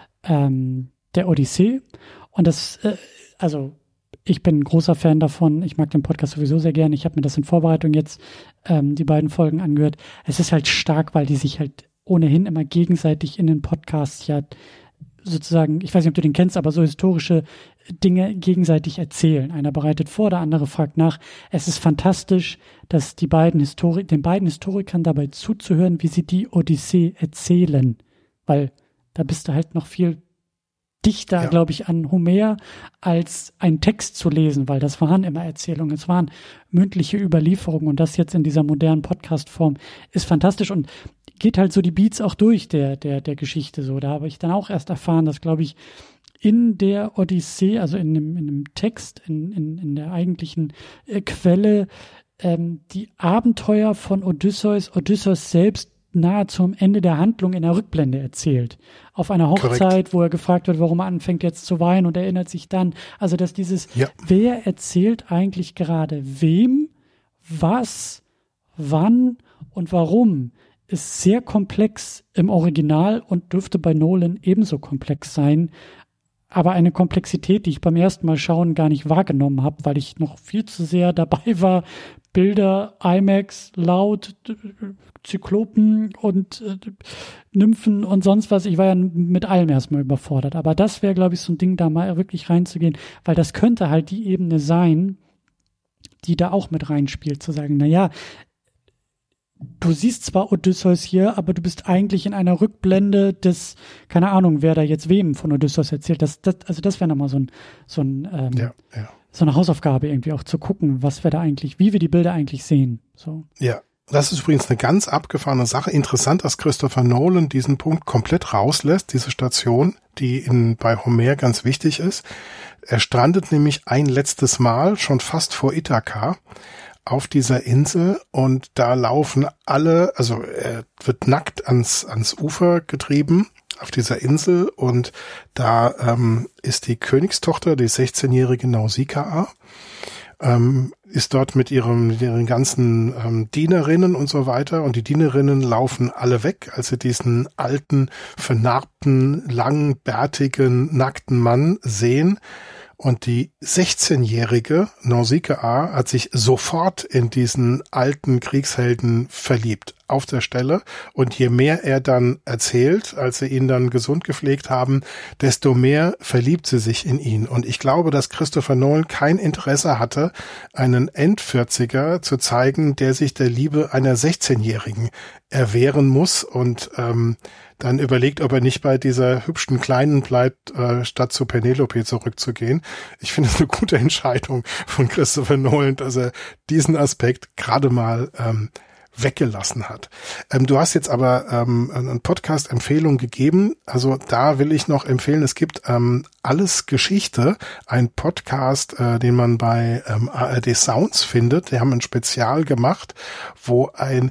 der Odyssee. Und das, ich bin ein großer Fan davon. Ich mag den Podcast sowieso sehr gerne. Ich habe mir das in Vorbereitung jetzt die beiden Folgen angehört. Es ist halt stark, weil die sich halt ohnehin immer gegenseitig in den Podcasts ja sozusagen, ich weiß nicht, ob du den kennst, aber so historische Dinge gegenseitig erzählen. Einer bereitet vor, der andere fragt nach. Es ist fantastisch, dass den beiden Historikern dabei zuzuhören, wie sie die Odyssee erzählen. Weil da bist du halt noch viel dichter, glaube ich, an Homer, als einen Text zu lesen, weil das waren immer Erzählungen, es waren mündliche Überlieferungen und das jetzt in dieser modernen Podcast-Form ist fantastisch und geht halt so die Beats auch durch der Geschichte so. Da habe ich dann auch erst erfahren, dass, glaube ich, in der Odyssee, also in dem Text, in der eigentlichen Quelle, die Abenteuer von Odysseus selbst nahezu am Ende der Handlung in der Rückblende erzählt. Auf einer Hochzeit, korrekt, wo er gefragt wird, warum er anfängt jetzt zu weinen und erinnert sich dann. Also, dass wer erzählt eigentlich gerade wem, was, wann und warum, ist sehr komplex im Original und dürfte bei Nolan ebenso komplex sein. Aber eine Komplexität, die ich beim ersten Mal schauen gar nicht wahrgenommen habe, weil ich noch viel zu sehr dabei war, Bilder, IMAX, laut, Zyklopen und Nymphen und sonst was. Ich war ja mit allem erstmal überfordert. Aber das wäre, glaube ich, so ein Ding, da mal wirklich reinzugehen, weil das könnte halt die Ebene sein, die da auch mit reinspielt, zu sagen, naja, du siehst zwar Odysseus hier, aber du bist eigentlich in einer Rückblende des, keine Ahnung, wer da jetzt wem von Odysseus erzählt. Das wäre nochmal so eine Hausaufgabe irgendwie auch zu gucken, wie wir die Bilder eigentlich sehen. So. Ja. Das ist übrigens eine ganz abgefahrene Sache. Interessant, dass Christopher Nolan diesen Punkt komplett rauslässt, diese Station, die bei Homer ganz wichtig ist. Er strandet nämlich ein letztes Mal, schon fast vor Ithaka, auf dieser Insel und da laufen alle, also er wird nackt ans Ufer getrieben auf dieser Insel und da ist die Königstochter, die 16-jährige Nausikaa, ist dort mit ihren ganzen Dienerinnen und so weiter und die Dienerinnen laufen alle weg, als sie diesen alten, vernarbten, langbärtigen, nackten Mann sehen. Und die 16-jährige Nausikaa hat sich sofort in diesen alten Kriegshelden verliebt, auf der Stelle. Und je mehr er dann erzählt, als sie ihn dann gesund gepflegt haben, desto mehr verliebt sie sich in ihn. Und ich glaube, dass Christopher Nolan kein Interesse hatte, einen End-40er zu zeigen, der sich der Liebe einer 16-Jährigen erwehren muss und dann überlegt, ob er nicht bei dieser hübschen Kleinen bleibt, statt zu Penelope zurückzugehen. Ich finde es eine gute Entscheidung von Christopher Nolan, dass er diesen Aspekt gerade mal weggelassen hat. Du hast jetzt aber eine Podcast-Empfehlung gegeben. Also da will ich noch empfehlen, es gibt Alles Geschichte, ein Podcast, den man bei ARD Sounds findet. Die haben ein Spezial gemacht, wo ein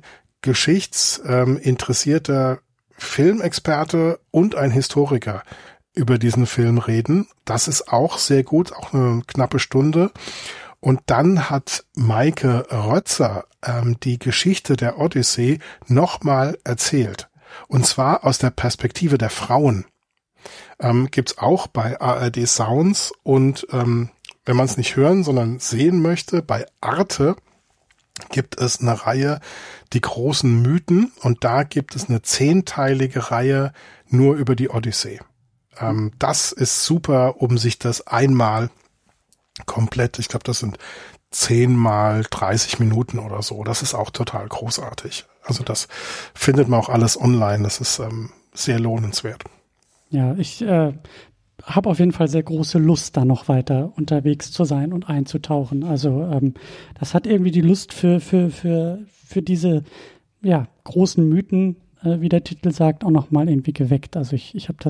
geschichtsinteressierter Filmexperte und ein Historiker über diesen Film reden. Das ist auch sehr gut, auch eine knappe Stunde. Und dann hat Maike Rötzer die Geschichte der Odyssee nochmal erzählt. Und zwar aus der Perspektive der Frauen. Gibt's auch bei ARD Sounds und wenn man es nicht hören, sondern sehen möchte, bei Arte gibt es eine Reihe, die großen Mythen, und da gibt es eine 10-teilige Reihe nur über die Odyssee. Das ist super, um sich das einmal komplett, ich glaube, das sind 10 mal 30 Minuten oder so. Das ist auch total großartig. Also das findet man auch alles online. Das ist sehr lohnenswert. Ja, ich habe auf jeden Fall sehr große Lust, da noch weiter unterwegs zu sein und einzutauchen. Also das hat irgendwie die Lust für diese großen Mythen, wie der Titel sagt, auch noch mal irgendwie geweckt. Also ich habe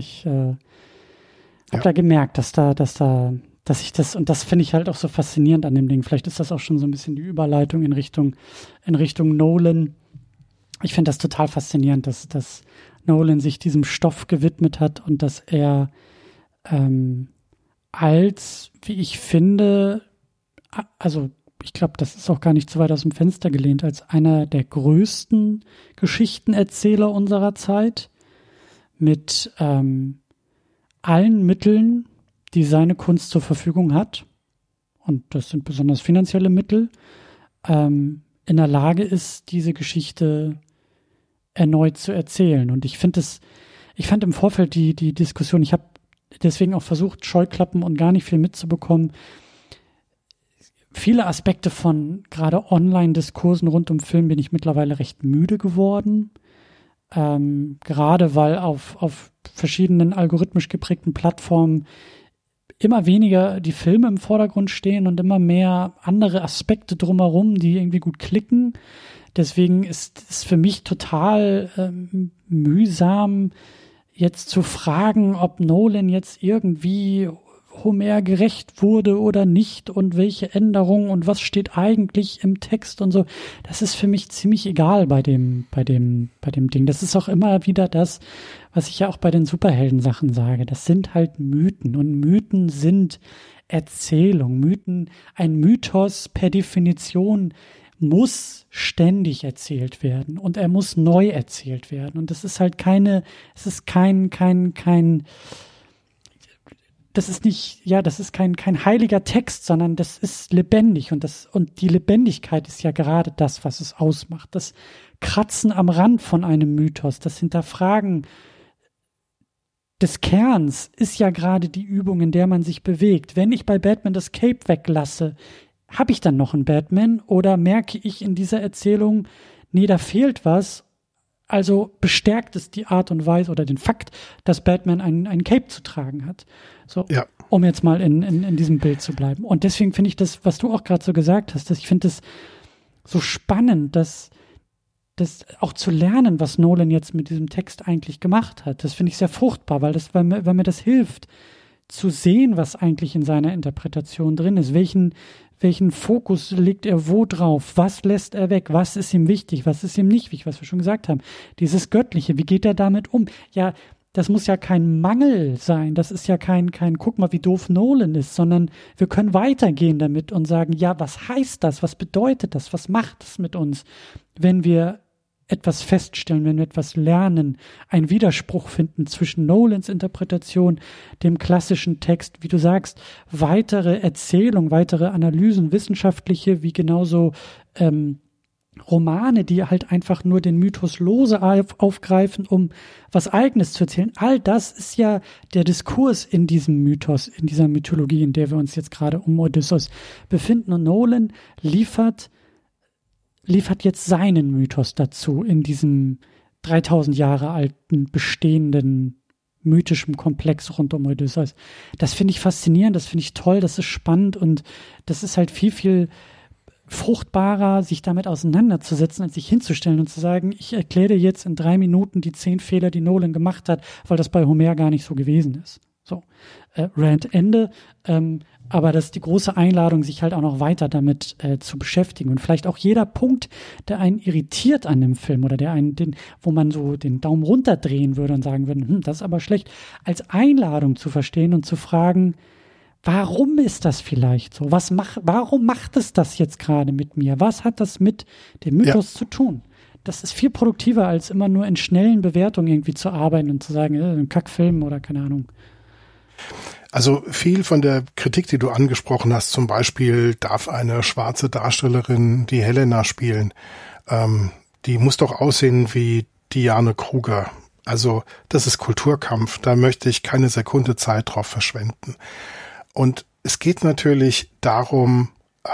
da gemerkt, dass ich das, und das finde ich halt auch so faszinierend an dem Ding. Vielleicht ist das auch schon so ein bisschen die Überleitung in Richtung Nolan. Ich finde das total faszinierend, dass Nolan sich diesem Stoff gewidmet hat und dass er als, wie ich finde, also ich glaube, das ist auch gar nicht zu weit aus dem Fenster gelehnt, als einer der größten Geschichtenerzähler unserer Zeit mit allen Mitteln, die seine Kunst zur Verfügung hat, und das sind besonders finanzielle Mittel, in der Lage ist, diese Geschichte erneut zu erzählen. Und ich fand im Vorfeld die Diskussion, ich habe deswegen auch versucht, Scheuklappen und gar nicht viel mitzubekommen. Viele Aspekte von gerade Online-Diskursen rund um Film bin ich mittlerweile recht müde geworden. Gerade weil auf verschiedenen algorithmisch geprägten Plattformen immer weniger die Filme im Vordergrund stehen und immer mehr andere Aspekte drumherum, die irgendwie gut klicken. Deswegen ist es für mich total mühsam, jetzt zu fragen, ob Nolan jetzt irgendwie Homer gerecht wurde oder nicht und welche Änderungen und was steht eigentlich im Text und so. Das ist für mich ziemlich egal bei dem Ding. Das ist auch immer wieder das, was ich ja auch bei den Superhelden-Sachen sage. Das sind halt Mythen, und Mythen sind Erzählung. Ein Mythos per Definition muss ständig erzählt werden und er muss neu erzählt werden. Und das ist halt kein heiliger Text, sondern das ist lebendig, und die Lebendigkeit ist ja gerade das, was es ausmacht. Das Kratzen am Rand von einem Mythos, das Hinterfragen des Kerns ist ja gerade die Übung, in der man sich bewegt. Wenn ich bei Batman das Cape weglasse, habe ich dann noch einen Batman, oder merke ich in dieser Erzählung, nee, da fehlt was, also bestärkt es die Art und Weise oder den Fakt, dass Batman ein Cape zu tragen hat. So, ja. Um jetzt mal in diesem Bild zu bleiben. Und deswegen finde ich das, was du auch gerade so gesagt hast, ich finde das so spannend, dass das auch zu lernen, was Nolan jetzt mit diesem Text eigentlich gemacht hat. Das finde ich sehr fruchtbar, weil mir das hilft, zu sehen, was eigentlich in seiner Interpretation drin ist. Welchen Fokus legt er wo drauf? Was lässt er weg? Was ist ihm wichtig? Was ist ihm nicht wichtig? Was wir schon gesagt haben. Dieses Göttliche, wie geht er damit um? Ja, das muss ja kein Mangel sein. Das ist ja kein guck mal, wie doof Nolan ist, sondern wir können weitergehen damit und sagen, ja, was heißt das? Was bedeutet das? Was macht es mit uns, wenn wir etwas feststellen, wenn wir etwas lernen, einen Widerspruch finden zwischen Nolans Interpretation, dem klassischen Text, wie du sagst, weitere Erzählungen, weitere Analysen, wissenschaftliche, wie genauso Romane, die halt einfach nur den Mythos lose aufgreifen, um was Eigenes zu erzählen. All das ist ja der Diskurs in diesem Mythos, in dieser Mythologie, in der wir uns jetzt gerade um Odysseus befinden. Und Nolan liefert jetzt seinen Mythos dazu in diesem 3000 Jahre alten, bestehenden, mythischen Komplex rund um Odysseus. Das finde ich faszinierend, das finde ich toll, das ist spannend, und das ist halt viel, viel fruchtbarer, sich damit auseinanderzusetzen, als sich hinzustellen und zu sagen, ich erkläre dir jetzt in 3 Minuten die 10 Fehler, die Nolan gemacht hat, weil das bei Homer gar nicht so gewesen ist. So, Rant Ende. Aber das ist die große Einladung, sich halt auch noch weiter damit zu beschäftigen. Und vielleicht auch jeder Punkt, der einen irritiert an dem Film oder wo man so den Daumen runterdrehen würde und sagen würde, das ist aber schlecht, als Einladung zu verstehen und zu fragen, warum ist das vielleicht so? Warum macht es das jetzt gerade mit mir? Was hat das mit dem Mythos zu tun? Das ist viel produktiver, als immer nur in schnellen Bewertungen irgendwie zu arbeiten und zu sagen, ein Kackfilm oder keine Ahnung. Also viel von der Kritik, die du angesprochen hast, zum Beispiel darf eine schwarze Darstellerin die Helena spielen, die muss doch aussehen wie Diane Kruger. Also das ist Kulturkampf, da möchte ich keine Sekunde Zeit drauf verschwenden. Und es geht natürlich darum,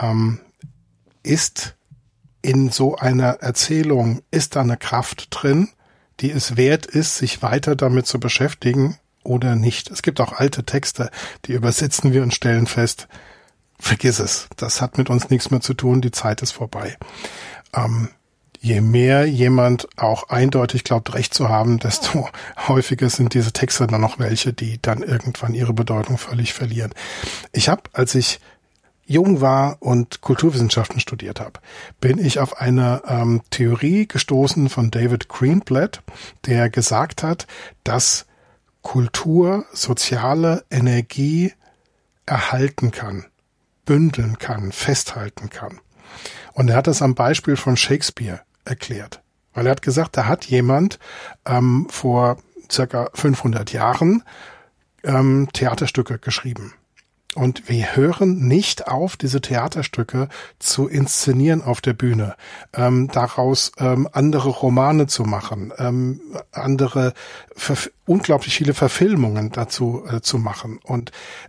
ist in so einer Erzählung, ist da eine Kraft drin, die es wert ist, sich weiter damit zu beschäftigen, oder nicht. Es gibt auch alte Texte, die übersetzen wir und stellen fest, vergiss es, das hat mit uns nichts mehr zu tun, die Zeit ist vorbei. Je mehr jemand auch eindeutig glaubt, Recht zu haben, desto häufiger sind diese Texte dann noch welche, die dann irgendwann ihre Bedeutung völlig verlieren. Ich habe, als ich jung war und Kulturwissenschaften studiert habe, bin ich auf eine Theorie gestoßen von David Greenblatt, der gesagt hat, dass Kultur soziale Energie erhalten kann, bündeln kann, festhalten kann. Und er hat das am Beispiel von Shakespeare erklärt. Weil er hat gesagt, da hat jemand vor circa 500 Jahren Theaterstücke geschrieben. Und wir hören nicht auf, diese Theaterstücke zu inszenieren auf der Bühne, daraus andere Romane zu machen, unglaublich viele Verfilmungen dazu zu machen. Und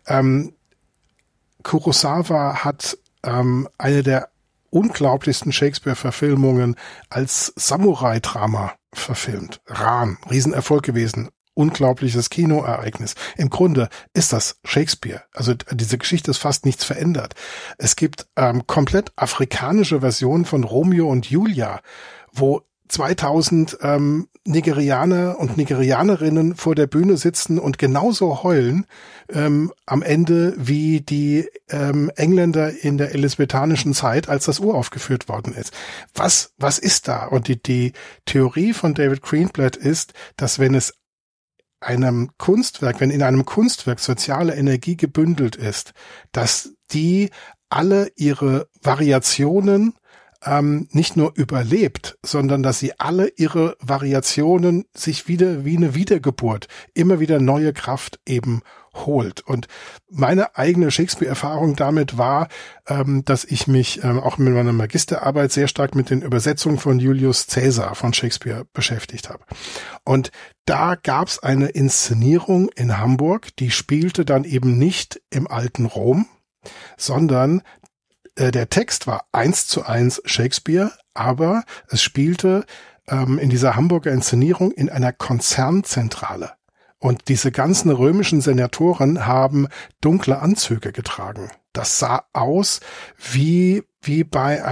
Kurosawa hat eine der unglaublichsten Shakespeare-Verfilmungen als Samurai-Drama verfilmt. Ran, Riesenerfolg gewesen. Unglaubliches Kinoereignis. Im Grunde ist das Shakespeare. Also diese Geschichte ist fast nichts verändert. Es gibt komplett afrikanische Versionen von Romeo und Julia, wo 2000 Nigerianer und Nigerianerinnen vor der Bühne sitzen und genauso heulen am Ende wie die Engländer in der elizabethanischen Zeit, als das uraufgeführt worden ist. Was ist da? Und die Theorie von David Greenblatt ist, dass wenn in einem Kunstwerk soziale Energie gebündelt ist, dass die alle ihre Variationen nicht nur überlebt, sondern dass sie alle ihre Variationen sich wieder wie eine Wiedergeburt, immer wieder neue Kraft eben holt. Und meine eigene Shakespeare-Erfahrung damit war, dass ich mich auch mit meiner Magisterarbeit sehr stark mit den Übersetzungen von Julius Caesar von Shakespeare beschäftigt habe. Und da gab es eine Inszenierung in Hamburg, die spielte dann eben nicht im alten Rom, sondern der Text war 1:1 Shakespeare, aber es spielte in dieser Hamburger Inszenierung in einer Konzernzentrale. Und diese ganzen römischen Senatoren haben dunkle Anzüge getragen. Das sah aus wie bei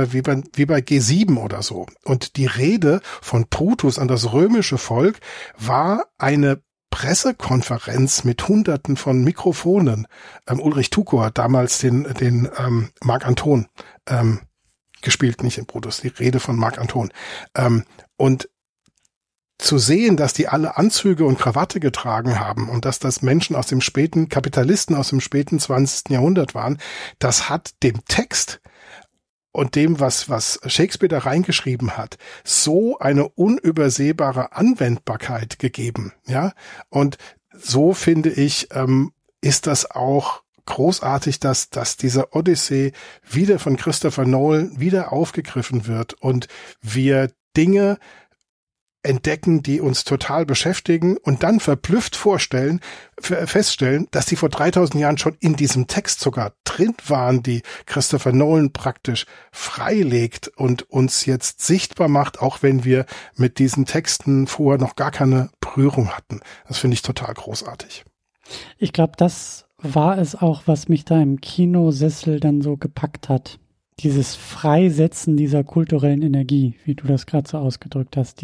G7 oder so. Und die Rede von Brutus an das römische Volk war eine Pressekonferenz mit Hunderten von Mikrofonen. Ulrich Tuko hat damals den Marc Anton gespielt, nicht in Brutus, die Rede von Marc Anton. Und zu sehen, dass die alle Anzüge und Krawatte getragen haben und dass das Menschen Kapitalisten aus dem späten 20. Jahrhundert waren, das hat dem Text und dem, was Shakespeare da reingeschrieben hat, so eine unübersehbare Anwendbarkeit gegeben, ja. Und so finde ich, ist das auch großartig, dass diese Odyssee wieder von Christopher Nolan wieder aufgegriffen wird und wir Dinge entdecken, die uns total beschäftigen und dann verblüfft feststellen, dass die vor 3000 Jahren schon in diesem Text sogar drin waren, die Christopher Nolan praktisch freilegt und uns jetzt sichtbar macht, auch wenn wir mit diesen Texten vorher noch gar keine Berührung hatten. Das finde ich total großartig. Ich glaube, das war es auch, was mich da im Kinosessel dann so gepackt hat. Dieses Freisetzen dieser kulturellen Energie, wie du das gerade so ausgedrückt hast,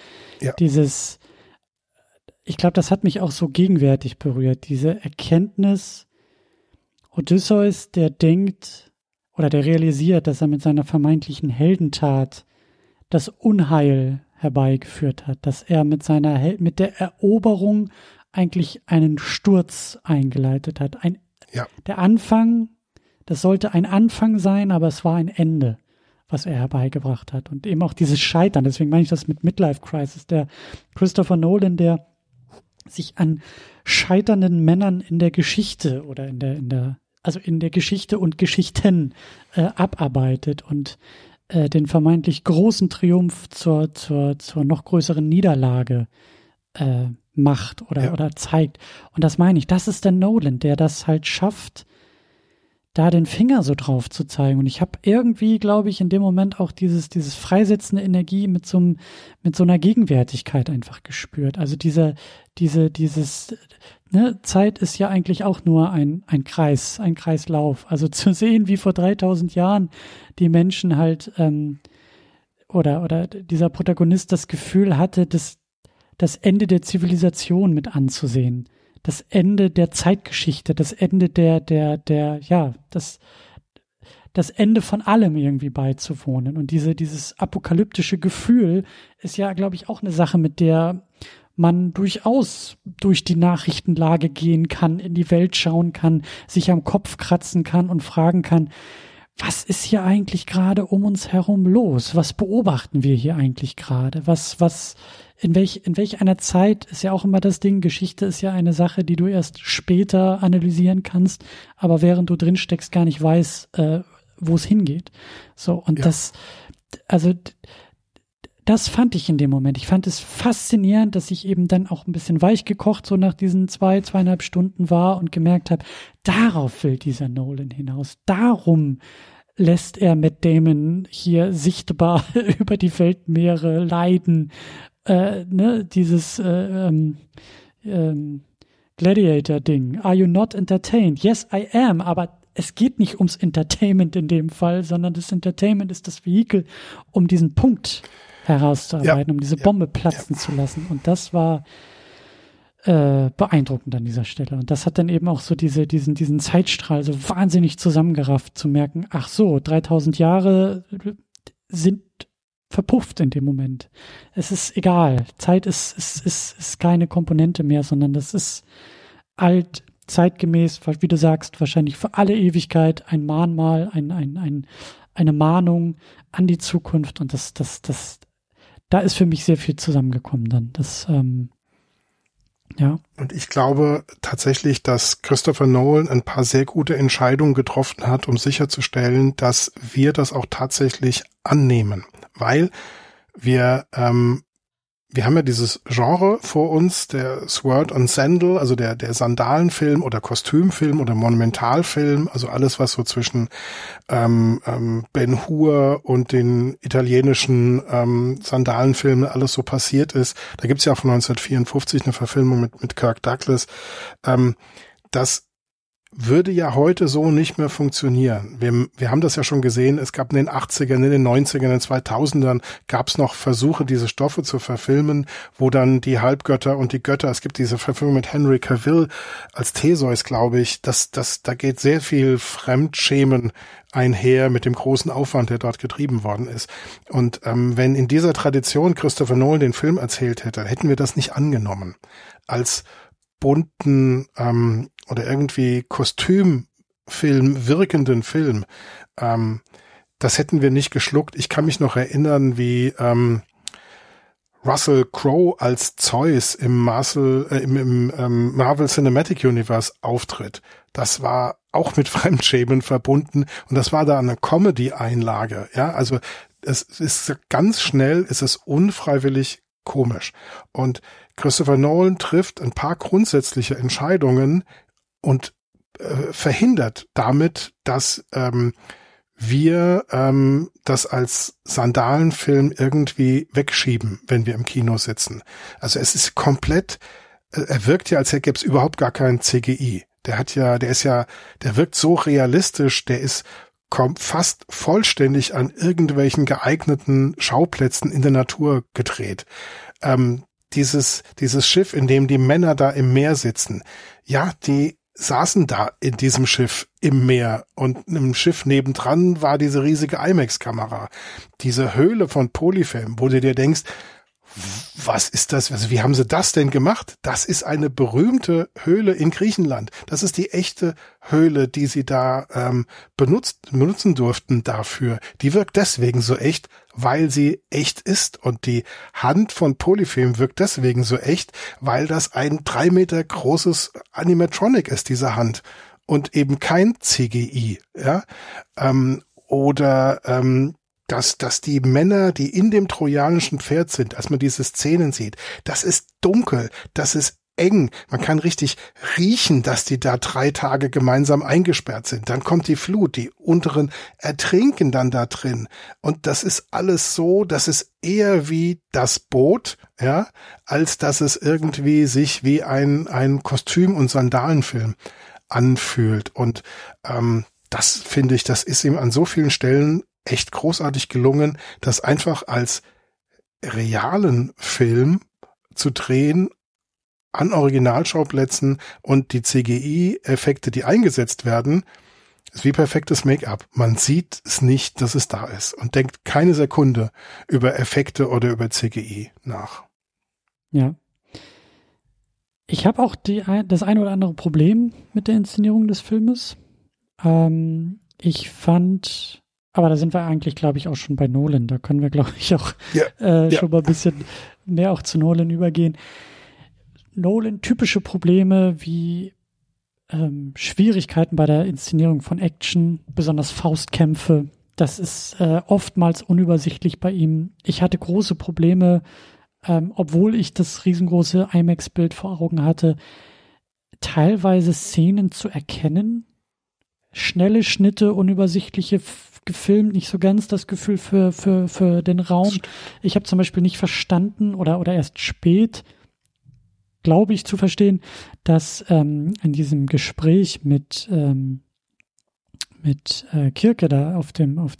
ich glaube, das hat mich auch so gegenwärtig berührt, diese Erkenntnis, Odysseus, der denkt oder der realisiert, dass er mit seiner vermeintlichen Heldentat das Unheil herbeigeführt hat, dass er mit der Eroberung eigentlich einen Sturz eingeleitet hat. Der Anfang, das sollte ein Anfang sein, aber es war ein Ende, was er herbeigebracht hat. Und eben auch dieses Scheitern, deswegen meine ich das mit Midlife Crisis, der Christopher Nolan, der sich an scheiternden Männern in der Geschichte oder in der Geschichte und Geschichten abarbeitet und den vermeintlich großen Triumph zur noch größeren Niederlage macht oder zeigt. Und das meine ich, das ist der Nolan, der das halt schafft, da den Finger so drauf zu zeigen. Und ich habe irgendwie, glaube ich, in dem Moment auch dieses freisetzende Energie mit so einer Gegenwärtigkeit einfach gespürt. Also Zeit ist ja eigentlich auch nur ein Kreislauf. Also zu sehen, wie vor 3000 Jahren die Menschen halt, oder dieser Protagonist das Gefühl hatte, das Ende der Zivilisation mit anzusehen. Das Ende der Zeitgeschichte, das Ende das Ende von allem irgendwie beizuwohnen. Und dieses apokalyptische Gefühl ist ja, glaube ich, auch eine Sache, mit der man durchaus durch die Nachrichtenlage gehen kann, in die Welt schauen kann, sich am Kopf kratzen kann und fragen kann, was ist hier eigentlich gerade um uns herum los? Was beobachten wir hier eigentlich gerade? In welch einer Zeit ist ja auch immer das Ding, Geschichte ist ja eine Sache, die du erst später analysieren kannst, aber während du drin steckst, gar nicht weißt, wo es hingeht. So, und das fand ich in dem Moment. Ich fand es faszinierend, dass ich eben dann auch ein bisschen weich gekocht so nach diesen 2,5 Stunden war und gemerkt habe, darauf will dieser Nolan hinaus. Darum lässt er Matt Damon hier sichtbar über die Weltmeere leiden. Dieses Gladiator-Ding. Are you not entertained? Yes, I am. Aber es geht nicht ums Entertainment in dem Fall, sondern das Entertainment ist das Vehikel, um diesen Punkt herauszuarbeiten, um diese Bombe platzen zu lassen. Und das war beeindruckend an dieser Stelle. Und das hat dann eben auch so diesen Zeitstrahl so wahnsinnig zusammengerafft, zu merken, ach so, 3000 Jahre sind verpufft in dem Moment. Es ist egal. Zeit ist keine Komponente mehr, sondern das ist alt, zeitgemäß, wie du sagst, wahrscheinlich für alle Ewigkeit ein Mahnmal, eine Mahnung an die Zukunft. Und da ist für mich sehr viel zusammengekommen dann. Und ich glaube tatsächlich, dass Christopher Nolan ein paar sehr gute Entscheidungen getroffen hat, um sicherzustellen, dass wir das auch tatsächlich annehmen. Weil wir haben ja dieses Genre vor uns, der Sword and Sandal, also der Sandalenfilm oder Kostümfilm oder Monumentalfilm, also alles, was so zwischen Ben-Hur und den italienischen Sandalenfilmen alles so passiert ist. Da gibt's ja von 1954 eine Verfilmung mit Kirk Douglas. Das würde ja heute so nicht mehr funktionieren. Wir haben das ja schon gesehen, es gab in den 80ern, in den 90ern, in den 2000ern gab es noch Versuche, diese Stoffe zu verfilmen, wo dann die Halbgötter und die Götter, es gibt diese Verfilmung mit Henry Cavill als Theseus, glaube ich, da geht sehr viel Fremdschämen einher mit dem großen Aufwand, der dort getrieben worden ist. Und wenn in dieser Tradition Christopher Nolan den Film erzählt hätte, hätten wir das nicht angenommen. Als bunten oder irgendwie Kostümfilm, wirkenden Film. Das hätten wir nicht geschluckt. Ich kann mich noch erinnern, wie Russell Crowe als Zeus im Marvel Cinematic Universe auftritt. Das war auch mit Fremdschämen verbunden und das war da eine Comedy-Einlage. Ja, also es ist ganz schnell, es ist unfreiwillig komisch. Und Christopher Nolan trifft ein paar grundsätzliche Entscheidungen und verhindert damit, dass wir das als Sandalenfilm irgendwie wegschieben, wenn wir im Kino sitzen. Also es ist komplett, er wirkt ja, als gäbe es überhaupt gar kein CGI. Der wirkt so realistisch, kommt fast vollständig an irgendwelchen geeigneten Schauplätzen in der Natur gedreht. Dieses Schiff, in dem die Männer da im Meer sitzen, ja, die saßen da in diesem Schiff im Meer und im Schiff nebendran war diese riesige IMAX-Kamera. Diese Höhle von Polyfilm, wo du dir denkst, was ist das? Also wie haben sie das denn gemacht? Das ist eine berühmte Höhle in Griechenland. Das ist die echte Höhle, die sie da benutzen durften dafür. Die wirkt deswegen so echt, weil sie echt ist. Und die Hand von Polyfilm wirkt deswegen so echt, weil das ein 3 Meter großes Animatronic ist, diese Hand. Und eben kein CGI. Ja? Dass die Männer, die in dem trojanischen Pferd sind, als man diese Szenen sieht, das ist dunkel, das ist eng. Man kann richtig riechen, dass die da 3 Tage gemeinsam eingesperrt sind. Dann kommt die Flut, die unteren ertrinken dann da drin. Und das ist alles so, dass es eher wie das Boot, ja, als dass es irgendwie sich wie ein Kostüm- und Sandalenfilm anfühlt. Und das finde ich, das ist ihm an so vielen Stellen echt großartig gelungen, das einfach als realen Film zu drehen an Originalschauplätzen, und die CGI-Effekte, die eingesetzt werden, ist wie perfektes Make-up. Man sieht es nicht, dass es da ist, und denkt keine Sekunde über Effekte oder über CGI nach. Ja. Ich habe auch das ein oder andere Problem mit der Inszenierung des Filmes. Ich fand, aber da sind wir eigentlich, glaube ich, auch schon bei Nolan. Da können wir, glaube ich, auch schon mal ein bisschen mehr auch zu Nolan übergehen. Nolan, typische Probleme wie Schwierigkeiten bei der Inszenierung von Action, besonders Faustkämpfe. Das ist oftmals unübersichtlich bei ihm. Ich hatte große Probleme, obwohl ich das riesengroße IMAX-Bild vor Augen hatte, teilweise Szenen zu erkennen. Schnelle Schnitte, unübersichtliche gefilmt, nicht so ganz das Gefühl für den Raum. Ich habe zum Beispiel nicht verstanden oder erst spät, glaube ich, zu verstehen, dass in diesem Gespräch mit Kirke da auf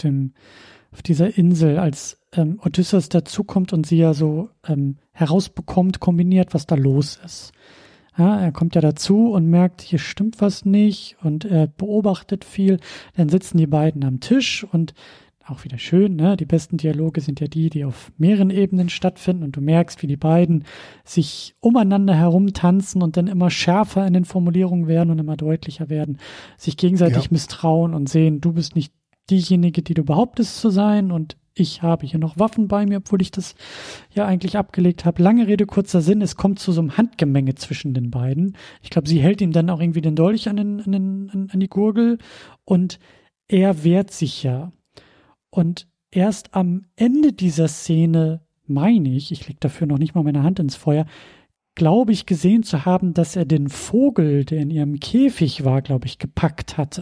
dieser Insel, als Odysseus dazukommt und sie ja so herausbekommt, kombiniert, was da los ist. Ja, er kommt ja dazu und merkt, hier stimmt was nicht, und er beobachtet viel. Dann sitzen die beiden am Tisch, und auch wieder schön, ne? Die besten Dialoge sind ja die auf mehreren Ebenen stattfinden, und du merkst, wie die beiden sich umeinander herumtanzen und dann immer schärfer in den Formulierungen werden und immer deutlicher werden, sich gegenseitig misstrauen und sehen, du bist nicht diejenige, die du behauptest zu sein, und ich habe hier noch Waffen bei mir, obwohl ich das ja eigentlich abgelegt habe. Lange Rede, kurzer Sinn, es kommt zu so einem Handgemenge zwischen den beiden. Ich glaube, sie hält ihm dann auch irgendwie den Dolch an die Gurgel, und er wehrt sich ja. Und erst am Ende dieser Szene, meine ich lege dafür noch nicht mal meine Hand ins Feuer, glaube ich gesehen zu haben, dass er den Vogel, der in ihrem Käfig war, glaube ich, gepackt hatte.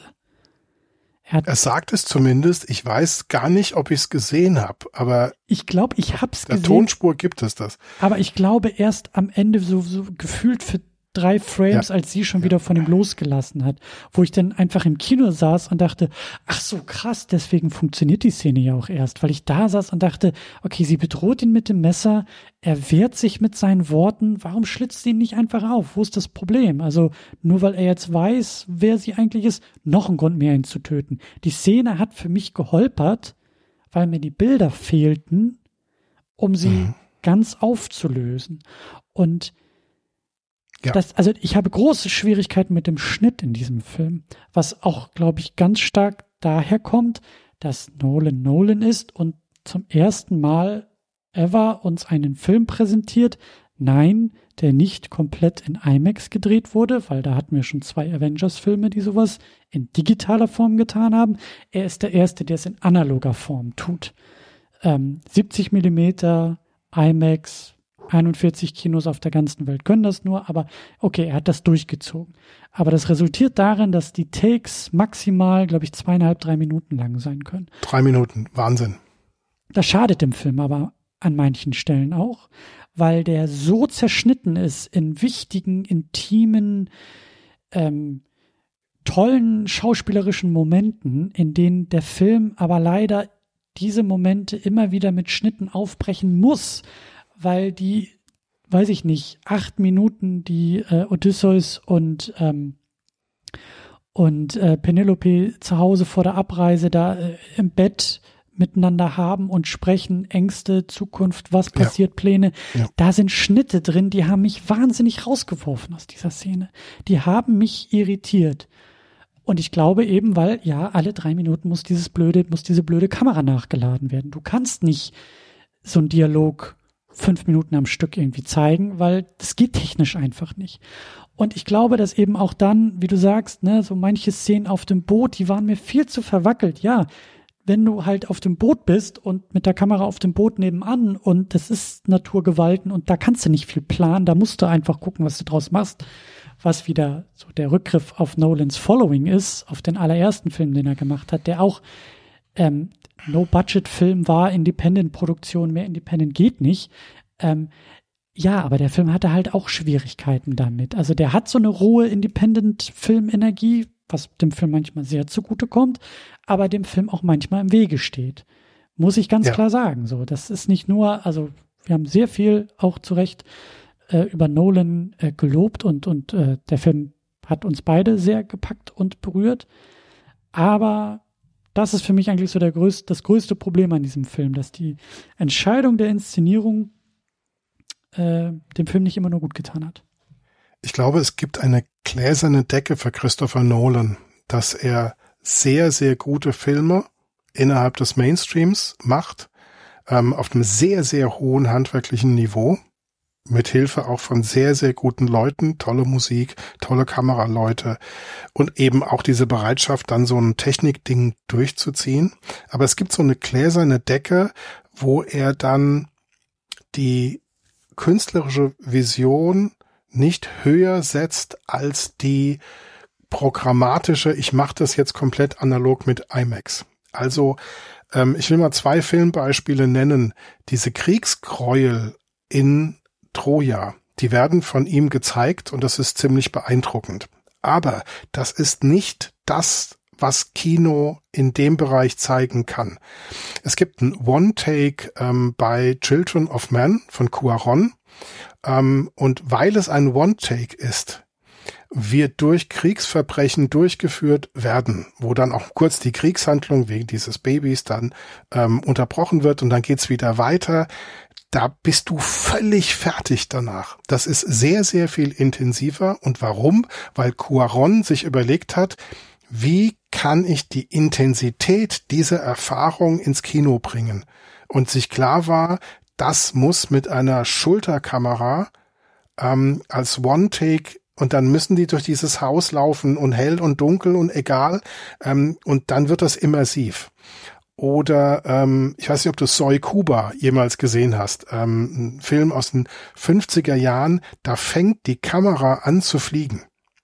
Er sagt es zumindest. Ich weiß gar nicht, ob ich es gesehen habe, aber ich glaube, ich habe es gesehen. Der Tonspur gibt es das. Aber ich glaube erst am Ende so gefühlt für 3 Frames, als sie schon wieder von ihm losgelassen hat, wo ich dann einfach im Kino saß und dachte, ach so krass, deswegen funktioniert die Szene ja auch erst, weil ich da saß und dachte, okay, sie bedroht ihn mit dem Messer, er wehrt sich mit seinen Worten, warum schlitzt sie ihn nicht einfach auf? Wo ist das Problem? Also nur weil er jetzt weiß, wer sie eigentlich ist, noch ein Grund mehr, ihn zu töten. Die Szene hat für mich geholpert, weil mir die Bilder fehlten, um sie ganz aufzulösen. Und also ich habe große Schwierigkeiten mit dem Schnitt in diesem Film, was auch, glaube ich, ganz stark daher kommt, dass Nolan ist und zum ersten Mal ever uns einen Film präsentiert, der nicht komplett in IMAX gedreht wurde, weil da hatten wir schon 2 Avengers-Filme, die sowas in digitaler Form getan haben. Er ist der Erste, der es in analoger Form tut. 70 Millimeter, IMAX, 41 Kinos auf der ganzen Welt können das nur, aber okay, er hat das durchgezogen. Aber das resultiert darin, dass die Takes maximal, glaube ich, 2,5, 3 Minuten lang sein können. 3 Minuten, Wahnsinn. Das schadet dem Film aber an manchen Stellen auch, weil der so zerschnitten ist in wichtigen, intimen, tollen schauspielerischen Momenten, in denen der Film aber leider diese Momente immer wieder mit Schnitten aufbrechen muss, weil die, weiß ich nicht, 8 Minuten, die Odysseus und Penelope zu Hause vor der Abreise da im Bett miteinander haben und sprechen, Ängste, Zukunft, was passiert, Pläne. Ja. Da sind Schnitte drin, die haben mich wahnsinnig rausgeworfen aus dieser Szene. Die haben mich irritiert. Und ich glaube eben, weil, alle 3 Minuten muss diese blöde Kamera nachgeladen werden. Du kannst nicht so einen Dialog 5 Minuten am Stück irgendwie zeigen, weil das geht technisch einfach nicht. Und ich glaube, dass eben auch dann, wie du sagst, so manche Szenen auf dem Boot, die waren mir viel zu verwackelt. Ja, wenn du halt auf dem Boot bist und mit der Kamera auf dem Boot nebenan und das ist Naturgewalten und da kannst du nicht viel planen, da musst du einfach gucken, was du draus machst, was wieder so der Rückgriff auf Nolans Following ist, auf den allerersten Film, den er gemacht hat, der auch No-Budget-Film war, Independent-Produktion, mehr Independent geht nicht. Ja, aber der Film hatte halt auch Schwierigkeiten damit. Also der hat so eine rohe Independent-Film-Energie, was dem Film manchmal sehr zugutekommt, aber dem Film auch manchmal im Wege steht. Muss ich ganz klar sagen. So, das ist nicht nur, also wir haben sehr viel auch zu Recht über Nolan gelobt und der Film hat uns beide sehr gepackt und berührt. Aber das ist für mich eigentlich so das größte Problem an diesem Film, dass die Entscheidung der Inszenierung dem Film nicht immer nur gut getan hat. Ich glaube, es gibt eine gläserne Decke für Christopher Nolan, dass er sehr, sehr gute Filme innerhalb des Mainstreams macht, auf einem sehr, sehr hohen handwerklichen Niveau, mit Hilfe auch von sehr, sehr guten Leuten, tolle Musik, tolle Kameraleute und eben auch diese Bereitschaft, dann so ein Technikding durchzuziehen. Aber es gibt so eine gläserne Decke, wo er dann die künstlerische Vision nicht höher setzt als die programmatische, ich mache das jetzt komplett analog mit IMAX. Also ich will mal 2 Filmbeispiele nennen. Diese Kriegsgräuel in Troja, die werden von ihm gezeigt und das ist ziemlich beeindruckend. Aber das ist nicht das, was Kino in dem Bereich zeigen kann. Es gibt ein One-Take bei Children of Men von Cuarón und weil es ein One-Take ist, wird durch Kriegsverbrechen durchgeführt werden, wo dann auch kurz die Kriegshandlung wegen dieses Babys dann unterbrochen wird und dann geht's wieder weiter. Da bist du völlig fertig danach. Das ist sehr, sehr viel intensiver. Und warum? Weil Cuarón sich überlegt hat, wie kann ich die Intensität dieser Erfahrung ins Kino bringen? Und sich klar war, das muss mit einer Schulterkamera als One-Take und dann müssen die durch dieses Haus laufen und hell und dunkel und egal und dann wird das immersiv. Oder ich weiß nicht, ob du Soy Cuba jemals gesehen hast. Ein Film aus den 50er Jahren, da fängt die Kamera an zu fliegen.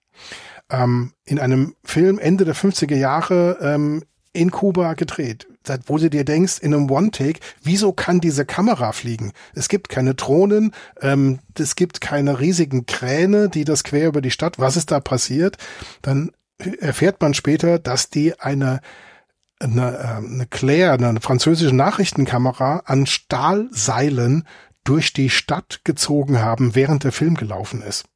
In einem Film Ende der 50er Jahre in Kuba gedreht, wo du dir denkst, in einem One-Take, wieso kann diese Kamera fliegen? Es gibt keine Drohnen, es gibt keine riesigen Kräne, die das quer über die Stadt, was ist da passiert? Dann erfährt man später, dass die eine Claire, eine französische Nachrichtenkamera an Stahlseilen durch die Stadt gezogen haben, während der Film gelaufen ist.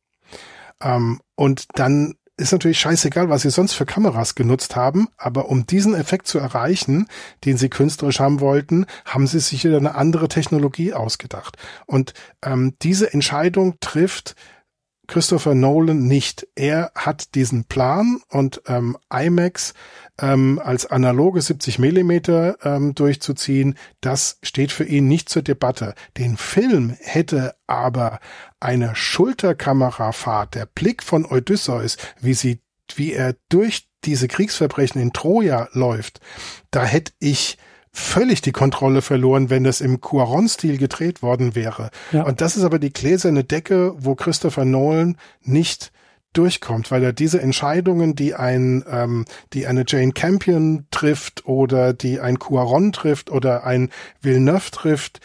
Und dann ist natürlich scheißegal, was sie sonst für Kameras genutzt haben, aber um diesen Effekt zu erreichen, den sie künstlerisch haben wollten, haben sie sich wieder eine andere Technologie ausgedacht. Und diese Entscheidung trifft Christopher Nolan nicht. Er hat diesen Plan und IMAX als analoge 70 Millimeter durchzuziehen, das steht für ihn nicht zur Debatte. Den Film hätte aber eine Schulterkamerafahrt, der Blick von Odysseus, wie er durch diese Kriegsverbrechen in Troja läuft, da hätte ich völlig die Kontrolle verloren, wenn das im Cuarón-Stil gedreht worden wäre. Ja. Und das ist aber die gläserne Decke, wo Christopher Nolan nicht durchkommt, weil er diese Entscheidungen, die eine Jane Campion trifft oder die ein Cuarón trifft oder ein Villeneuve trifft,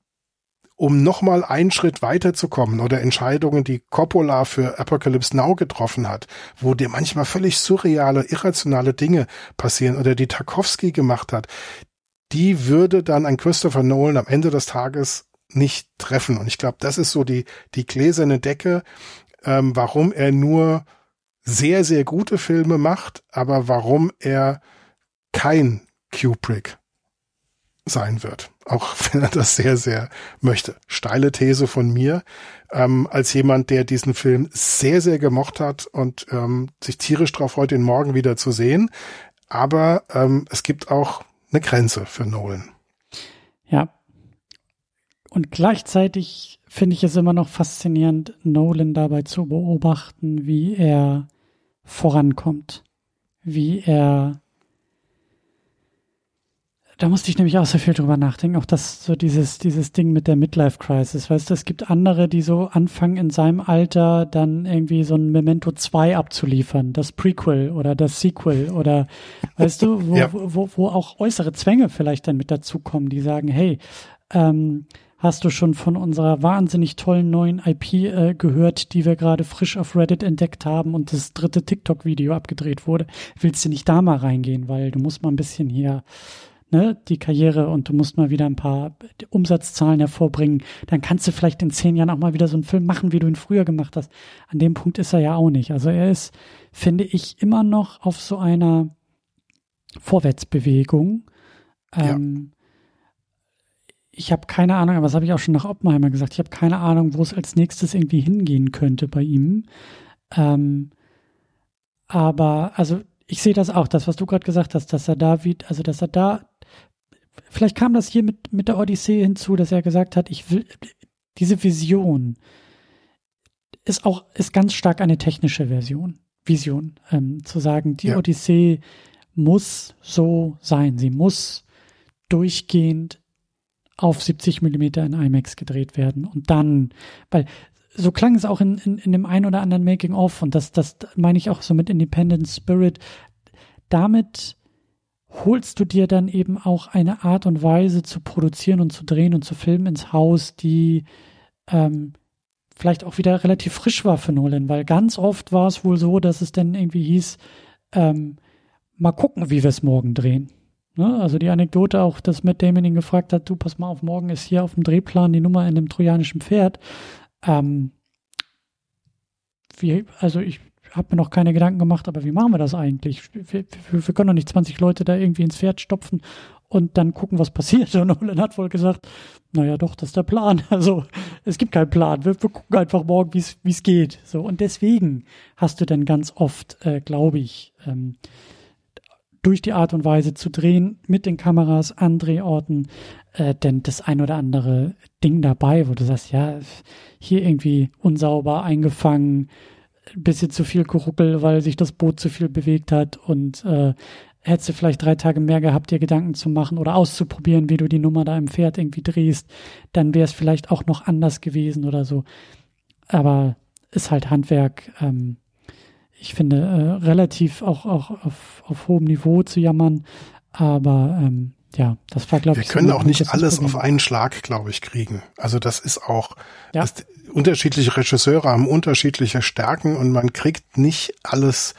um nochmal einen Schritt weiterzukommen oder Entscheidungen, die Coppola für Apocalypse Now getroffen hat, wo dir manchmal völlig surreale, irrationale Dinge passieren oder die Tarkovsky gemacht hat, die würde dann ein Christopher Nolan am Ende des Tages nicht treffen. Und ich glaube, das ist so die gläserne Decke, warum er nur sehr, sehr gute Filme macht, aber warum er kein Kubrick sein wird. Auch wenn er das sehr, sehr möchte. Steile These von mir, als jemand, der diesen Film sehr, sehr gemocht hat und sich tierisch drauf freut, ihn morgen wieder zu sehen. Aber es gibt auch eine Grenze für Nolan. Ja. Und gleichzeitig finde ich es immer noch faszinierend, Nolan dabei zu beobachten, wie er vorankommt, wie er Da musste ich nämlich auch so viel drüber nachdenken, auch das, so dieses Ding mit der Midlife-Crisis, weißt du, es gibt andere, die so anfangen in seinem Alter dann irgendwie so ein Memento 2 abzuliefern, das Prequel oder das Sequel oder, weißt du, wo auch äußere Zwänge vielleicht dann mit dazukommen, die sagen, hey, hast du schon von unserer wahnsinnig tollen neuen IP gehört, die wir gerade frisch auf Reddit entdeckt haben und das 3. TikTok-Video abgedreht wurde? Willst du nicht da mal reingehen, weil du musst mal ein bisschen hier die Karriere und du musst mal wieder ein paar Umsatzzahlen hervorbringen, dann kannst du vielleicht in 10 Jahren auch mal wieder so einen Film machen, wie du ihn früher gemacht hast. An dem Punkt ist er ja auch nicht. Also er ist, finde ich, immer noch auf so einer Vorwärtsbewegung. Ich habe keine Ahnung, aber das habe ich auch schon nach Oppenheimer gesagt, ich habe keine Ahnung, wo es als nächstes irgendwie hingehen könnte bei ihm. Aber, also ich sehe das auch, das, was du gerade gesagt hast, dass er da, vielleicht kam das hier mit der Odyssee hinzu, dass er gesagt hat, ich will, diese Vision ist ganz stark eine technische Vision, zu sagen, die Odyssee muss so sein, sie muss durchgehend auf 70 Millimeter in IMAX gedreht werden und dann, weil so klang es auch in dem ein oder anderen Making-of und das meine ich auch so mit Independent Spirit, damit holst du dir dann eben auch eine Art und Weise zu produzieren und zu drehen und zu filmen ins Haus, die vielleicht auch wieder relativ frisch war für Nolan, weil ganz oft war es wohl so, dass es dann irgendwie hieß, mal gucken, wie wir es morgen drehen. Ne? Also die Anekdote auch, dass Matt Damon ihn gefragt hat, du, pass mal auf, morgen ist hier auf dem Drehplan die Nummer in dem trojanischen Pferd. Ich habe mir noch keine Gedanken gemacht, aber wie machen wir das eigentlich? Wir können doch nicht 20 Leute da irgendwie ins Pferd stopfen und dann gucken, was passiert. Und Nolan hat wohl gesagt, naja doch, das ist der Plan. Also es gibt keinen Plan. Wir gucken einfach morgen, wie es geht. So, und deswegen hast du dann ganz oft, glaube ich, durch die Art und Weise zu drehen, mit den Kameras an Drehorten, denn das ein oder andere Ding dabei, wo du sagst, ja, hier irgendwie unsauber eingefangen, ein bisschen zu viel geruckelt, weil sich das Boot zu viel bewegt hat und hättest du vielleicht 3 Tage mehr gehabt, dir Gedanken zu machen oder auszuprobieren, wie du die Nummer da im Pferd irgendwie drehst, dann wäre es vielleicht auch noch anders gewesen oder so. Aber ist halt Handwerk, ich finde, relativ auch auf hohem Niveau zu jammern, aber das war, glaube ich, wir können auch nicht alles auf einen Schlag, glaube ich, kriegen. Also das ist auch, unterschiedliche Regisseure haben unterschiedliche Stärken und man kriegt nicht alles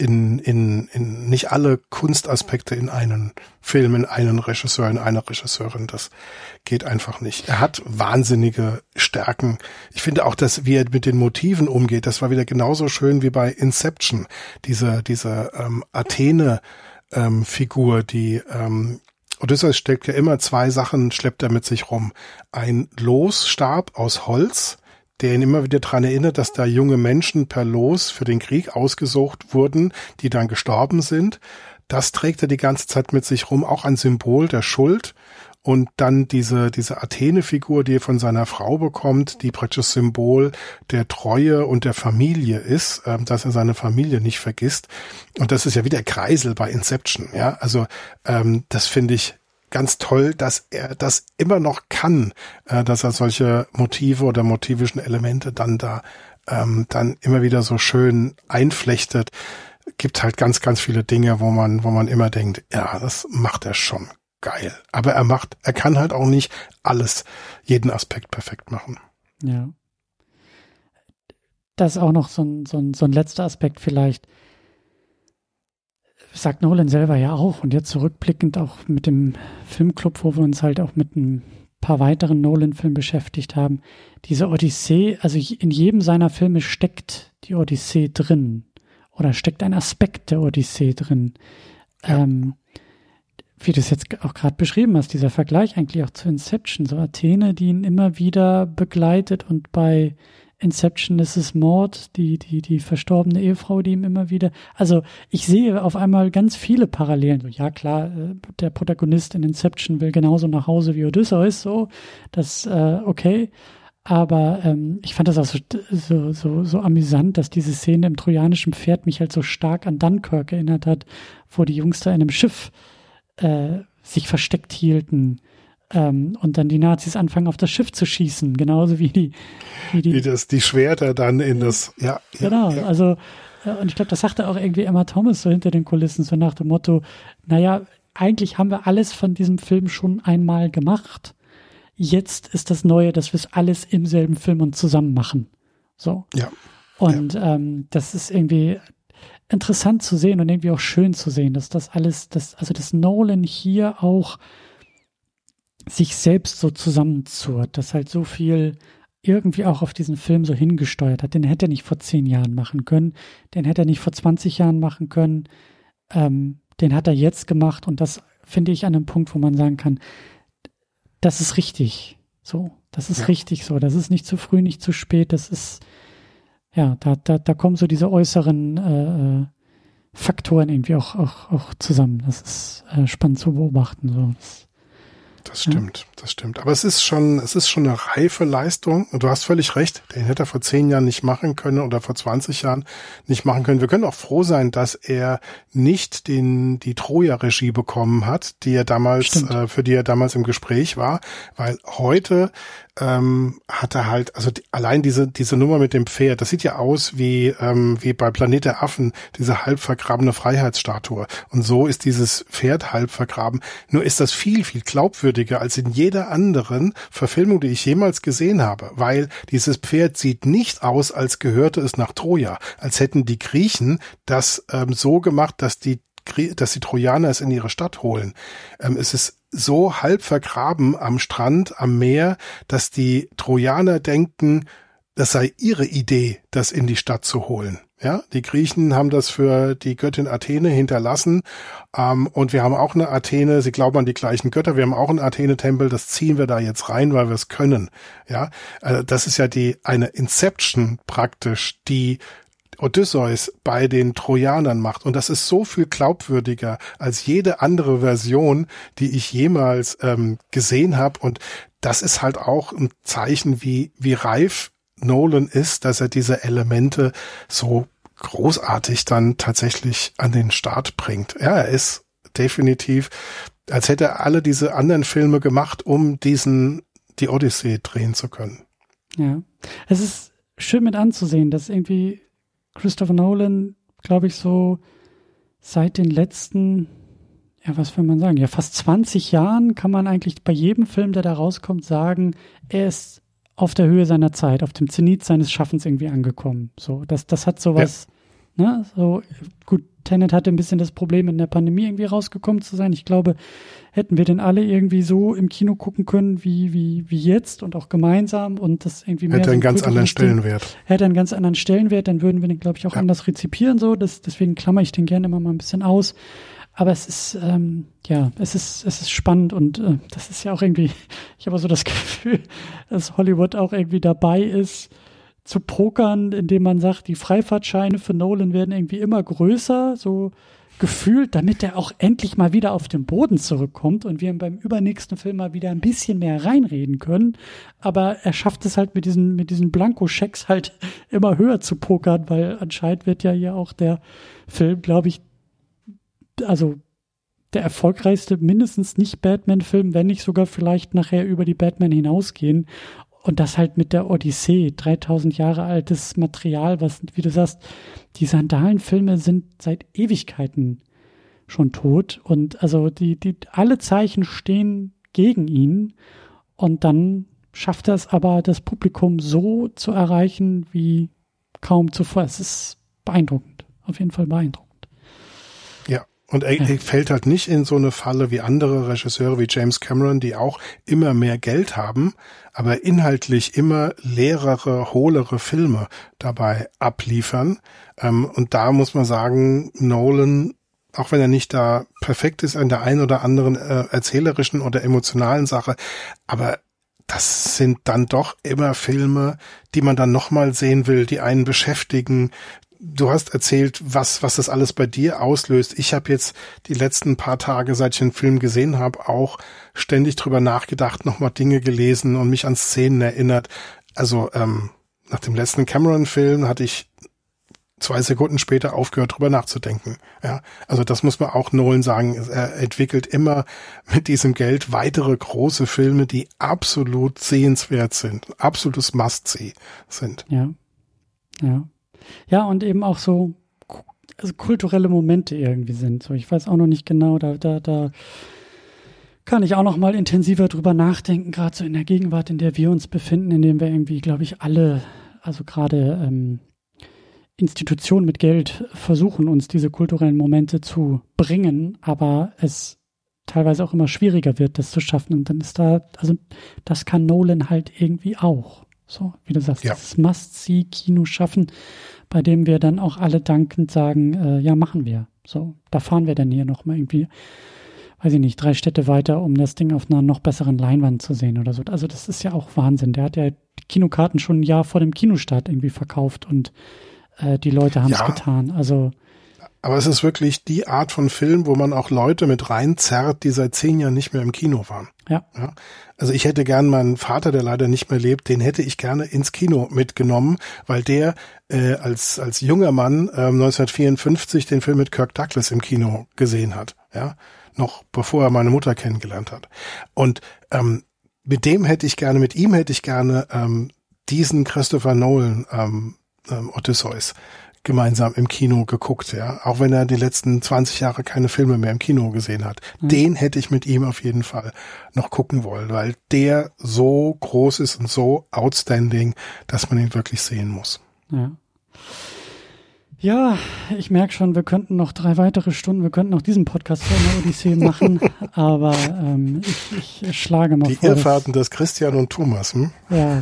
nicht alle Kunstaspekte in einen Film, in einen Regisseur, in eine Regisseurin. Das geht einfach nicht. Er hat wahnsinnige Stärken. Ich finde auch, dass wie er mit den Motiven umgeht, das war wieder genauso schön wie bei Inception. Diese Athene Figur, die Odysseus steckt ja immer 2 Sachen, schleppt er mit sich rum. Ein Losstab aus Holz, der ihn immer wieder daran erinnert, dass da junge Menschen per Los für den Krieg ausgesucht wurden, die dann gestorben sind. Das trägt er die ganze Zeit mit sich rum, auch ein Symbol der Schuld. Und dann diese Athene-Figur, die er von seiner Frau bekommt, die praktisch Symbol der Treue und der Familie ist, dass er seine Familie nicht vergisst. Und das ist ja wie der Kreisel bei Inception, ja. Also das finde ich ganz toll, dass er das immer noch kann, dass er solche Motive oder motivischen Elemente dann da dann immer wieder so schön einflechtet. Gibt halt ganz, ganz viele Dinge, wo man immer denkt, ja, das macht er schon geil. Aber er kann halt auch nicht jeden Aspekt perfekt machen. Ja. Das ist auch noch so ein letzter Aspekt vielleicht. Sagt Nolan selber ja auch und jetzt zurückblickend auch mit dem Filmclub, wo wir uns halt auch mit ein paar weiteren Nolan-Filmen beschäftigt haben. Diese Odyssee, also in jedem seiner Filme steckt die Odyssee drin oder steckt ein Aspekt der Odyssee drin. Ja. Wie du es jetzt auch gerade beschrieben hast, dieser Vergleich eigentlich auch zu Inception, so Athene, die ihn immer wieder begleitet und bei Inception ist es Mord, die verstorbene Ehefrau, die ihm immer wieder, also ich sehe auf einmal ganz viele Parallelen, so ja klar, der Protagonist in Inception will genauso nach Hause wie Odysseus, so, das, okay, aber ich fand das auch so amüsant, dass diese Szene im trojanischen Pferd mich halt so stark an Dunkirk erinnert hat, wo die Jungs da in einem Schiff sich versteckt hielten, und dann die Nazis anfangen, auf das Schiff zu schießen, genauso wie die Schwerter dann in das, genau, ja. Also, und ich glaube, das sagte auch irgendwie Emma Thomas so hinter den Kulissen, so nach dem Motto, naja, eigentlich haben wir alles von diesem Film schon einmal gemacht. Jetzt ist das Neue, dass wir es alles im selben Film und zusammen machen. So. Ja. Und das ist irgendwie interessant zu sehen und irgendwie auch schön zu sehen, dass das alles, dass Nolan hier auch sich selbst so zusammenzurrt, dass halt so viel irgendwie auch auf diesen Film so hingesteuert hat. Den hätte er nicht vor 10 Jahren machen können, den hätte er nicht vor 20 Jahren machen können, den hat er jetzt gemacht und das finde ich an einem Punkt, wo man sagen kann, das ist richtig so, das ist richtig so, das ist nicht zu früh, nicht zu spät, das ist, ja, da kommen so diese äußeren Faktoren irgendwie auch zusammen. Das ist spannend zu beobachten. So. Das stimmt. Aber es ist schon eine reife Leistung. Und du hast völlig recht. Den hätte er vor 10 Jahren nicht machen können oder vor 20 Jahren nicht machen können. Wir können auch froh sein, dass er nicht die Troja-Regie bekommen hat, für die er damals im Gespräch war, weil heute hat er halt, also allein diese Nummer mit dem Pferd, das sieht ja aus wie bei Planet der Affen, diese halb vergrabene Freiheitsstatue. Und so ist dieses Pferd halb vergraben. Nur ist das viel, viel glaubwürdiger als in jeder anderen Verfilmung, die ich jemals gesehen habe, weil dieses Pferd sieht nicht aus, als gehörte es nach Troja, als hätten die Griechen das so gemacht, dass die Trojaner es in ihre Stadt holen. Es ist so halb vergraben am Strand, am Meer, dass die Trojaner denken, das sei ihre Idee, das in die Stadt zu holen. Ja, die Griechen haben das für die Göttin Athene hinterlassen, und wir haben auch eine Athene, sie glauben an die gleichen Götter, wir haben auch einen Athene-Tempel, das ziehen wir da jetzt rein, weil wir es können. Ja, das ist ja eine Inception praktisch, die Odysseus bei den Trojanern macht. Und das ist so viel glaubwürdiger als jede andere Version, die ich jemals gesehen habe. Und das ist halt auch ein Zeichen, wie reif Nolan ist, dass er diese Elemente so großartig dann tatsächlich an den Start bringt. Ja, er ist definitiv, als hätte er alle diese anderen Filme gemacht, um die Odyssee drehen zu können. Ja, es ist schön mit anzusehen, dass irgendwie Christopher Nolan, glaube ich, so seit den letzten, was will man sagen, fast 20 Jahren kann man eigentlich bei jedem Film, der da rauskommt, sagen, er ist auf der Höhe seiner Zeit, auf dem Zenit seines Schaffens irgendwie angekommen. So, das hat sowas, ne, so, gut, Tenet hatte ein bisschen das Problem, in der Pandemie irgendwie rausgekommen zu sein. Ich glaube, hätten wir den alle irgendwie so im Kino gucken können, wie jetzt und auch gemeinsam und das irgendwie mehr. Hätte einen ganz anderen Stellenwert. Hätte einen ganz anderen Stellenwert, dann würden wir den, glaube ich, auch anders rezipieren, so. Deswegen klammer ich den gerne immer mal ein bisschen aus. Aber es ist, es ist spannend und das ist ja auch irgendwie, ich habe so das Gefühl, dass Hollywood auch irgendwie dabei ist, zu pokern, indem man sagt, die Freifahrtscheine für Nolan werden irgendwie immer größer, so gefühlt, damit er auch endlich mal wieder auf den Boden zurückkommt und wir ihm beim übernächsten Film mal wieder ein bisschen mehr reinreden können. Aber er schafft es halt mit diesen Blankoschecks halt immer höher zu pokern, weil anscheinend wird ja hier auch der Film, glaube ich, also der erfolgreichste mindestens nicht Batman-Film, wenn nicht sogar vielleicht nachher über die Batman hinausgehen. Und das halt mit der Odyssee, 3000 Jahre altes Material, was, wie du sagst, die Sandalenfilme sind seit Ewigkeiten schon tot. Und also alle Zeichen stehen gegen ihn. Und dann schafft er es aber, das Publikum so zu erreichen wie kaum zuvor. Es ist beeindruckend, auf jeden Fall beeindruckend. Ja. Und er fällt halt nicht in so eine Falle wie andere Regisseure wie James Cameron, die auch immer mehr Geld haben, aber inhaltlich immer leerere, hohlere Filme dabei abliefern. Und da muss man sagen, Nolan, auch wenn er nicht da perfekt ist an der einen oder anderen erzählerischen oder emotionalen Sache, aber das sind dann doch immer Filme, die man dann nochmal sehen will, die einen beschäftigen. Du hast erzählt, was das alles bei dir auslöst. Ich habe jetzt die letzten paar Tage, seit ich den Film gesehen habe, auch ständig drüber nachgedacht, nochmal Dinge gelesen und mich an Szenen erinnert. Also nach dem letzten Cameron-Film hatte ich 2 Sekunden später aufgehört, drüber nachzudenken. Ja, also das muss man auch Nolan sagen. Er entwickelt immer mit diesem Geld weitere große Filme, die absolut sehenswert sind, absolutes Must-See sind. Ja. Ja, und eben auch so kulturelle Momente irgendwie sind. So, ich weiß auch noch nicht genau, da kann ich auch noch mal intensiver drüber nachdenken, gerade so in der Gegenwart, in der wir uns befinden, in dem wir irgendwie, glaube ich, alle, also gerade Institutionen mit Geld versuchen, uns diese kulturellen Momente zu bringen, aber es teilweise auch immer schwieriger wird, das zu schaffen. Und dann ist also das kann Nolan halt irgendwie auch. So, wie du sagst, das Must-See-Kino schaffen, bei dem wir dann auch alle dankend sagen, ja, machen wir. So, da fahren wir dann hier noch mal irgendwie, weiß ich nicht, 3 Städte weiter, um das Ding auf einer noch besseren Leinwand zu sehen oder so. Also das ist ja auch Wahnsinn. Der hat ja die Kinokarten schon ein Jahr vor dem Kinostart irgendwie verkauft und die Leute haben es getan. Also aber es ist wirklich die Art von Film, wo man auch Leute mit reinzerrt, die seit 10 Jahren nicht mehr im Kino waren. Ja. Also ich hätte gern meinen Vater, der leider nicht mehr lebt, den hätte ich gerne ins Kino mitgenommen, weil der als junger Mann 1954 den Film mit Kirk Douglas im Kino gesehen hat. Ja, noch bevor er meine Mutter kennengelernt hat. Und mit ihm hätte ich gerne diesen Christopher Nolan Odysseus gemeinsam im Kino geguckt, ja. Auch wenn er die letzten 20 Jahre keine Filme mehr im Kino gesehen hat. Den hätte ich mit ihm auf jeden Fall noch gucken wollen, weil der so groß ist und so outstanding, dass man ihn wirklich sehen muss. Ja, ich merke schon, wir könnten noch 3 weitere Stunden, wir könnten noch diesen Podcast für eine Odyssee machen, aber ich schlage mal vor. Die Irrfahrten des Christian und Thomas, Ja,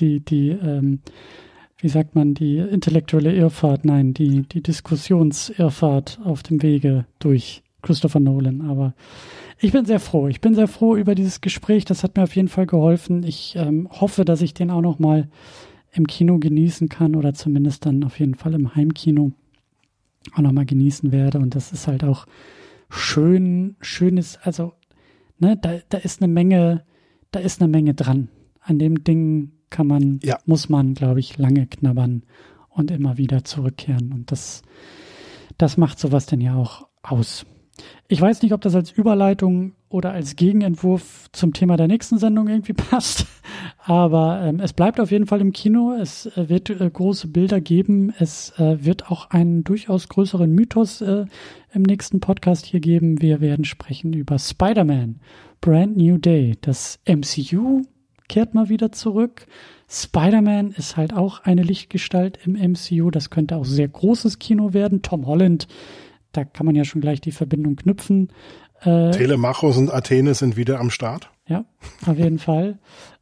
wie sagt man, die intellektuelle Irrfahrt, nein, die Diskussionsirrfahrt auf dem Wege durch Christopher Nolan. Aber ich bin sehr froh. Ich bin sehr froh über dieses Gespräch. Das hat mir auf jeden Fall geholfen. Ich hoffe, dass ich den auch noch mal im Kino genießen kann oder zumindest dann auf jeden Fall im Heimkino auch noch mal genießen werde. Und das ist halt auch schönes, also, ne, da ist eine Menge dran. An dem Ding muss man, glaube ich, lange knabbern und immer wieder zurückkehren. Und das macht sowas denn ja auch aus. Ich weiß nicht, ob das als Überleitung oder als Gegenentwurf zum Thema der nächsten Sendung irgendwie passt, aber es bleibt auf jeden Fall im Kino. Es wird große Bilder geben. Es wird auch einen durchaus größeren Mythos im nächsten Podcast hier geben. Wir werden sprechen über Spider-Man, Brand New Day. Das MCU kehrt mal wieder zurück. Spider-Man ist halt auch eine Lichtgestalt im MCU. Das könnte auch sehr großes Kino werden. Tom Holland, da kann man ja schon gleich die Verbindung knüpfen. Telemachos und Athene sind wieder am Start. Ja, auf jeden Fall.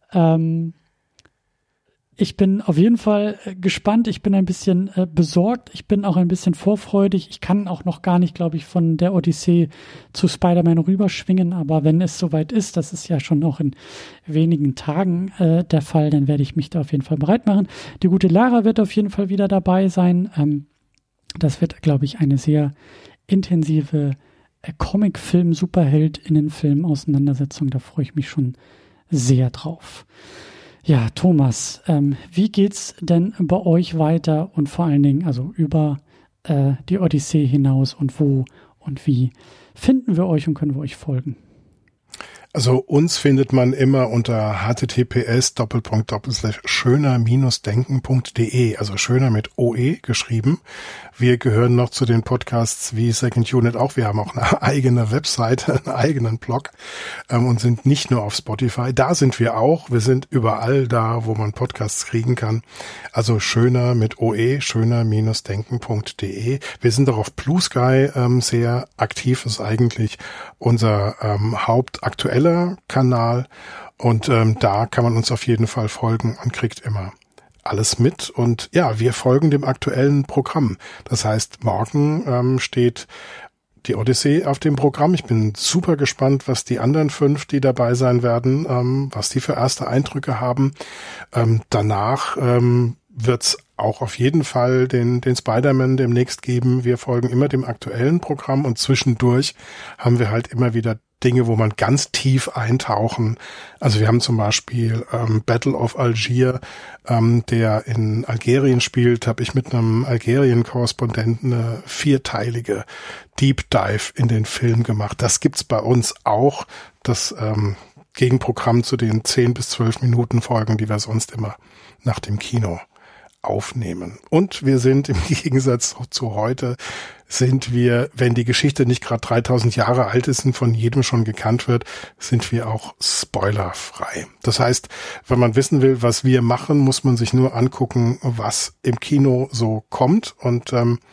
Ich bin auf jeden Fall gespannt. Ich bin ein bisschen besorgt. Ich bin auch ein bisschen vorfreudig. Ich kann auch noch gar nicht, glaube ich, von der Odyssee zu Spider-Man rüberschwingen. Aber wenn es soweit ist, das ist ja schon noch in wenigen Tagen der Fall, dann werde ich mich da auf jeden Fall bereit machen. Die gute Lara wird auf jeden Fall wieder dabei sein. Das wird, glaube ich, eine sehr intensive Comic-Film-Superheld-Innenfilm-Auseinandersetzung. Da freue ich mich schon sehr drauf. Ja, Thomas, wie geht's denn bei euch weiter und vor allen Dingen also über die Odyssee hinaus und wo und wie finden wir euch und können wir euch folgen? Also uns findet man immer unter https://schöner-denken.de, also schöner mit OE geschrieben. Wir gehören noch zu den Podcasts wie Second Unit auch. Wir haben auch eine eigene Webseite, einen eigenen Blog und sind nicht nur auf Spotify. Da sind wir auch. Wir sind überall da, wo man Podcasts kriegen kann. Also schöner mit OE, schöner-denken.de. Wir sind auch auf Blue Sky sehr aktiv. Das ist eigentlich unser hauptaktueller Kanal und da kann man uns auf jeden Fall folgen und kriegt immer alles mit. Und ja, wir folgen dem aktuellen Programm. Das heißt, morgen steht die Odyssee auf dem Programm. Ich bin super gespannt, was die anderen 5, die dabei sein werden, was die für erste Eindrücke haben. Danach wird's auch auf jeden Fall den Spider-Man demnächst geben. Wir folgen immer dem aktuellen Programm und zwischendurch haben wir halt immer wieder Dinge, wo man ganz tief eintauchen. Also wir haben zum Beispiel Battle of Algier, der in Algerien spielt, habe ich mit einem Algerien-Korrespondenten eine 4-teilige Deep Dive in den Film gemacht. Das gibt's bei uns auch, das Gegenprogramm zu den 10 bis 12 Minuten Folgen, die wir sonst immer nach dem Kino aufnehmen. Und wir sind im Gegensatz zu heute, sind wir, wenn die Geschichte nicht gerade 3000 Jahre alt ist und von jedem schon gekannt wird, sind wir auch spoilerfrei. Das heißt, wenn man wissen will, was wir machen, muss man sich nur angucken, was im Kino so kommt. Und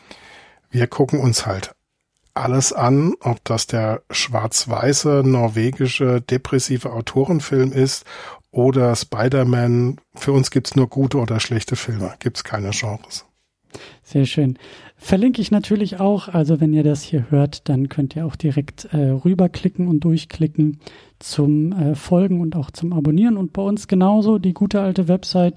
wir gucken uns halt alles an, ob das der schwarz-weiße, norwegische, depressive Autorenfilm ist oder Spider-Man. Für uns gibt's nur gute oder schlechte Filme, gibt's keine Genres. Sehr schön. Verlinke ich natürlich auch, also wenn ihr das hier hört, dann könnt ihr auch direkt rüberklicken und durchklicken zum Folgen und auch zum Abonnieren. Und bei uns genauso die gute alte Website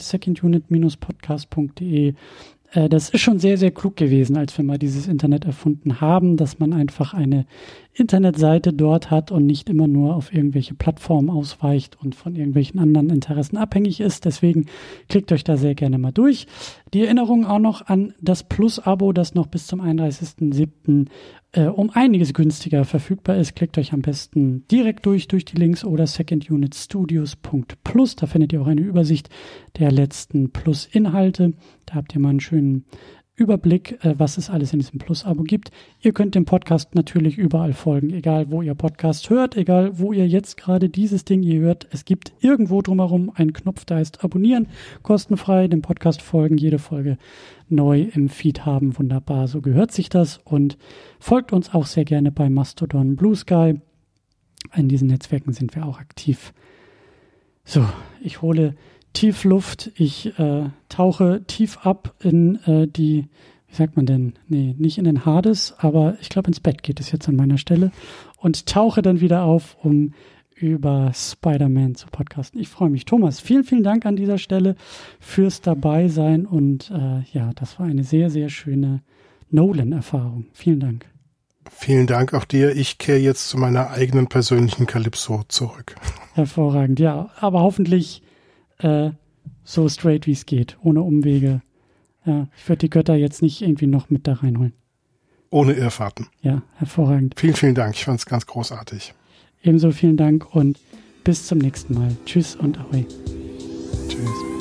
secondunit-podcast.de. Das ist schon sehr, sehr klug gewesen, als wir mal dieses Internet erfunden haben, dass man einfach eine Internetseite dort hat und nicht immer nur auf irgendwelche Plattformen ausweicht und von irgendwelchen anderen Interessen abhängig ist. Deswegen klickt euch da sehr gerne mal durch. Die Erinnerung auch noch an das Plus-Abo, das noch bis zum 31.07. Um einiges günstiger verfügbar ist. Klickt euch am besten direkt durch die Links oder secondunitstudios.plus. Da findet ihr auch eine Übersicht der letzten Plus-Inhalte. Da habt ihr mal einen schönen Überblick, was es alles in diesem Plus-Abo gibt. Ihr könnt dem Podcast natürlich überall folgen, egal wo ihr Podcast hört, egal wo ihr jetzt gerade dieses Ding hier hört. Es gibt irgendwo drumherum einen Knopf, da heißt Abonnieren, kostenfrei, dem Podcast folgen, jede Folge neu im Feed haben. Wunderbar, so gehört sich das. Und folgt uns auch sehr gerne bei Mastodon, Blue Sky. In diesen Netzwerken sind wir auch aktiv. So, ich hole tief Luft, ich tauche tief ab in die, wie sagt man denn, nee, nicht in den Hades, aber ich glaube ins Bett geht es jetzt an meiner Stelle und tauche dann wieder auf, um über Spider-Man zu podcasten. Ich freue mich. Thomas, vielen, vielen Dank an dieser Stelle fürs Dabeisein und ja, das war eine sehr, sehr schöne Nolan-Erfahrung. Vielen Dank. Vielen Dank auch dir. Ich kehre jetzt zu meiner eigenen persönlichen Calypso zurück. Hervorragend, ja, aber hoffentlich so straight wie es geht, ohne Umwege. Ja, ich würde die Götter jetzt nicht irgendwie noch mit da reinholen. Ohne Irrfahrten. Ja, hervorragend. Vielen, vielen Dank. Ich fand es ganz großartig. Ebenso vielen Dank und bis zum nächsten Mal. Tschüss und ahoi. Tschüss.